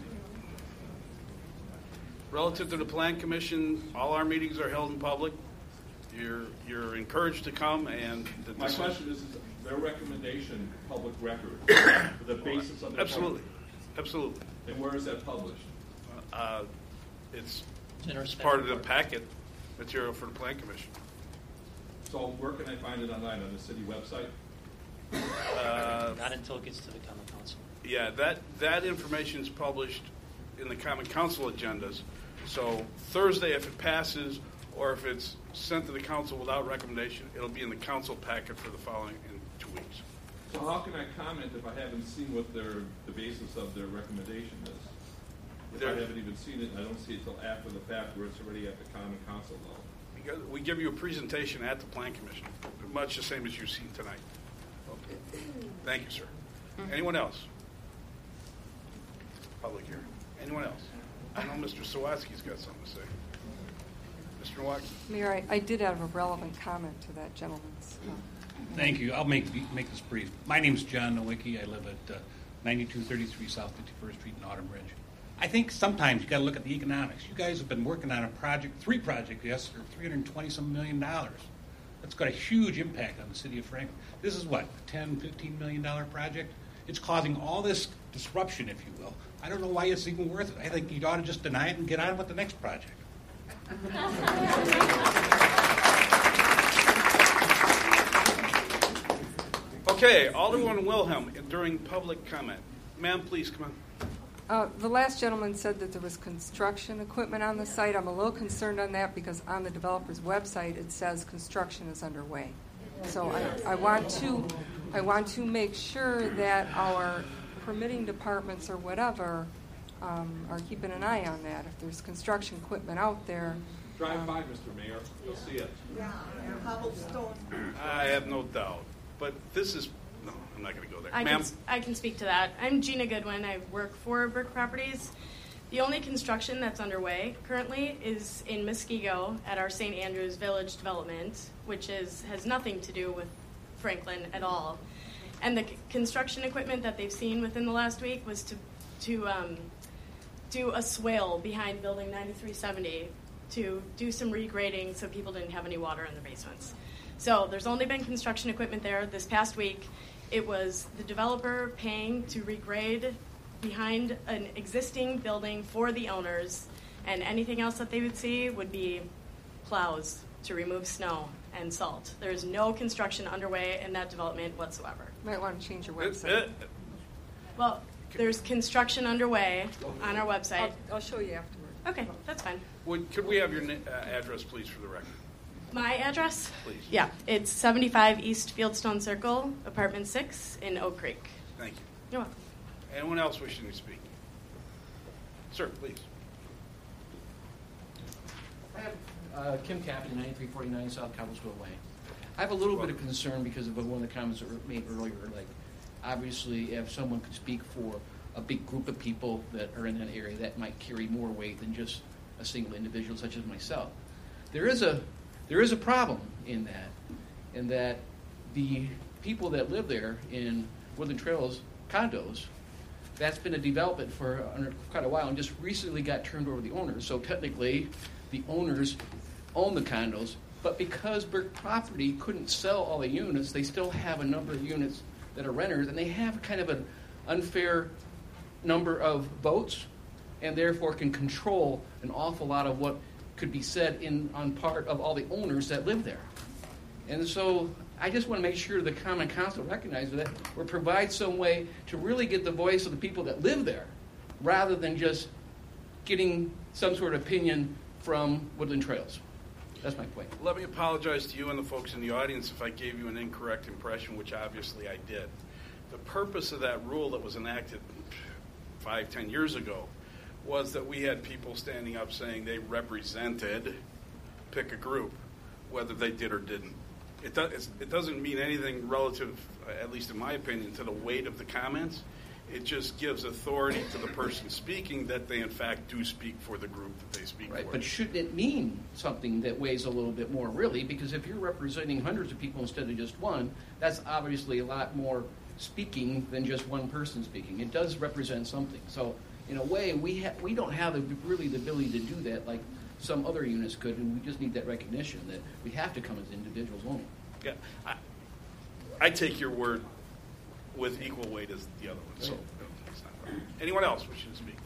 relative to the Plan Commission, all our meetings are held in public. You're you're encouraged to come, and the My decision- question is, is their recommendation public record, the basis of their Absolutely, absolutely. And where is that published? Uh, it's It's in our it's staff part of the report. packet material for the Plan Commission. So where can I find it online, on the city website? Uh, Not until it gets to the common council. Yeah, that, that information is published in the Common Council agendas. So Thursday, if it passes, or if it's sent to the council without recommendation, it'll be in the council packet for the following in two weeks. So how can I comment if I haven't seen what their, the basis of their recommendation is? If I There- haven't even seen it, and I don't see it till after the fact, where it's already at the common council level. Because we give you a presentation at the Plan Commission, much the same as you've seen tonight. Thank you, sir. Anyone else? Public hearing. Anyone else? I know Mister Sawatsky's got something to say. Mister Nowacki? Mayor, I, I did have a relevant comment to that gentleman's. Uh, Thank you. I'll make make this brief. My name's John Nowicki. I live at uh, ninety-two thirty-three South fifty-first Street in Autumn Ridge. I think sometimes you got to look at the economics. You guys have been working on a project, three projects, yes, for three hundred twenty some million dollars. That's got a huge impact on the city of Franklin. This is what, a ten, fifteen million dollar project? It's causing all this disruption, if you will. I don't know why it's even worth it. I think you ought to just deny it and get on with the next project. Okay, Alderman Wilhelm, during public comment. Ma'am, please come on. Uh, the last gentleman said that there was construction equipment on the site. I'm a little concerned on that because on the developer's website it says construction is underway. So I, I want to, I want to make sure that our permitting departments or whatever um, are keeping an eye on that. If there's construction equipment out there, Drive by, Mister Mayor. You'll see it. Yeah, cobblestone. I have no doubt. But this is, no, I'm not going to go there. I Ma'am? can, I can speak to that. I'm Gina Goodwin. I work for Brick Properties. The only construction that's underway currently is in Muskego at our Saint Andrews Village development, which is has nothing to do with Franklin at all. And the c- construction equipment that they've seen within the last week was to to um, do a swale behind Building ninety-three seventy to do some regrading so people didn't have any water in their basements. So there's only been construction equipment there. This past week, it was the developer paying to regrade behind an existing building for the owners, and anything else that they would see would be plows to remove snow and salt. There is no construction underway in that development whatsoever. you might want to change your Uh, website. Well, there's construction underway on our website. I'll, I'll show you afterward. Okay, that's fine. Would, could we have your na- uh, address, please, for the record? My address? Please. Yeah, it's seventy-five East Fieldstone Circle, Apartment six in Oak Creek. Thank you. You're welcome. Anyone else wishing to speak? Sir, please. I have uh, Kim Captain, ninety-three forty-nine South Cobblestone Way. I have a little bit of concern because of one of the comments that were made earlier. Like, obviously, if someone could speak for a big group of people that are in that area, that might carry more weight than just a single individual such as myself. There is a there is a problem in that, in that the people that live there in Woodland Trails condos, that's been a development for under quite a while and just recently got turned over to the owners. So technically, the owners own the condos, but because Brick Property couldn't sell all the units, they still have a number of units that are renters, and they have kind of an unfair number of votes, and therefore can control an awful lot of what could be said in on part of all the owners that live there. And so I just want to make sure the Common Council recognizes that or provide some way to really get the voice of the people that live there, rather than just getting some sort of opinion from Woodland Trails. That's my point. Let me apologize to you and the folks in the audience if I gave you an incorrect impression, which obviously I did. The purpose of that rule that was enacted five, ten years ago was that we had people standing up saying they represented, pick a group, whether they did or didn't. It, do, it doesn't mean anything relative, at least in my opinion, to the weight of the comments. It just gives authority to the person speaking that they in fact do speak for the group that they speak Right, for. but shouldn't it mean something that weighs a little bit more, really? Because if you're representing hundreds of people instead of just one, that's obviously a lot more speaking than just one person speaking. It does represent something. So, in a way, we ha- we don't have the, really the ability to do that like some other units could, and we just need that recognition that we have to come as individuals only. Yeah, I, I take your word with equal weight as the other one. So, it's not right. Anyone else wishing to speak?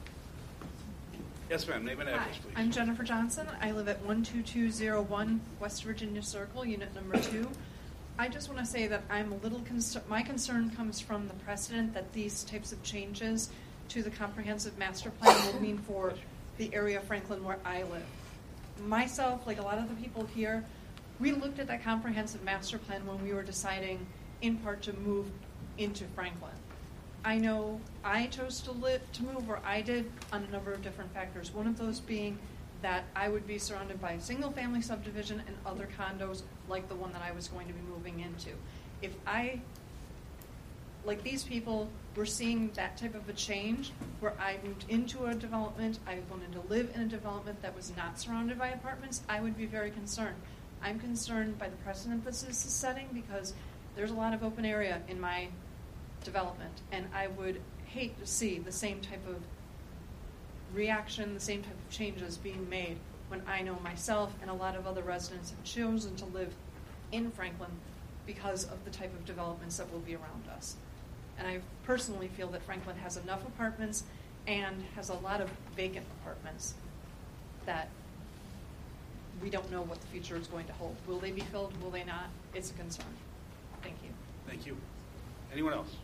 Yes, ma'am. Name and address, Hi, please. I'm Jennifer Johnson. I live at one two two zero one West Virginia Circle, unit number two. I just want to say that I'm a little concerned. My concern comes from the precedent that these types of changes to the comprehensive master plan will mean for the area of Franklin where I live. Myself, like a lot of the people here, we looked at that comprehensive master plan when we were deciding, in part, to move into Franklin. I know I chose to live to move where I did on a number of different factors. One of those being that I would be surrounded by a single-family subdivision and other condos like the one that I was going to be moving into. If I, like these people, were seeing that type of a change where I moved into a development, I wanted to live in a development that was not surrounded by apartments, I would be very concerned. I'm concerned by the precedent this is setting because there's a lot of open area in my development, and I would hate to see the same type of reaction, the same type of changes being made when I know myself and a lot of other residents have chosen to live in Franklin because of the type of developments that will be around us. And I personally feel that Franklin has enough apartments and has a lot of vacant apartments that we don't know what the future is going to hold. Will they be filled? Will they not? It's a concern. Thank you. Thank you. Anyone else?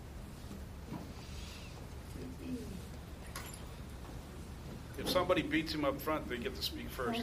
If somebody beats him up front, they get to speak first.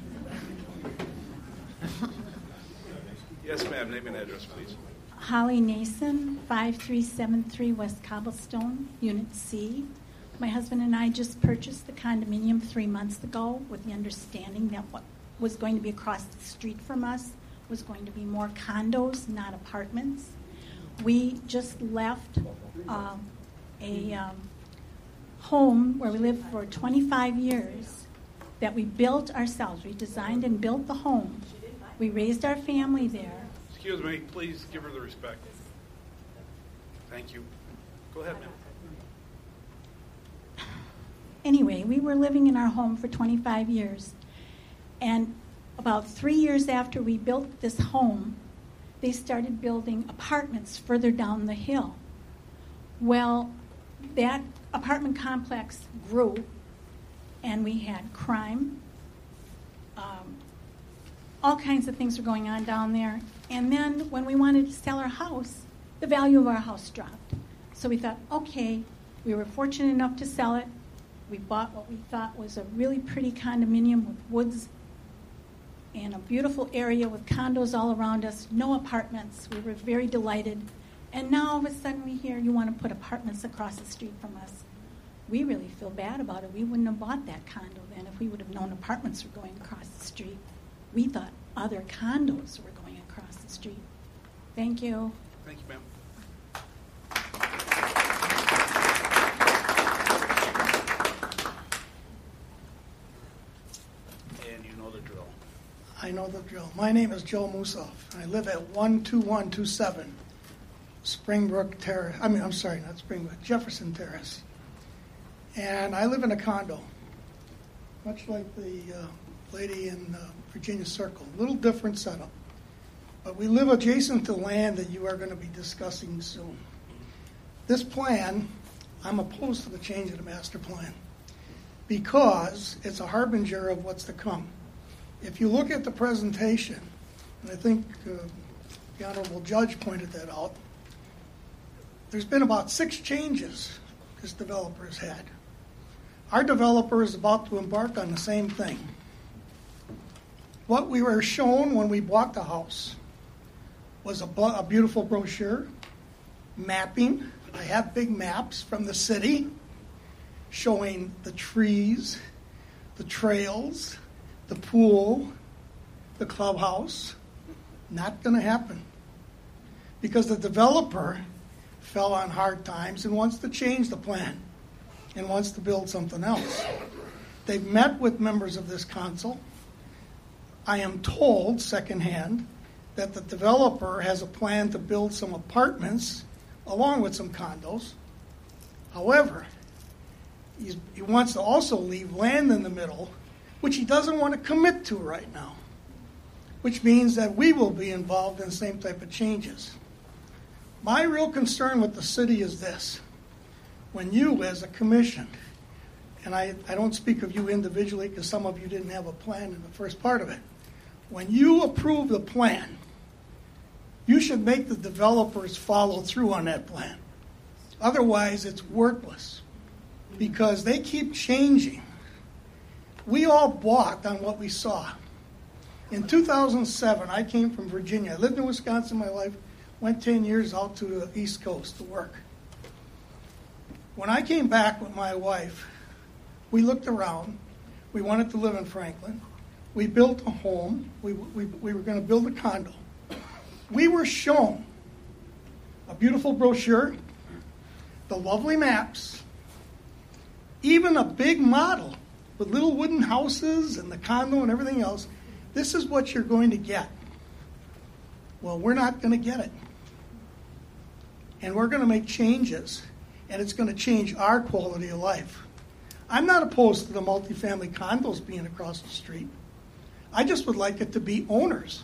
Yes, ma'am. Name and address, please. Holly Nason, five three seven three West Cobblestone, Unit C. My husband and I just purchased the condominium three months ago with the understanding that what was going to be across the street from us was going to be more condos, not apartments. We just left um, a um, home where we lived for twenty-five years that we built ourselves. We designed and built the home. We raised our family there. Excuse me. Please give her the respect. Thank you. Go ahead, ma'am. Anyway, we were living in our home for twenty-five years. And about three years after we built this home, they started building apartments further down the hill. Well, that apartment complex grew, and we had crime. Um, all kinds of things were going on down there. And then when we wanted to sell our house, the value of our house dropped. So we thought, okay, we were fortunate enough to sell it. We bought what we thought was a really pretty condominium with woods and a beautiful area with condos all around us, no apartments. We were very delighted. And now all of a sudden we hear you want to put apartments across the street from us. We really feel bad about it. We wouldn't have bought that condo then if we would have known apartments were going across the street. We thought other condos were going across the street. Thank you. Thank you, ma'am. And you know the drill. I know the drill. My name is Joe Musoff. I live at one two one two seven Springbrook Terrace. I mean, I'm sorry, not Springbrook, Jefferson Terrace. And I live in a condo, much like the uh, lady in uh, Virginia Circle. A little different setup. But we live adjacent to land that you are going to be discussing soon. This plan, I'm opposed to the change of the master plan because it's a harbinger of what's to come. If you look at the presentation, and I think uh, the Honorable Judge pointed that out, there's been about six changes this developer has had. Our developer is about to embark on the same thing. What we were shown when we bought the house was a, bu- a beautiful brochure, mapping. I have big maps from the city showing the trees, the trails, the pool, the clubhouse. Not going to happen because the developer fell on hard times and wants to change the plan and wants to build something else. They've met with members of this council. I am told secondhand that the developer has a plan to build some apartments along with some condos. However, he's, he wants to also leave land in the middle, which he doesn't want to commit to right now, which means that we will be involved in the same type of changes. My real concern with the city is this. When you, as a commission, and I, I don't speak of you individually because some of you didn't have a plan in the first part of it. When you approve the plan, you should make the developers follow through on that plan. Otherwise, it's worthless because they keep changing. We all balked on what we saw. In two thousand seven, I came from Virginia. I lived in Wisconsin my life, went ten years out to the East Coast to work. When I came back with my wife, we looked around. We wanted to live in Franklin. We built a home. We, we, we were going to build a condo. We were shown a beautiful brochure, the lovely maps, even a big model with little wooden houses and the condo and everything else. This is what you're going to get. Well, we're not going to get it. And we're going to make changes, and it's going to change our quality of life. I'm not opposed to the multifamily condos being across the street. I just would like it to be owners.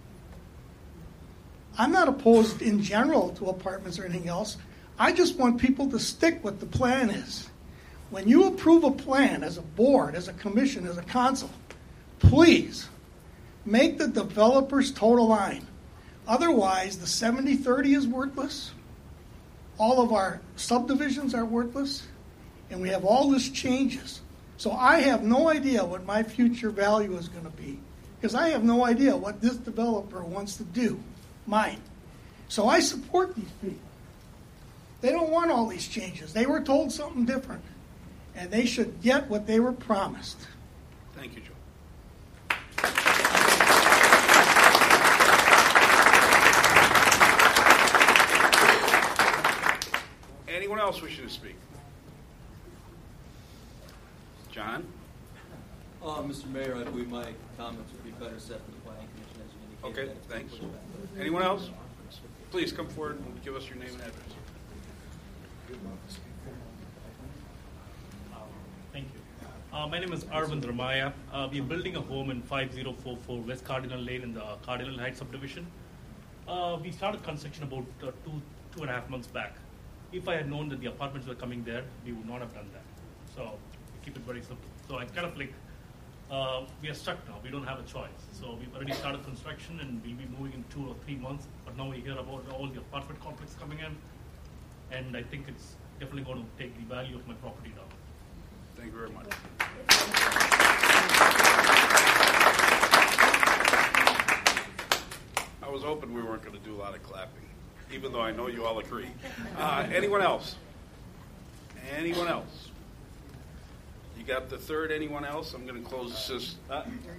I'm not opposed in general to apartments or anything else. I just want people to stick what the plan is. When you approve a plan as a board, as a commission, as a council, please make the developers toe the line. Otherwise, the seventy thirty is worthless. All of our subdivisions are worthless. And we have all this changes. So I have no idea what my future value is going to be because I have no idea what this developer wants to do, mine. So I support these people. They don't want all these changes. They were told something different, and they should get what they were promised. Thank you, Joe. Anyone else wishing to speak? John? Uh, Mister Mayor, I believe my comments would be better set for the Planning Commission as you indicated. Okay, thanks. Anyone else? Please come forward and give us your name and address. Thank you. Uh, my name is Arvind Ramaya. Uh, we're building a home in five zero four four West Cardinal Lane in the Cardinal Heights subdivision. Uh, we started construction about uh, two, two and a half months back. If I had known that the apartments were coming there, we would not have done that. So keep it very simple. So I kind of like, uh, we are stuck now. We don't have a choice. So we've already started construction and we'll be moving in two or three months. But now we hear about all the apartment complex coming in. And I think it's definitely going to take the value of my property down. Thank you very much. I was hoping we weren't going to do a lot of clapping, even though I know you all agree. Uh, anyone else? Anyone else? You got the third anyone else? I'm going to close this. Uh,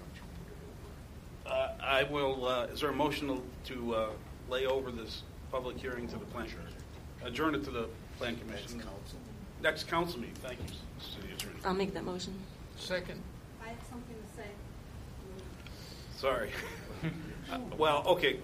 uh, I will, uh, is there a motion to, to uh, lay over this public hearing to the plan commission? Adjourn it to the plan commission. Next council. Next council meeting. Thank you, City Attorney. I'll make that motion. Second. I have something to say. Sorry. uh, well, okay.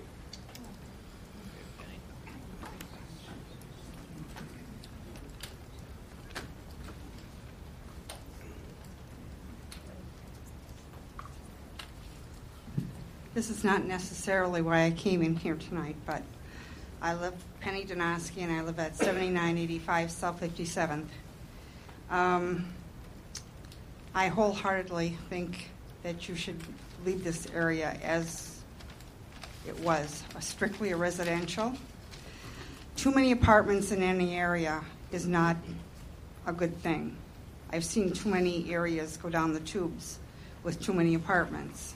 This is not necessarily why I came in here tonight, but I live Penny Donosky, and I live at seventy-nine eighty-five South fifty-seventh. Um, I wholeheartedly think that you should leave this area as it was, a strictly a residential. Too many apartments in any area is not a good thing. I've seen too many areas go down the tubes with too many apartments.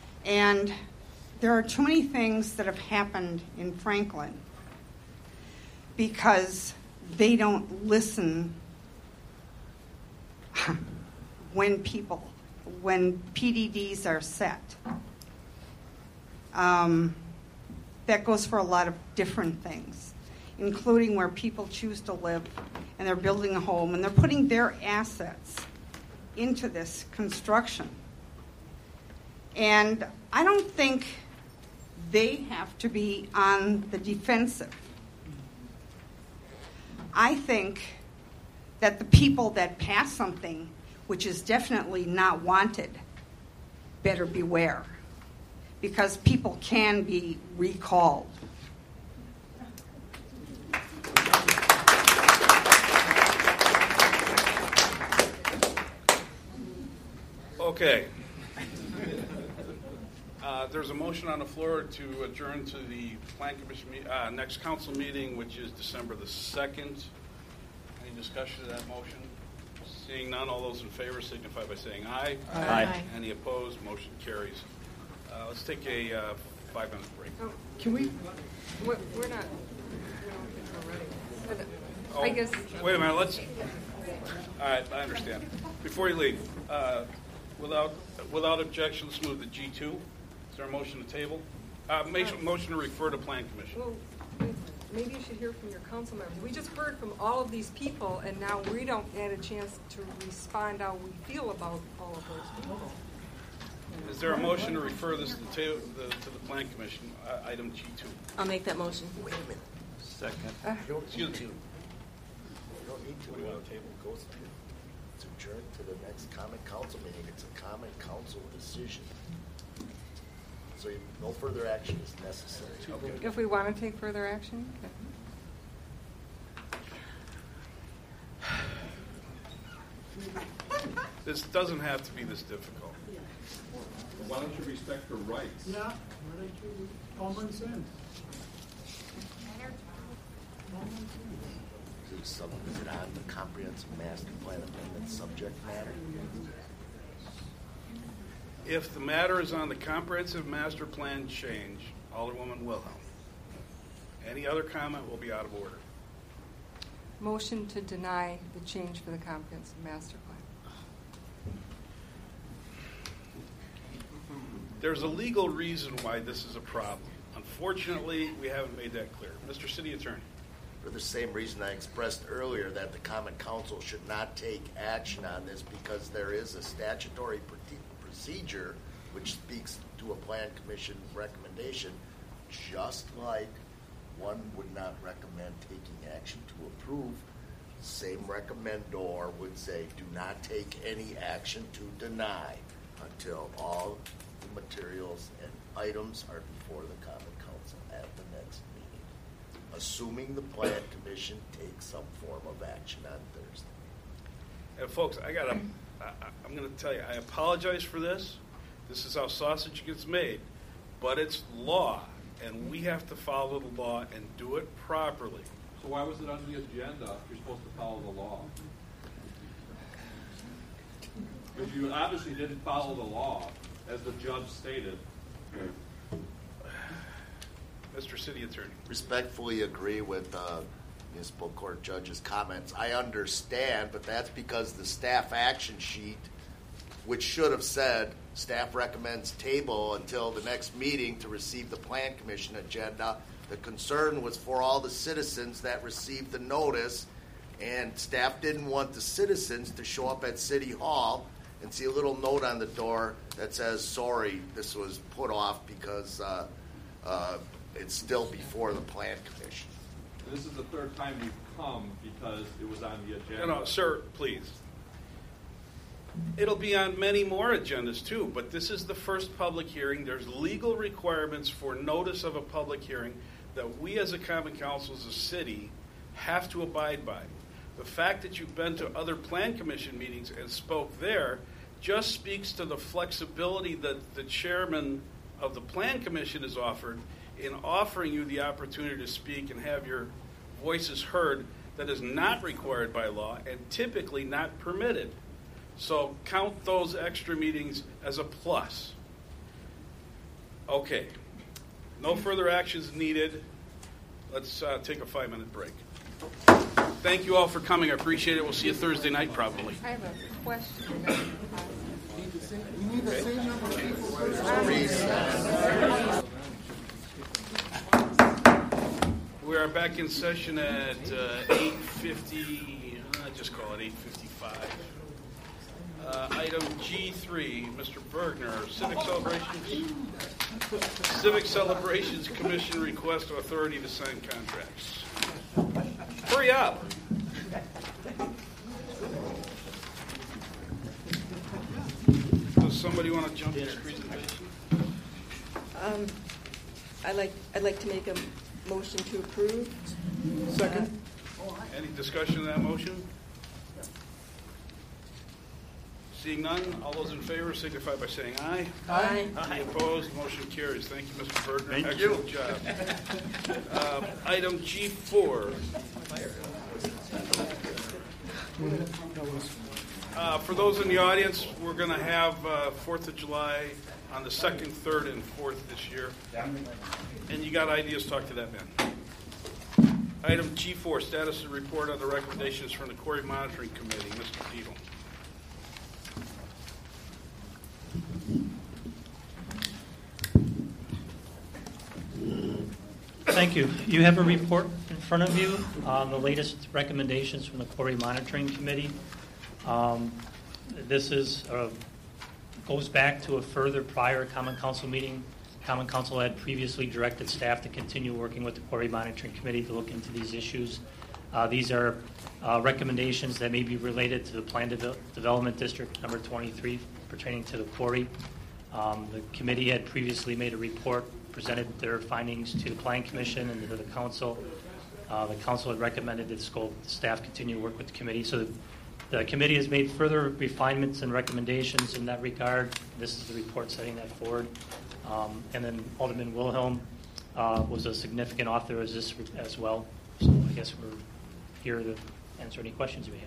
And there are too many things that have happened in Franklin because they don't listen when people, when P D Ds are set. Um, that goes for a lot of different things, including where people choose to live and they're building a home and they're putting their assets into this construction. And I don't think they have to be on the defensive. I think that the people that pass something which is definitely not wanted better beware, because people can be recalled. Okay. Uh, there's a motion on the floor to adjourn to the Plan Commission me- uh, next council meeting, which is December the second. Any discussion of that motion? Seeing none, all those in favor signify by saying aye. Aye. Aye. Any opposed? Motion carries. Uh, let's take a uh, five-minute break. Oh, can we? We're, we're not. We don't think we're ready. But, Oh, I guess. Wait a minute. Let's. All right, I understand. Before you leave, uh, without without objection, let's move to G two. Is there a motion to table? Uh, motion, motion to refer to Plan Commission. Well, maybe you should hear from your council members. We just heard from all of these people, and now we don't get a chance to respond how we feel about all of those people. Is there a motion to refer this to the, the, to the Plan Commission, uh, item G two? I'll make that motion. Wait a minute. Second. Uh, You don't Excuse need to. me. You don't need to. What do you want to table? It goes to, it's adjourned to the next common council meeting. It's a common council decision. So you, no further action is necessary. Okay. If we want to take further action? This doesn't have to be this difficult. Why don't you respect her rights? Yeah, why don't you, common sense. Common sense. Is it, some, is it on the comprehensive master plan amendment subject matter? If the matter is on the comprehensive master plan change, Alderwoman Wilhelm. Any other comment will be out of order. Motion to deny the change for the comprehensive master plan. There's a legal reason why this is a problem. Unfortunately, we haven't made that clear. Mister City Attorney. For the same reason I expressed earlier that the common council should not take action on this, because there is a statutory pr- procedure which speaks to a plan commission recommendation, just like one would not recommend taking action to approve. Same recommendor would say, do not take any action to deny until all the materials and items are before the common council at the next meeting, assuming the plan commission takes some form of action on Thursday. And folks, I gotta, I, I'm going to tell you, I apologize for this. This is how sausage gets made, but it's law, and we have to follow the law and do it properly. So why was it on the agenda if you're supposed to follow the law? Because you obviously didn't follow the law, as the judge stated. Mister City Attorney. Respectfully agree with uh, municipal court judge's comments. I understand, but that's because the staff action sheet, which should have said staff recommends table until the next meeting to receive the plan commission agenda. The concern was for all the citizens that received the notice, and staff didn't want the citizens to show up at City Hall and see a little note on the door that says, sorry, this was put off because uh, uh, it's still before the plan commission. This is the third time we've come because it was on the agenda. No, no, sir, please. It'll be on many more agendas too, but this is the first public hearing. There's legal requirements for notice of a public hearing that we as a common council, as a city, have to abide by. The fact that you've been to other plan commission meetings and spoke there just speaks to the flexibility that the chairman of the plan commission has offered in offering you the opportunity to speak and have your voices heard. That is not required by law and typically not permitted. So count those extra meetings as a plus. Okay. No further actions needed. Let's uh, take a five-minute break. Thank you all for coming. I appreciate it. We'll see you Thursday night probably. I have a question. We need the same number of people. We are back in session at uh, eight fifty, uh, just call it eight fifty-five. Uh, item G three, Mister Bergner, Civic Celebrations, Civic Celebrations Commission request of authority to sign contracts. Hurry up. Does somebody want to jump this presentation? Um, I'd like, I'd like to make a motion to approve. Second. Any discussion of that motion? Seeing none, all those in favor signify by saying aye. Aye. Any opposed? Motion carries. Thank you, Mister Bergner. Thank Excellent you. job. Uh, item G four. Uh, for those in the audience, we're going to have uh, fourth of July on the second, third, and fourth this year. And you got ideas, talk to that man. Item G four, status of report on the recommendations from the Quarry Monitoring Committee. Mister Dietl. Thank you. You have a report in front of you on the latest recommendations from the Quarry Monitoring Committee. Um, this is uh, goes back to a further prior Common Council meeting. Common Council had previously directed staff to continue working with the Quarry Monitoring Committee to look into these issues. Uh, these are uh, recommendations that may be related to the Plan De- Development District number twenty-three pertaining to the quarry. Um, the committee had previously made a report, presented their findings to the Planning Commission and to the Council. Uh, the Council had recommended that the staff continue to work with the committee. So the, the committee has made further refinements and recommendations in that regard. This is the report setting that forward. Um, and then Alderman Wilhelm uh, was a significant author of this as well. So I guess we're here to answer any questions you may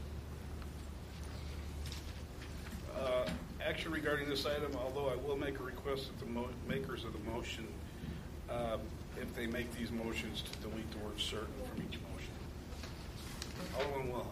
have. Uh, action regarding this item, although I will make a request that the mo- makers of the motion, uh, if they make these motions, to delete the word certain from each motion. Alderman Wilhelm.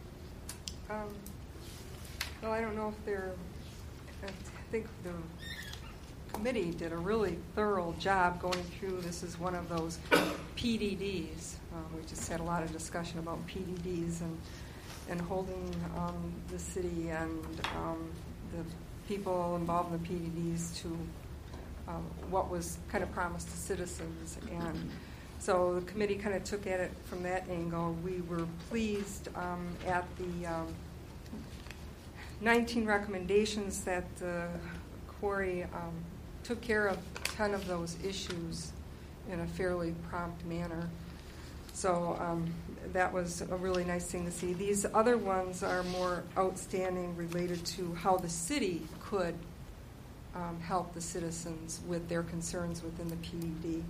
Um, well, I don't know if they're, I think the committee did a really thorough job going through. This is one of those P D Ds. Um, we just had a lot of discussion about P D Ds and and holding um, the city and um, the people involved in the P D Ds to um, what was kind of promised to citizens. And so the committee kind of took at it from that angle. We were pleased um, at the um, nineteen recommendations that the quarry um, took care of ten of those issues in a fairly prompt manner. So um, that was a really nice thing to see. These other ones are more outstanding, related to how the city could um, help the citizens with their concerns within the P D D.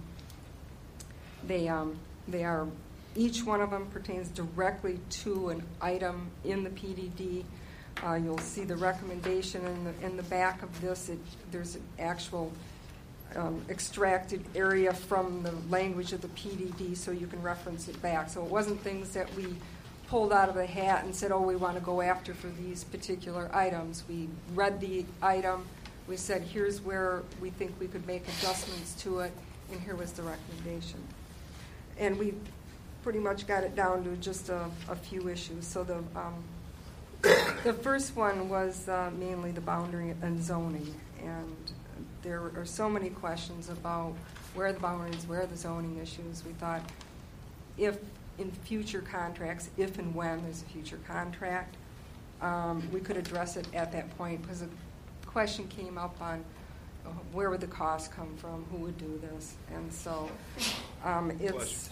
They um, they are each one of them pertains directly to an item in the P D D. Uh, you'll see the recommendation in the in the back of this. It, there's an actual um, extracted area from the language of the P D D, so you can reference it back. So it wasn't things that we pulled out of the hat and said, "Oh, we want to go after for these particular items." We read the item. We said, "Here's where we think we could make adjustments to it," and here was the recommendation. And we pretty much got it down to just a, a few issues. So the um, the first one was uh, mainly the boundary and zoning, and there are so many questions about where are the boundaries, where are the zoning issues. We thought if in future contracts, if and when there's a future contract, um, we could address it at that point, because a question came up on uh, where would the costs come from, who would do this, and so um, it's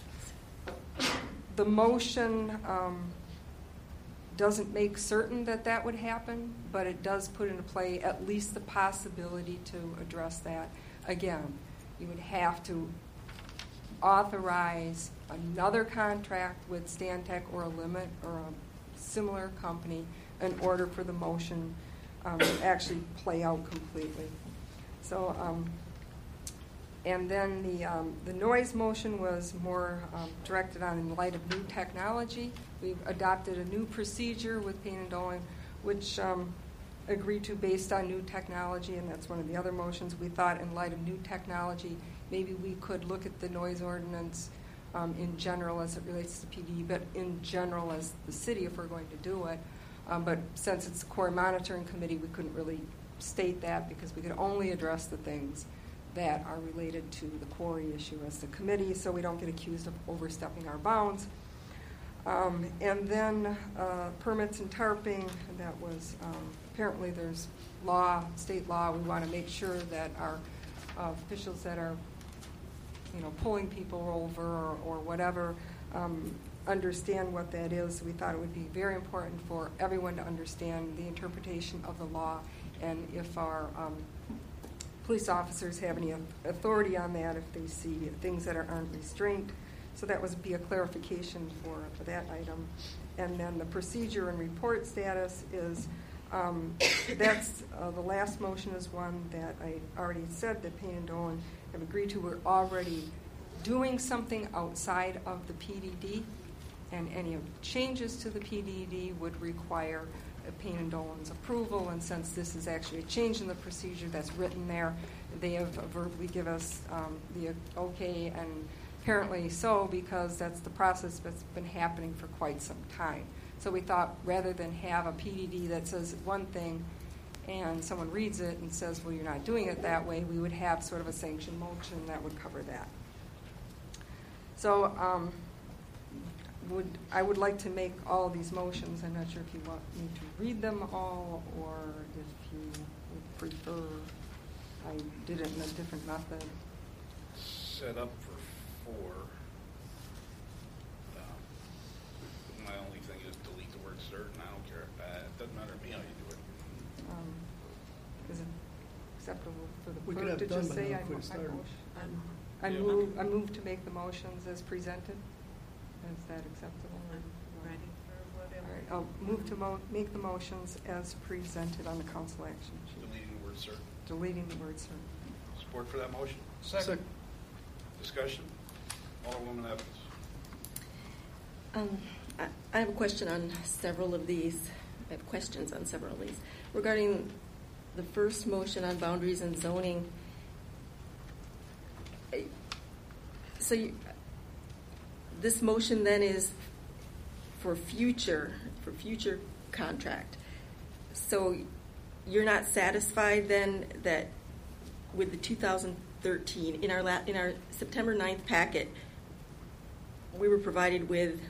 the motion um, doesn't make certain that that would happen, but it does put into play at least the possibility to address that. Again, you would have to authorize another contract with Stantec or a limit or a similar company in order for the motion um, to actually play out completely. So, um, and then the, um, the noise motion was more um, directed on in light of new technology. We've adopted a new procedure with Payne and Dolan, which um, agreed to based on new technology, and that's one of the other motions. We thought in light of new technology, maybe we could look at the noise ordinance um, in general as it relates to P D, but in general as the city if we're going to do it. Um, but since it's the core monitoring committee, we couldn't really state that because we could only address the things that are related to the quarry issue as the committee, so we don't get accused of overstepping our bounds. Um, and then uh, permits and tarping, that was um, apparently there's law, state law. We want to make sure that our uh, officials that are, you know, pulling people over or, or whatever um, understand what that is. We thought it would be very important for everyone to understand the interpretation of the law, and if our um, police officers have any authority on that, if they see things that are aren't restraint. So that would be a clarification for, for that item. And then the procedure and report status is, um, that's uh, the last motion is one that I already said that Payne and Dolan have agreed to. We're already doing something outside of the P D D, and any of changes to the P D D would require Payne and Dolan's approval, and since this is actually a change in the procedure that's written there, they have verbally give us um, the okay, and apparently so because that's the process that's been happening for quite some time. So we thought rather than have a P D D that says one thing and someone reads it and says, well, you're not doing it that way, we would have sort of a sanction motion that would cover that. So um, would I would like to make all of these motions. I'm not sure if you want me to read them all or if you would prefer I did it in a different method. Set up for four. Um, my only thing is delete the word certain. I don't care. Uh, it doesn't matter to me how you do it. Um, is it acceptable for the We could clerk have to done just by say now I, if we'd I, started. motion- I Yeah. move I move to make the motions as presented? Is that acceptable? Or- Ready for whatever. All right, I'll move to mo- make the motions as presented on the council action sheet. Deleting the word certain. Deleting the word certain. Support for that motion? Second. Discussion? Alderwoman Evans. Um, I, I have a question on several of these. I have questions on several of these. Regarding the first motion on boundaries and zoning, I- so you, this motion then is for future, for future contract. So you're not satisfied then that with the two thousand thirteen, in our la- in our September ninth packet, we were provided with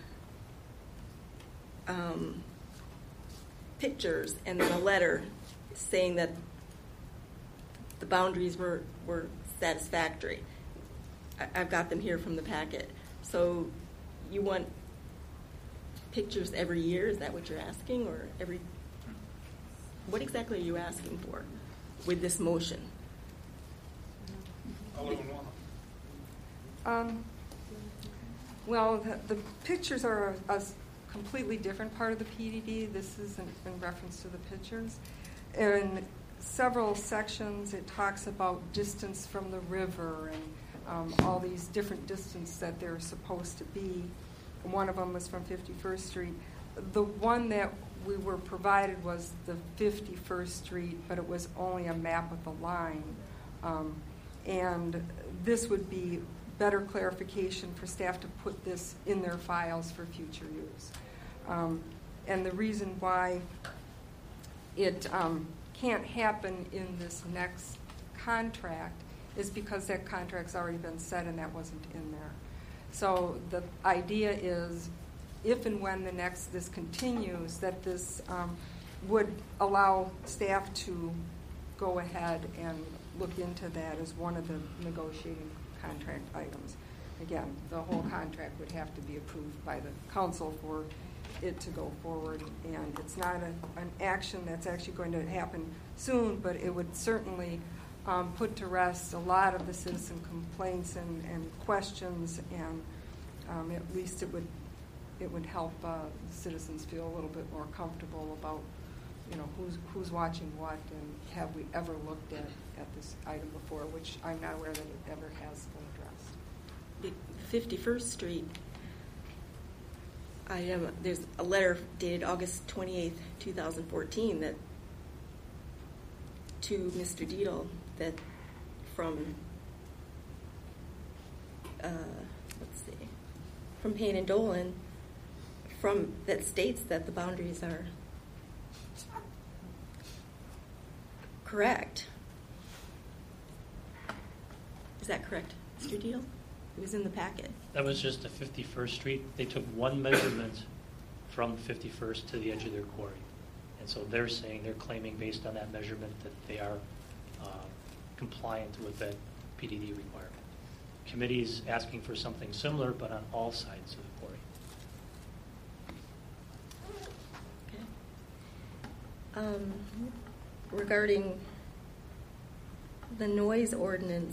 um, pictures and then a letter saying that the boundaries were, were satisfactory. I, I've got them here from the packet. So you want pictures every year? Is that what you're asking? Or every... What exactly are you asking for with this motion? Alderwoman Wall. Um, well, the, the pictures are a, a completely different part of the P D D. This is in, in reference to the pictures. In several sections, it talks about distance from the river and um, all these different distances that they're supposed to be. One of them was from fifty-first Street. The one that we were provided was the fifty-first Street, but it was only a map of the line. Um, and this would be better clarification for staff to put this in their files for future use. Um, and the reason why it um, can't happen in this next contract is because that contract's already been set and that wasn't in there. So the idea is if and when the next this continues, that this um, would allow staff to go ahead and look into that as one of the negotiating contract items. Again, the whole contract would have to be approved by the council for it to go forward, and it's not a, an action that's actually going to happen soon, but it would certainly um, put to rest a lot of the citizen complaints and, and questions, and um, at least it would it would help uh, citizens feel a little bit more comfortable about you know, who's, who's watching what, and have we ever looked at, at this item before, which I'm not aware that it ever has been addressed. The fifty-first Street, I am, there's a letter dated August twenty-eighth, two thousand fourteen, that to Mister Deedle, that from, uh, let's see, from Payne and Dolan, from, that states that the boundaries are correct. Is that correct, Mister Deedle? It was in the packet. That was just the fifty-first Street. They took one measurement from fifty-first to the edge of their quarry. And so they're saying, they're claiming based on that measurement that they are uh, compliant with that P D D requirement. Committee's asking for something similar, but on all sides of the quarry. Okay. Um, regarding the noise ordinance,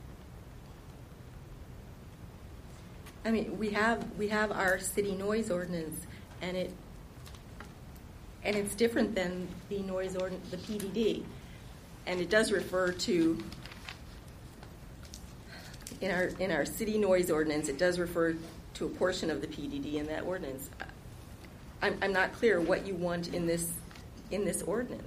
I mean, we have we have our city noise ordinance, and it and it's different than the noise ordinance, the P D D, and it does refer to in our in our city noise ordinance. It does refer to a portion of the P D D in that ordinance. I'm I'm not clear what you want in this in this ordinance.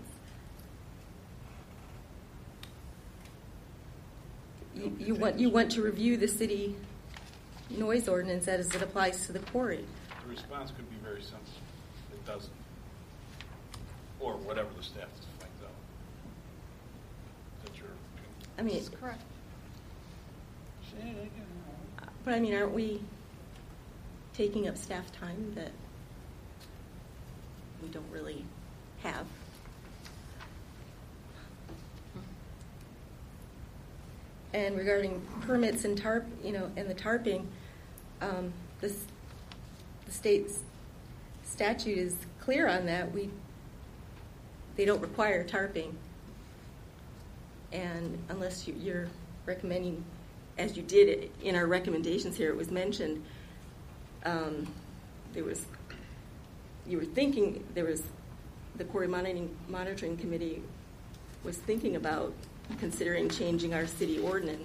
You, you want you want to review the city noise ordinance as it applies to the quarry. The response could be very simple. It doesn't. Or whatever the staff finds out. That's your opinion. I mean, That's correct. But I mean, aren't we taking up staff time that we don't really have? And regarding permits and tarp, you know, and the tarping, um, this, the state's statute is clear on that. We, they don't require tarping, and unless you, you're recommending, as you did it in our recommendations here, it was mentioned. Um, there was, you were thinking there was, the quarry monitoring monitoring committee was thinking about considering changing our city ordinance.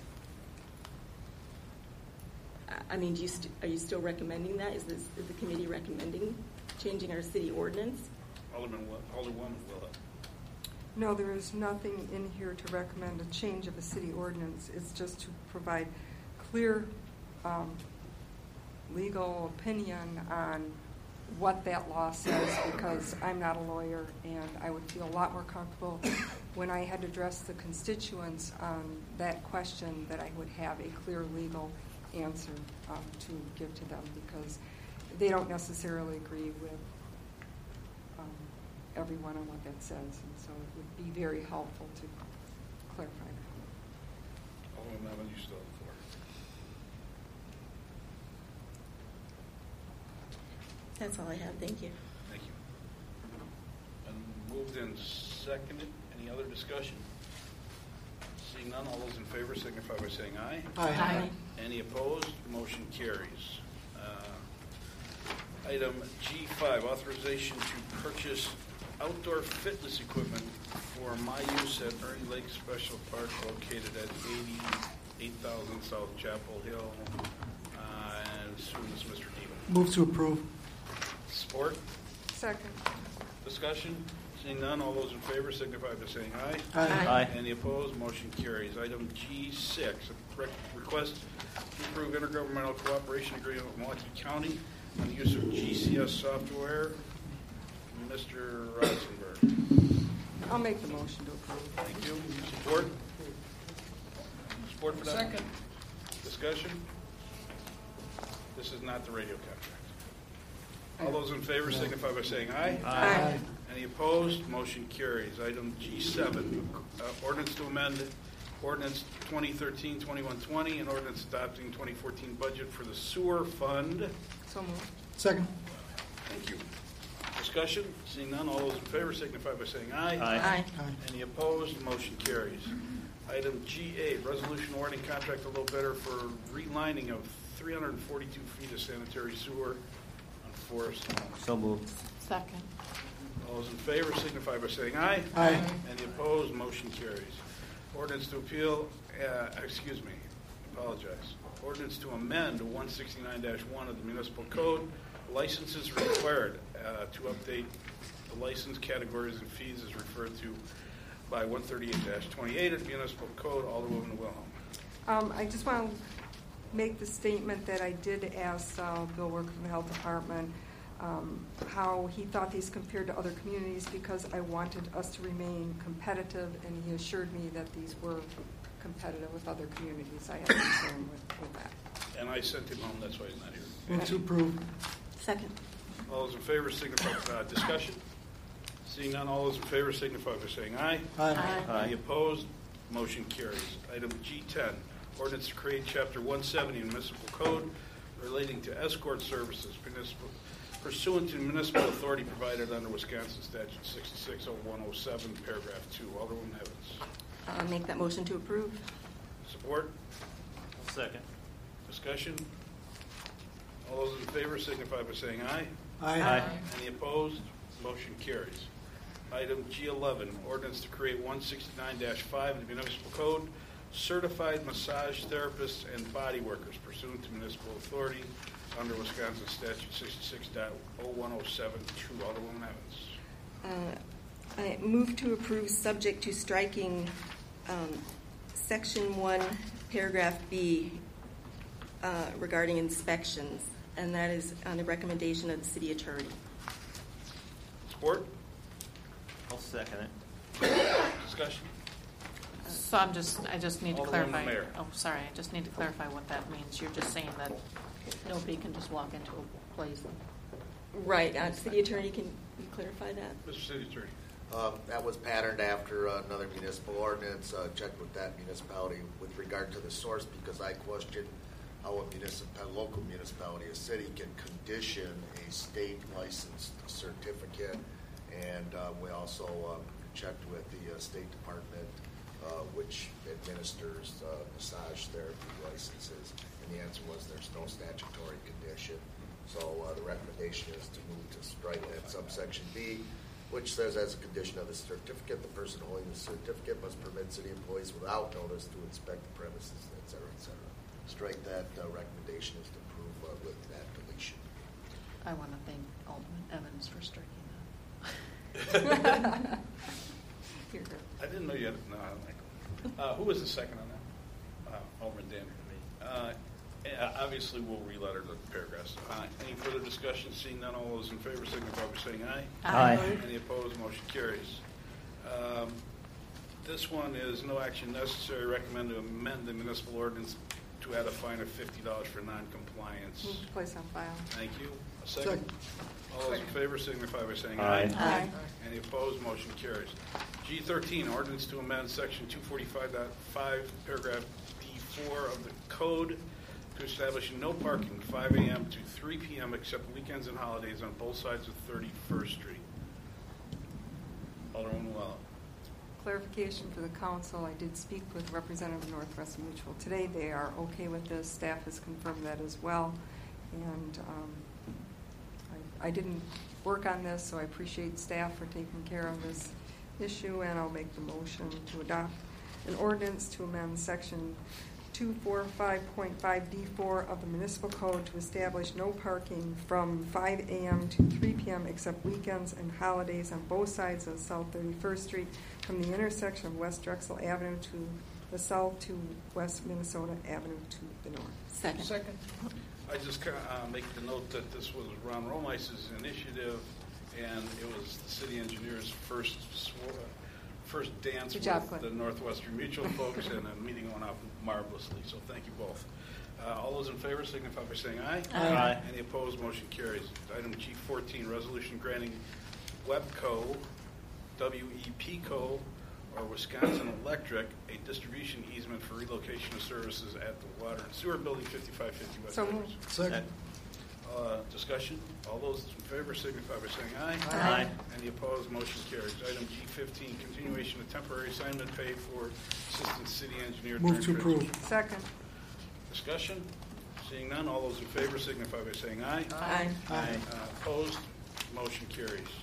I mean, do you st- are you still recommending that? Is, this, is the committee recommending changing our city ordinance? Alderman, Alderman Willett. No, there is nothing in here to recommend a change of a city ordinance. It's just to provide clear um, legal opinion on what that law says, because I'm not a lawyer, and I would feel a lot more comfortable when I had to address the constituents on that question that I would have a clear legal answer um, to give to them, because they don't necessarily agree with um, everyone on what that says, and so it would be very helpful to clarify that. Alderman Nevin, you still have the floor. That's all I have. Thank you. Thank you. And moved and seconded. Any other discussion? Seeing none, all those in favor signify by saying aye. Aye. Aye. Any opposed? Motion carries. Uh, item G five, authorization to purchase outdoor fitness equipment for my use at Ernie Lake Special Park located at eighty-eight thousand South Chapel Hill. Uh, and as soon as Mister Deedle. Move to approve. Support? Second. Discussion? Seeing none, all those in favor signify by saying aye. Aye. Aye. Any opposed? Motion carries. Item G six, a rec- request to approve intergovernmental cooperation agreement with Milwaukee County on the use of G C S software. Mister Rotzenberg. I'll make the motion to approve. Thank you. Support? Support for that? Second. Discussion? This is not the radio contract. All those in favor signify by saying aye. Aye. Any opposed? Motion carries. Item G seven, uh, ordinance to amend ordinance twenty thirteen twenty-one twenty and ordinance adopting twenty fourteen budget for the sewer fund. So moved. Second. Thank you. Discussion? Seeing none, all those in favor signify by saying aye. Aye. Aye. Any opposed? Motion carries. Item G eight, resolution awarding contract to low bidder for relining of three hundred forty-two feet of sanitary sewer on Forest Home. So moved. Second. All those in favor signify by saying aye. Aye. Any opposed? Motion carries. Ordinance to appeal, uh, excuse me, apologize. Ordinance to amend one sixty-nine dash one of the municipal code. Licenses required uh, to update the license categories and fees is referred to by one thirty-eight dash twenty-eight of the municipal code. Alderwoman Wilhelm. Um, I just want to make the statement that I did ask uh, Bill Work from the Health Department um, how he thought these compared to other communities, because I wanted us to remain competitive, and he assured me that these were competitive with other communities. I have concern with, with that. And I sent him home, that's why he's not here. Move to approve. Second. All those in favor signify by uh, discussion. Seeing none, all those in favor signify by saying aye. Aye. Aye. Any opposed? Motion carries. Item G ten, ordinance to create Chapter one seventy Municipal Code relating to escort services municipal, pursuant to municipal authority provided under Wisconsin Statute sixty-six oh one oh seven, paragraph two. Alderwoman Evans. Uh, make that motion to approve. Support? Second. Discussion? All those in favor signify by saying aye. Aye. Aye. Any opposed? Motion carries. Item G eleven, ordinance to create one sixty-nine dash five of the municipal code, certified massage therapists and body workers pursuant to municipal authority under Wisconsin Statute sixty-six oh one oh seven two. Alderwoman Evans. Uh, I move to approve subject to striking um, section one, paragraph B uh, regarding inspections, and that is on the recommendation of the city attorney. Support? I'll second it. Discussion? So I'm just, I just need to Alderwoman clarify. Mayor. Oh, sorry, I just need to clarify what that means. You're just saying that nobody can just walk into a place. Right. Uh, city attorney, can you clarify that? Mister City Attorney. Um, That was patterned after uh, another municipal ordinance, uh, checked with that municipality with regard to the source, because I questioned how a municipal, a local municipality, a city, can condition a state licensed certificate. And uh, we also uh, checked with the uh, State Department, uh, which administers uh, massage therapy licenses. And the answer was there's no statutory condition. So uh, the recommendation is to move to strike that subsection B, which says as a condition of the certificate, the person holding the certificate must permit city employees without notice to inspect the premises, et cetera, et cetera. Strike that uh, recommendation is to approve uh, with that deletion. I want to thank Alderman Evans for striking Here, here. I didn't know you had, no, I don't like it. Uh, who was the second on that? Uh, Alderman Danner. Uh, yeah, obviously, we'll re-letter the paragraphs. Uh, any further discussion? Seeing none, all those in favor signify by saying aye. Aye. Aye. Any opposed? Motion carries. Um, this one is no action necessary. Recommend to amend the municipal ordinance to add a fine of fifty dollars for non-compliance. Move to place on file. Thank you. A second. Second. All those in favor signify by saying Aye. aye. Aye. Any opposed? Motion carries. G thirteen, ordinance to amend section two forty-five point five, paragraph B four of the code to establish no parking five a.m. to three p.m. except weekends and holidays on both sides of thirty-first Street. Alderman Llewellyn. Clarification for the council, I did speak with Representative of Northwest Mutual today. They are okay with this. Staff has confirmed that as well. And um, I, I didn't work on this, so I appreciate staff for taking care of this issue, and I'll make the motion to adopt an ordinance to amend section two forty-five point five D four of the municipal code to establish no parking from five a.m. to three p.m. except weekends and holidays on both sides of South thirty-first Street from the intersection of West Drexel Avenue to the south to West Minnesota Avenue to the north. Second. Second. I just kind of uh, make the note that this was Ron Romeis's initiative, and it was the city engineer's first sw- first dance Good with job, Clint. the Northwestern Mutual folks, and a meeting went off marvelously. So thank you both. Uh, all those in favor signify by saying aye. Aye. Aye. Any opposed? Motion carries. Item G fourteen, resolution granting WEPCO, W E P C O, or Wisconsin Electric a distribution easement for relocation of services at the Water and Sewer Building, fifty-five fifty West So Edwards. moved. Second. Uh, discussion. All those in favor signify by saying aye. Aye. Any opposed? Motion carries. Item G fifteen, continuation of temporary assignment pay for Assistant City Engineer. Move to Trent approve. Richardson. Second. Discussion. Seeing none, all those in favor signify by saying aye. Aye. Aye. Uh, opposed? Motion carries.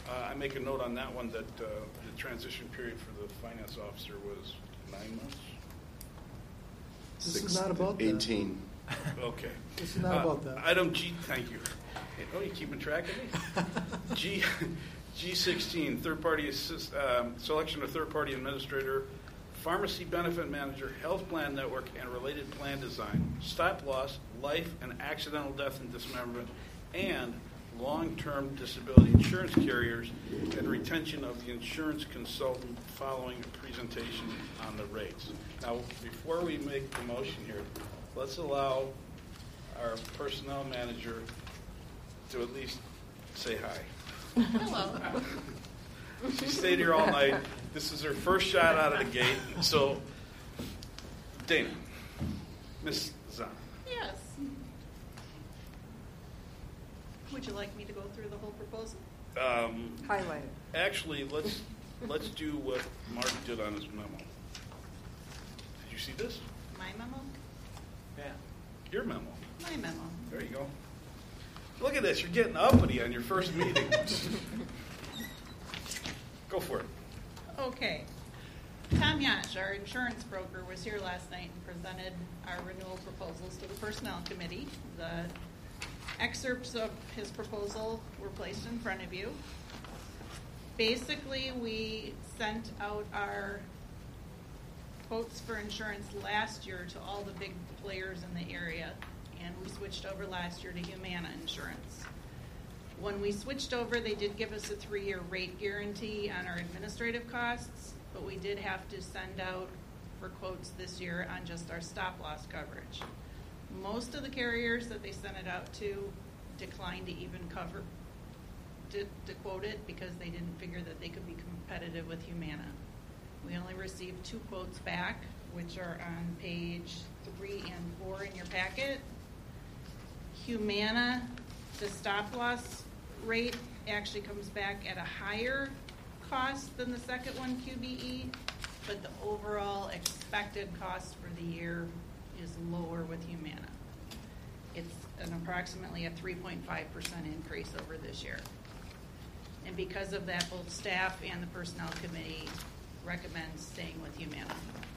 Uh, I make a note on that one that uh, the transition period for the finance officer was nine months. This is not about that. eighteen. Okay. This is not Uh, about that. Item G, thank you. Oh, you keeping track of me? G, G sixteen, third-party assist, um, selection of third-party administrator, pharmacy benefit manager, health plan network, and related plan design, stop loss, life and accidental death and dismemberment, and long-term disability insurance carriers, and retention of the insurance consultant following a presentation on the rates. Now, before we make the motion here, let's allow our personnel manager to at least say hi. Hello. She stayed here all night. This is her first shot out of the gate. So, Dana, Miss Zahn. Yes. Would you like me to go through the whole proposal? Um, Highlight it. Actually, let's let's do what Mark did on his memo. Did you see this? My memo? Yeah. Your memo. My memo. There you go. Look at this. You're getting uppity on your first meeting. Go for it. Okay. Tom Yash, our insurance broker, was here last night and presented our renewal proposals to the Personnel Committee. The excerpts of his proposal were placed in front of you. Basically, we sent out our quotes for insurance last year to all the big players in the area, and we switched over last year to Humana Insurance. When we switched over, they did give us a three-year rate guarantee on our administrative costs, but we did have to send out for quotes this year on just our stop-loss coverage. Most of the carriers that they sent it out to declined to even cover, to, to quote it, because they didn't figure that they could be competitive with Humana. We only received two quotes back, which are on page three and four in your packet. Humana, the stop-loss rate actually comes back at a higher cost than the second one, Q B E, but the overall expected cost for the year is lower with Humana. It's an approximately a three point five percent increase over this year. And because of that, both staff and the Personnel Committee recommend staying with Humana.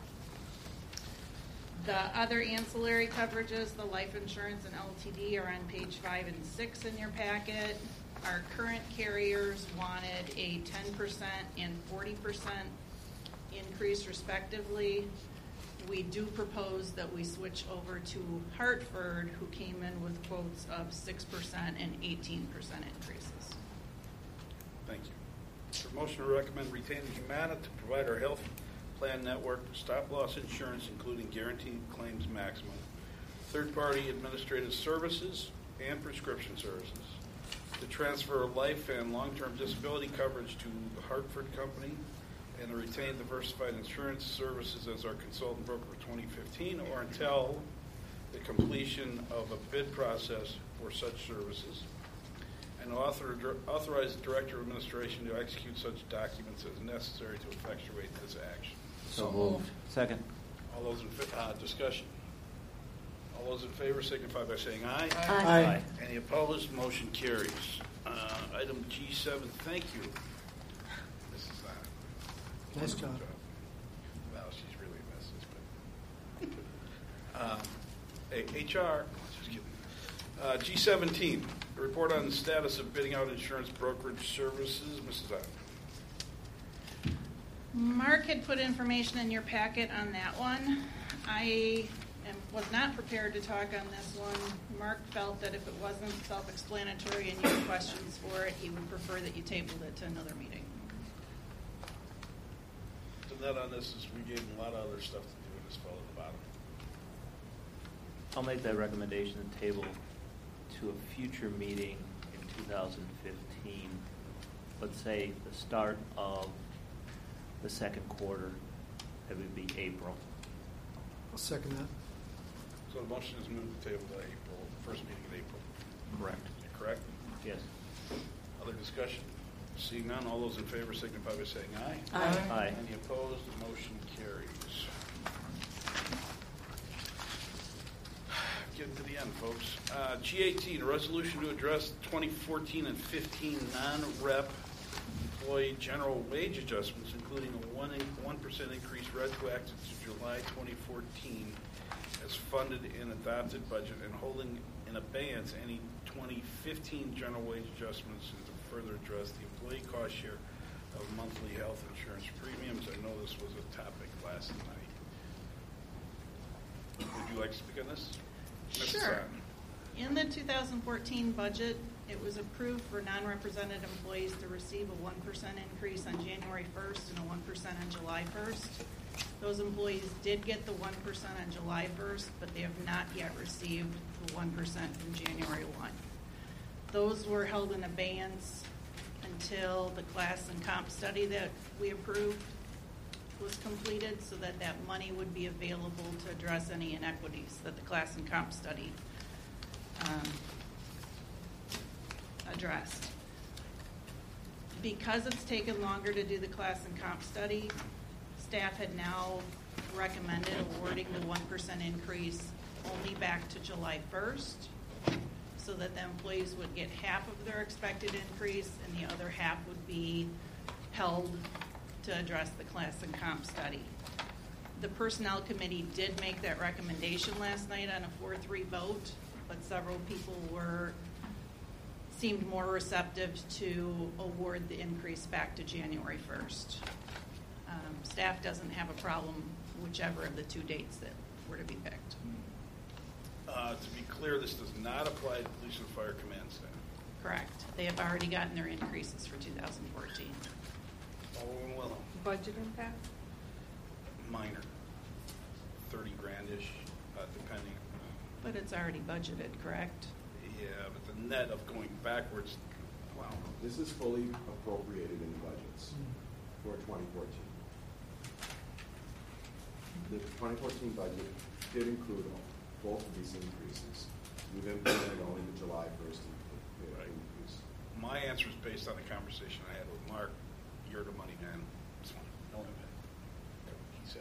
The other ancillary coverages, the life insurance and L T D, are on page five and six in your packet. Our current carriers wanted a ten percent and forty percent increase respectively. We do propose that we switch over to Hartford, who came in with quotes of six percent and eighteen percent increases. Thank you. For motion to recommend retaining Humana to provide our health plan network stop-loss insurance, including guaranteed claims maximum, third-party administrative services, and prescription services. To transfer life and long-term disability coverage to the Hartford Company, and to retain diversified insurance services as our consultant broker for twenty fifteen, or until the completion of a bid process for such services, and author, authorize the Director of Administration to execute such documents as necessary to effectuate this action. So moved. Second. All those in fa- uh, discussion. All those in favor signify by saying aye. Aye. Aye. Any opposed? Motion carries. Uh, item G seven. Thank you, Missus Zahn. Nice Wonderful job. Well, she's really a mess. But um, H R. Just kidding. Uh, G seventeen. A report on the status of bidding out insurance brokerage services. Missus Zahn. Mark had put information in your packet on that one. I am, was not prepared to talk on this one. Mark felt that if it wasn't self-explanatory and you had questions for it, he would prefer that you tabled it to another meeting. The net on this is we gave him a lot of other stuff to do and just fell at the bottom. I'll make that recommendation and table to a future meeting in two thousand fifteen. Let's say the start of the second quarter, that would be April. I'll second that. So the motion is moved to table to April, first meeting in April. Correct. Correct? Yes. Other discussion? Seeing none, all those in favor signify by saying aye. Aye. Aye. Any opposed? The motion carries. Getting to the end, folks. Uh, G eighteen, a resolution to address twenty fourteen and fifteen non-rep employee general wage adjustments, including a one one percent increase retroactive to July twenty fourteen, as funded in adopted budget, and holding in abeyance any twenty fifteen general wage adjustments, and to further address the employee cost share of monthly health insurance premiums. I know this was a topic last night. Would you like to speak on this? Missus Sure. Sutton? In the two thousand fourteen budget, it was approved for non-represented employees to receive a one percent increase on January first and a one percent on July first. Those employees did get the one percent on July first, but they have not yet received the one percent from January first. Those were held in abeyance until the class and comp study that we approved was completed, so that that money would be available to address any inequities that the class and comp study um, addressed. Because it's taken longer to do the class and comp study, staff had now recommended awarding the one percent increase only back to July first, so that the employees would get half of their expected increase and the other half would be held to address the class and comp study. The Personnel Committee did make that recommendation last night on a four three vote, but several people were seemed more receptive to award the increase back to January first. Um, staff doesn't have a problem whichever of the two dates that were to be picked. Uh, to be clear, this does not apply to police and fire command staff. Correct. They have already gotten their increases for two thousand fourteen. Alderman Wilhelm. Budget impact? Minor, thirty grandish, uh, depending. But it's already budgeted, correct? Yeah, but the net of going backwards, wow. This is fully appropriated in the budgets for twenty fourteen. The twenty fourteen budget did include both of these increases. We've implemented only the July first increase. My answer is based on the conversation I had with Mark. You're the money man. It's fine. No impact. He said.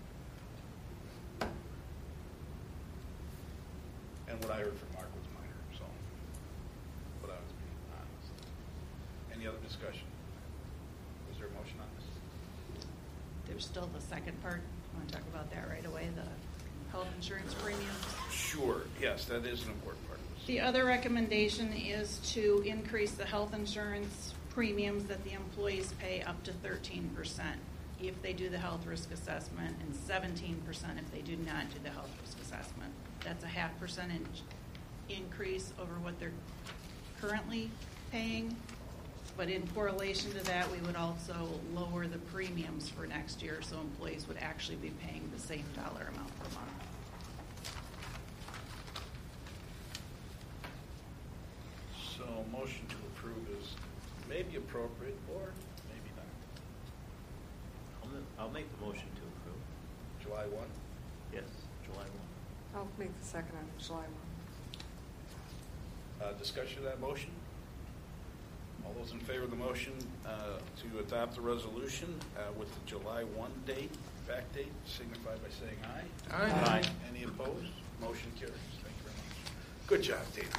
And what I heard from Mark was minor, so. But I was being honest. Any other discussion? Was there a motion on this? There's still the second part. I want to talk about that right away, the health insurance premiums. Sure. Yes, that is an important part of this. The other recommendation is to increase the health insurance premiums that the employees pay up to thirteen percent if they do the health risk assessment, and seventeen percent if they do not do the health risk assessment. That's a half percentage increase over what they're currently paying. But in correlation to that, we would also lower the premiums for next year, so employees would actually be paying the same dollar amount per month. So motion to approve is maybe appropriate or maybe not. I'll, ma- I'll make the motion to approve. July first? Yes, July first. I'll make the second on July first. Uh, discussion of that motion? All those in favor of the motion uh, to adopt the resolution uh, with the July first date, back date, signify by saying aye. Aye. Aye. Any opposed? Motion carries. Thank you very much. Good job, Dave.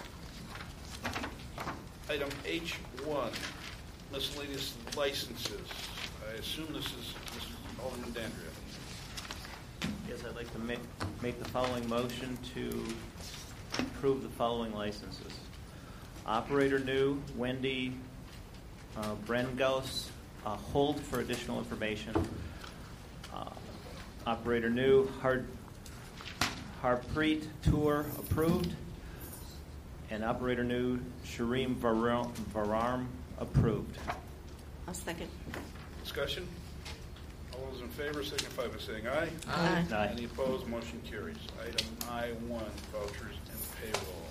Item H one, miscellaneous licenses. I assume this is, this is Alderman Dandria. Yes, I'd like to make, make the following motion to approve the following licenses. Operator new, Wendy uh, Brengos, uh, hold for additional information. Uh, operator new, Har- Harpreet Tour approved. And operator new, Shareem Varam, Varam approved. I'll second. Discussion? All those in favor signify by saying aye. Aye. Aye. Any opposed? Motion carries. Item I one, vouchers and payroll.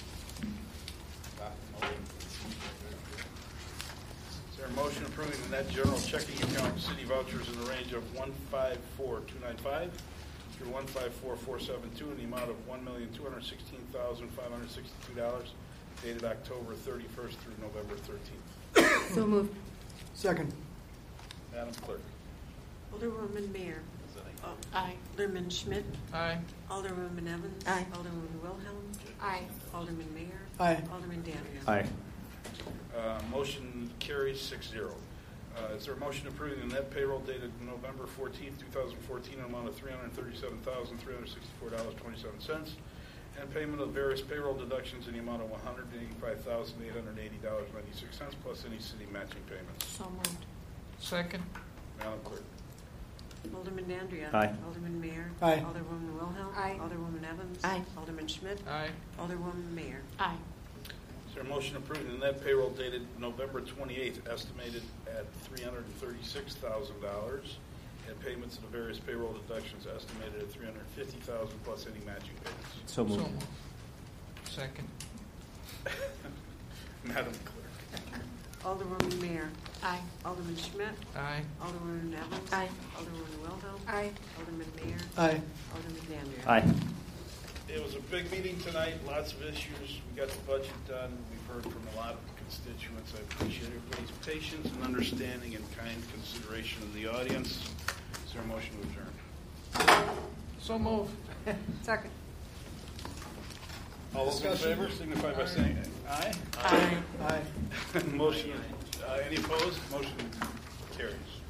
Is there a motion approving the net general checking account city vouchers in the range of one five four two nine five through one five four four seven two in the amount of one million two hundred sixteen thousand five hundred sixty-two dollars dated October thirty-first through November thirteenth? So moved. Second. Madam Clerk. Alderwoman Mayor. Oh, Aye. Alderman Schmidt. Aye. Alderwoman Evans. Aye. Alderwoman Wilhelm. Aye. Alderman Mayor. Aye. Alderman Dandria. Aye. Uh, motion carries six zero. Uh, Is there a motion approving the net payroll dated November fourteenth, two thousand fourteen, in amount of three hundred thirty-seven thousand, three hundred sixty-four dollars and twenty-seven cents, and payment of various payroll deductions in the amount of one hundred eighty-five thousand, eight hundred eighty dollars and ninety-six cents, plus any city matching payments? So moved. Second. Madam Clerk. Alderman Dandria. Aye. Alderman Mayor. Aye. Alderwoman Wilhelm. Aye. Alderwoman Evans. Aye. Alderman Schmidt. Aye. Alderwoman Mayor. Aye. Is there a motion approving the net payroll dated November twenty-eighth, estimated at three hundred thirty-six thousand dollars, and payments of the various payroll deductions estimated at three hundred fifty thousand dollars plus any matching payments? So moved. Second. Madam Clerk. Alderwoman Mayor. Aye. Alderman Schmidt. Aye. Alderwoman Evans. Aye. Alderwoman Wilhelm. Aye. Alderman Mayor. Aye. Alderman Dandria. Aye. It was a big meeting tonight, lots of issues. We got the budget done. We've heard from a lot of constituents. I appreciate everybody's patience and understanding and kind consideration of the audience. Is there a motion to adjourn? So move. Second. All those in Discussion? favor signify by saying aye. Aye. Aye. Motion, uh, any opposed? Motion carries.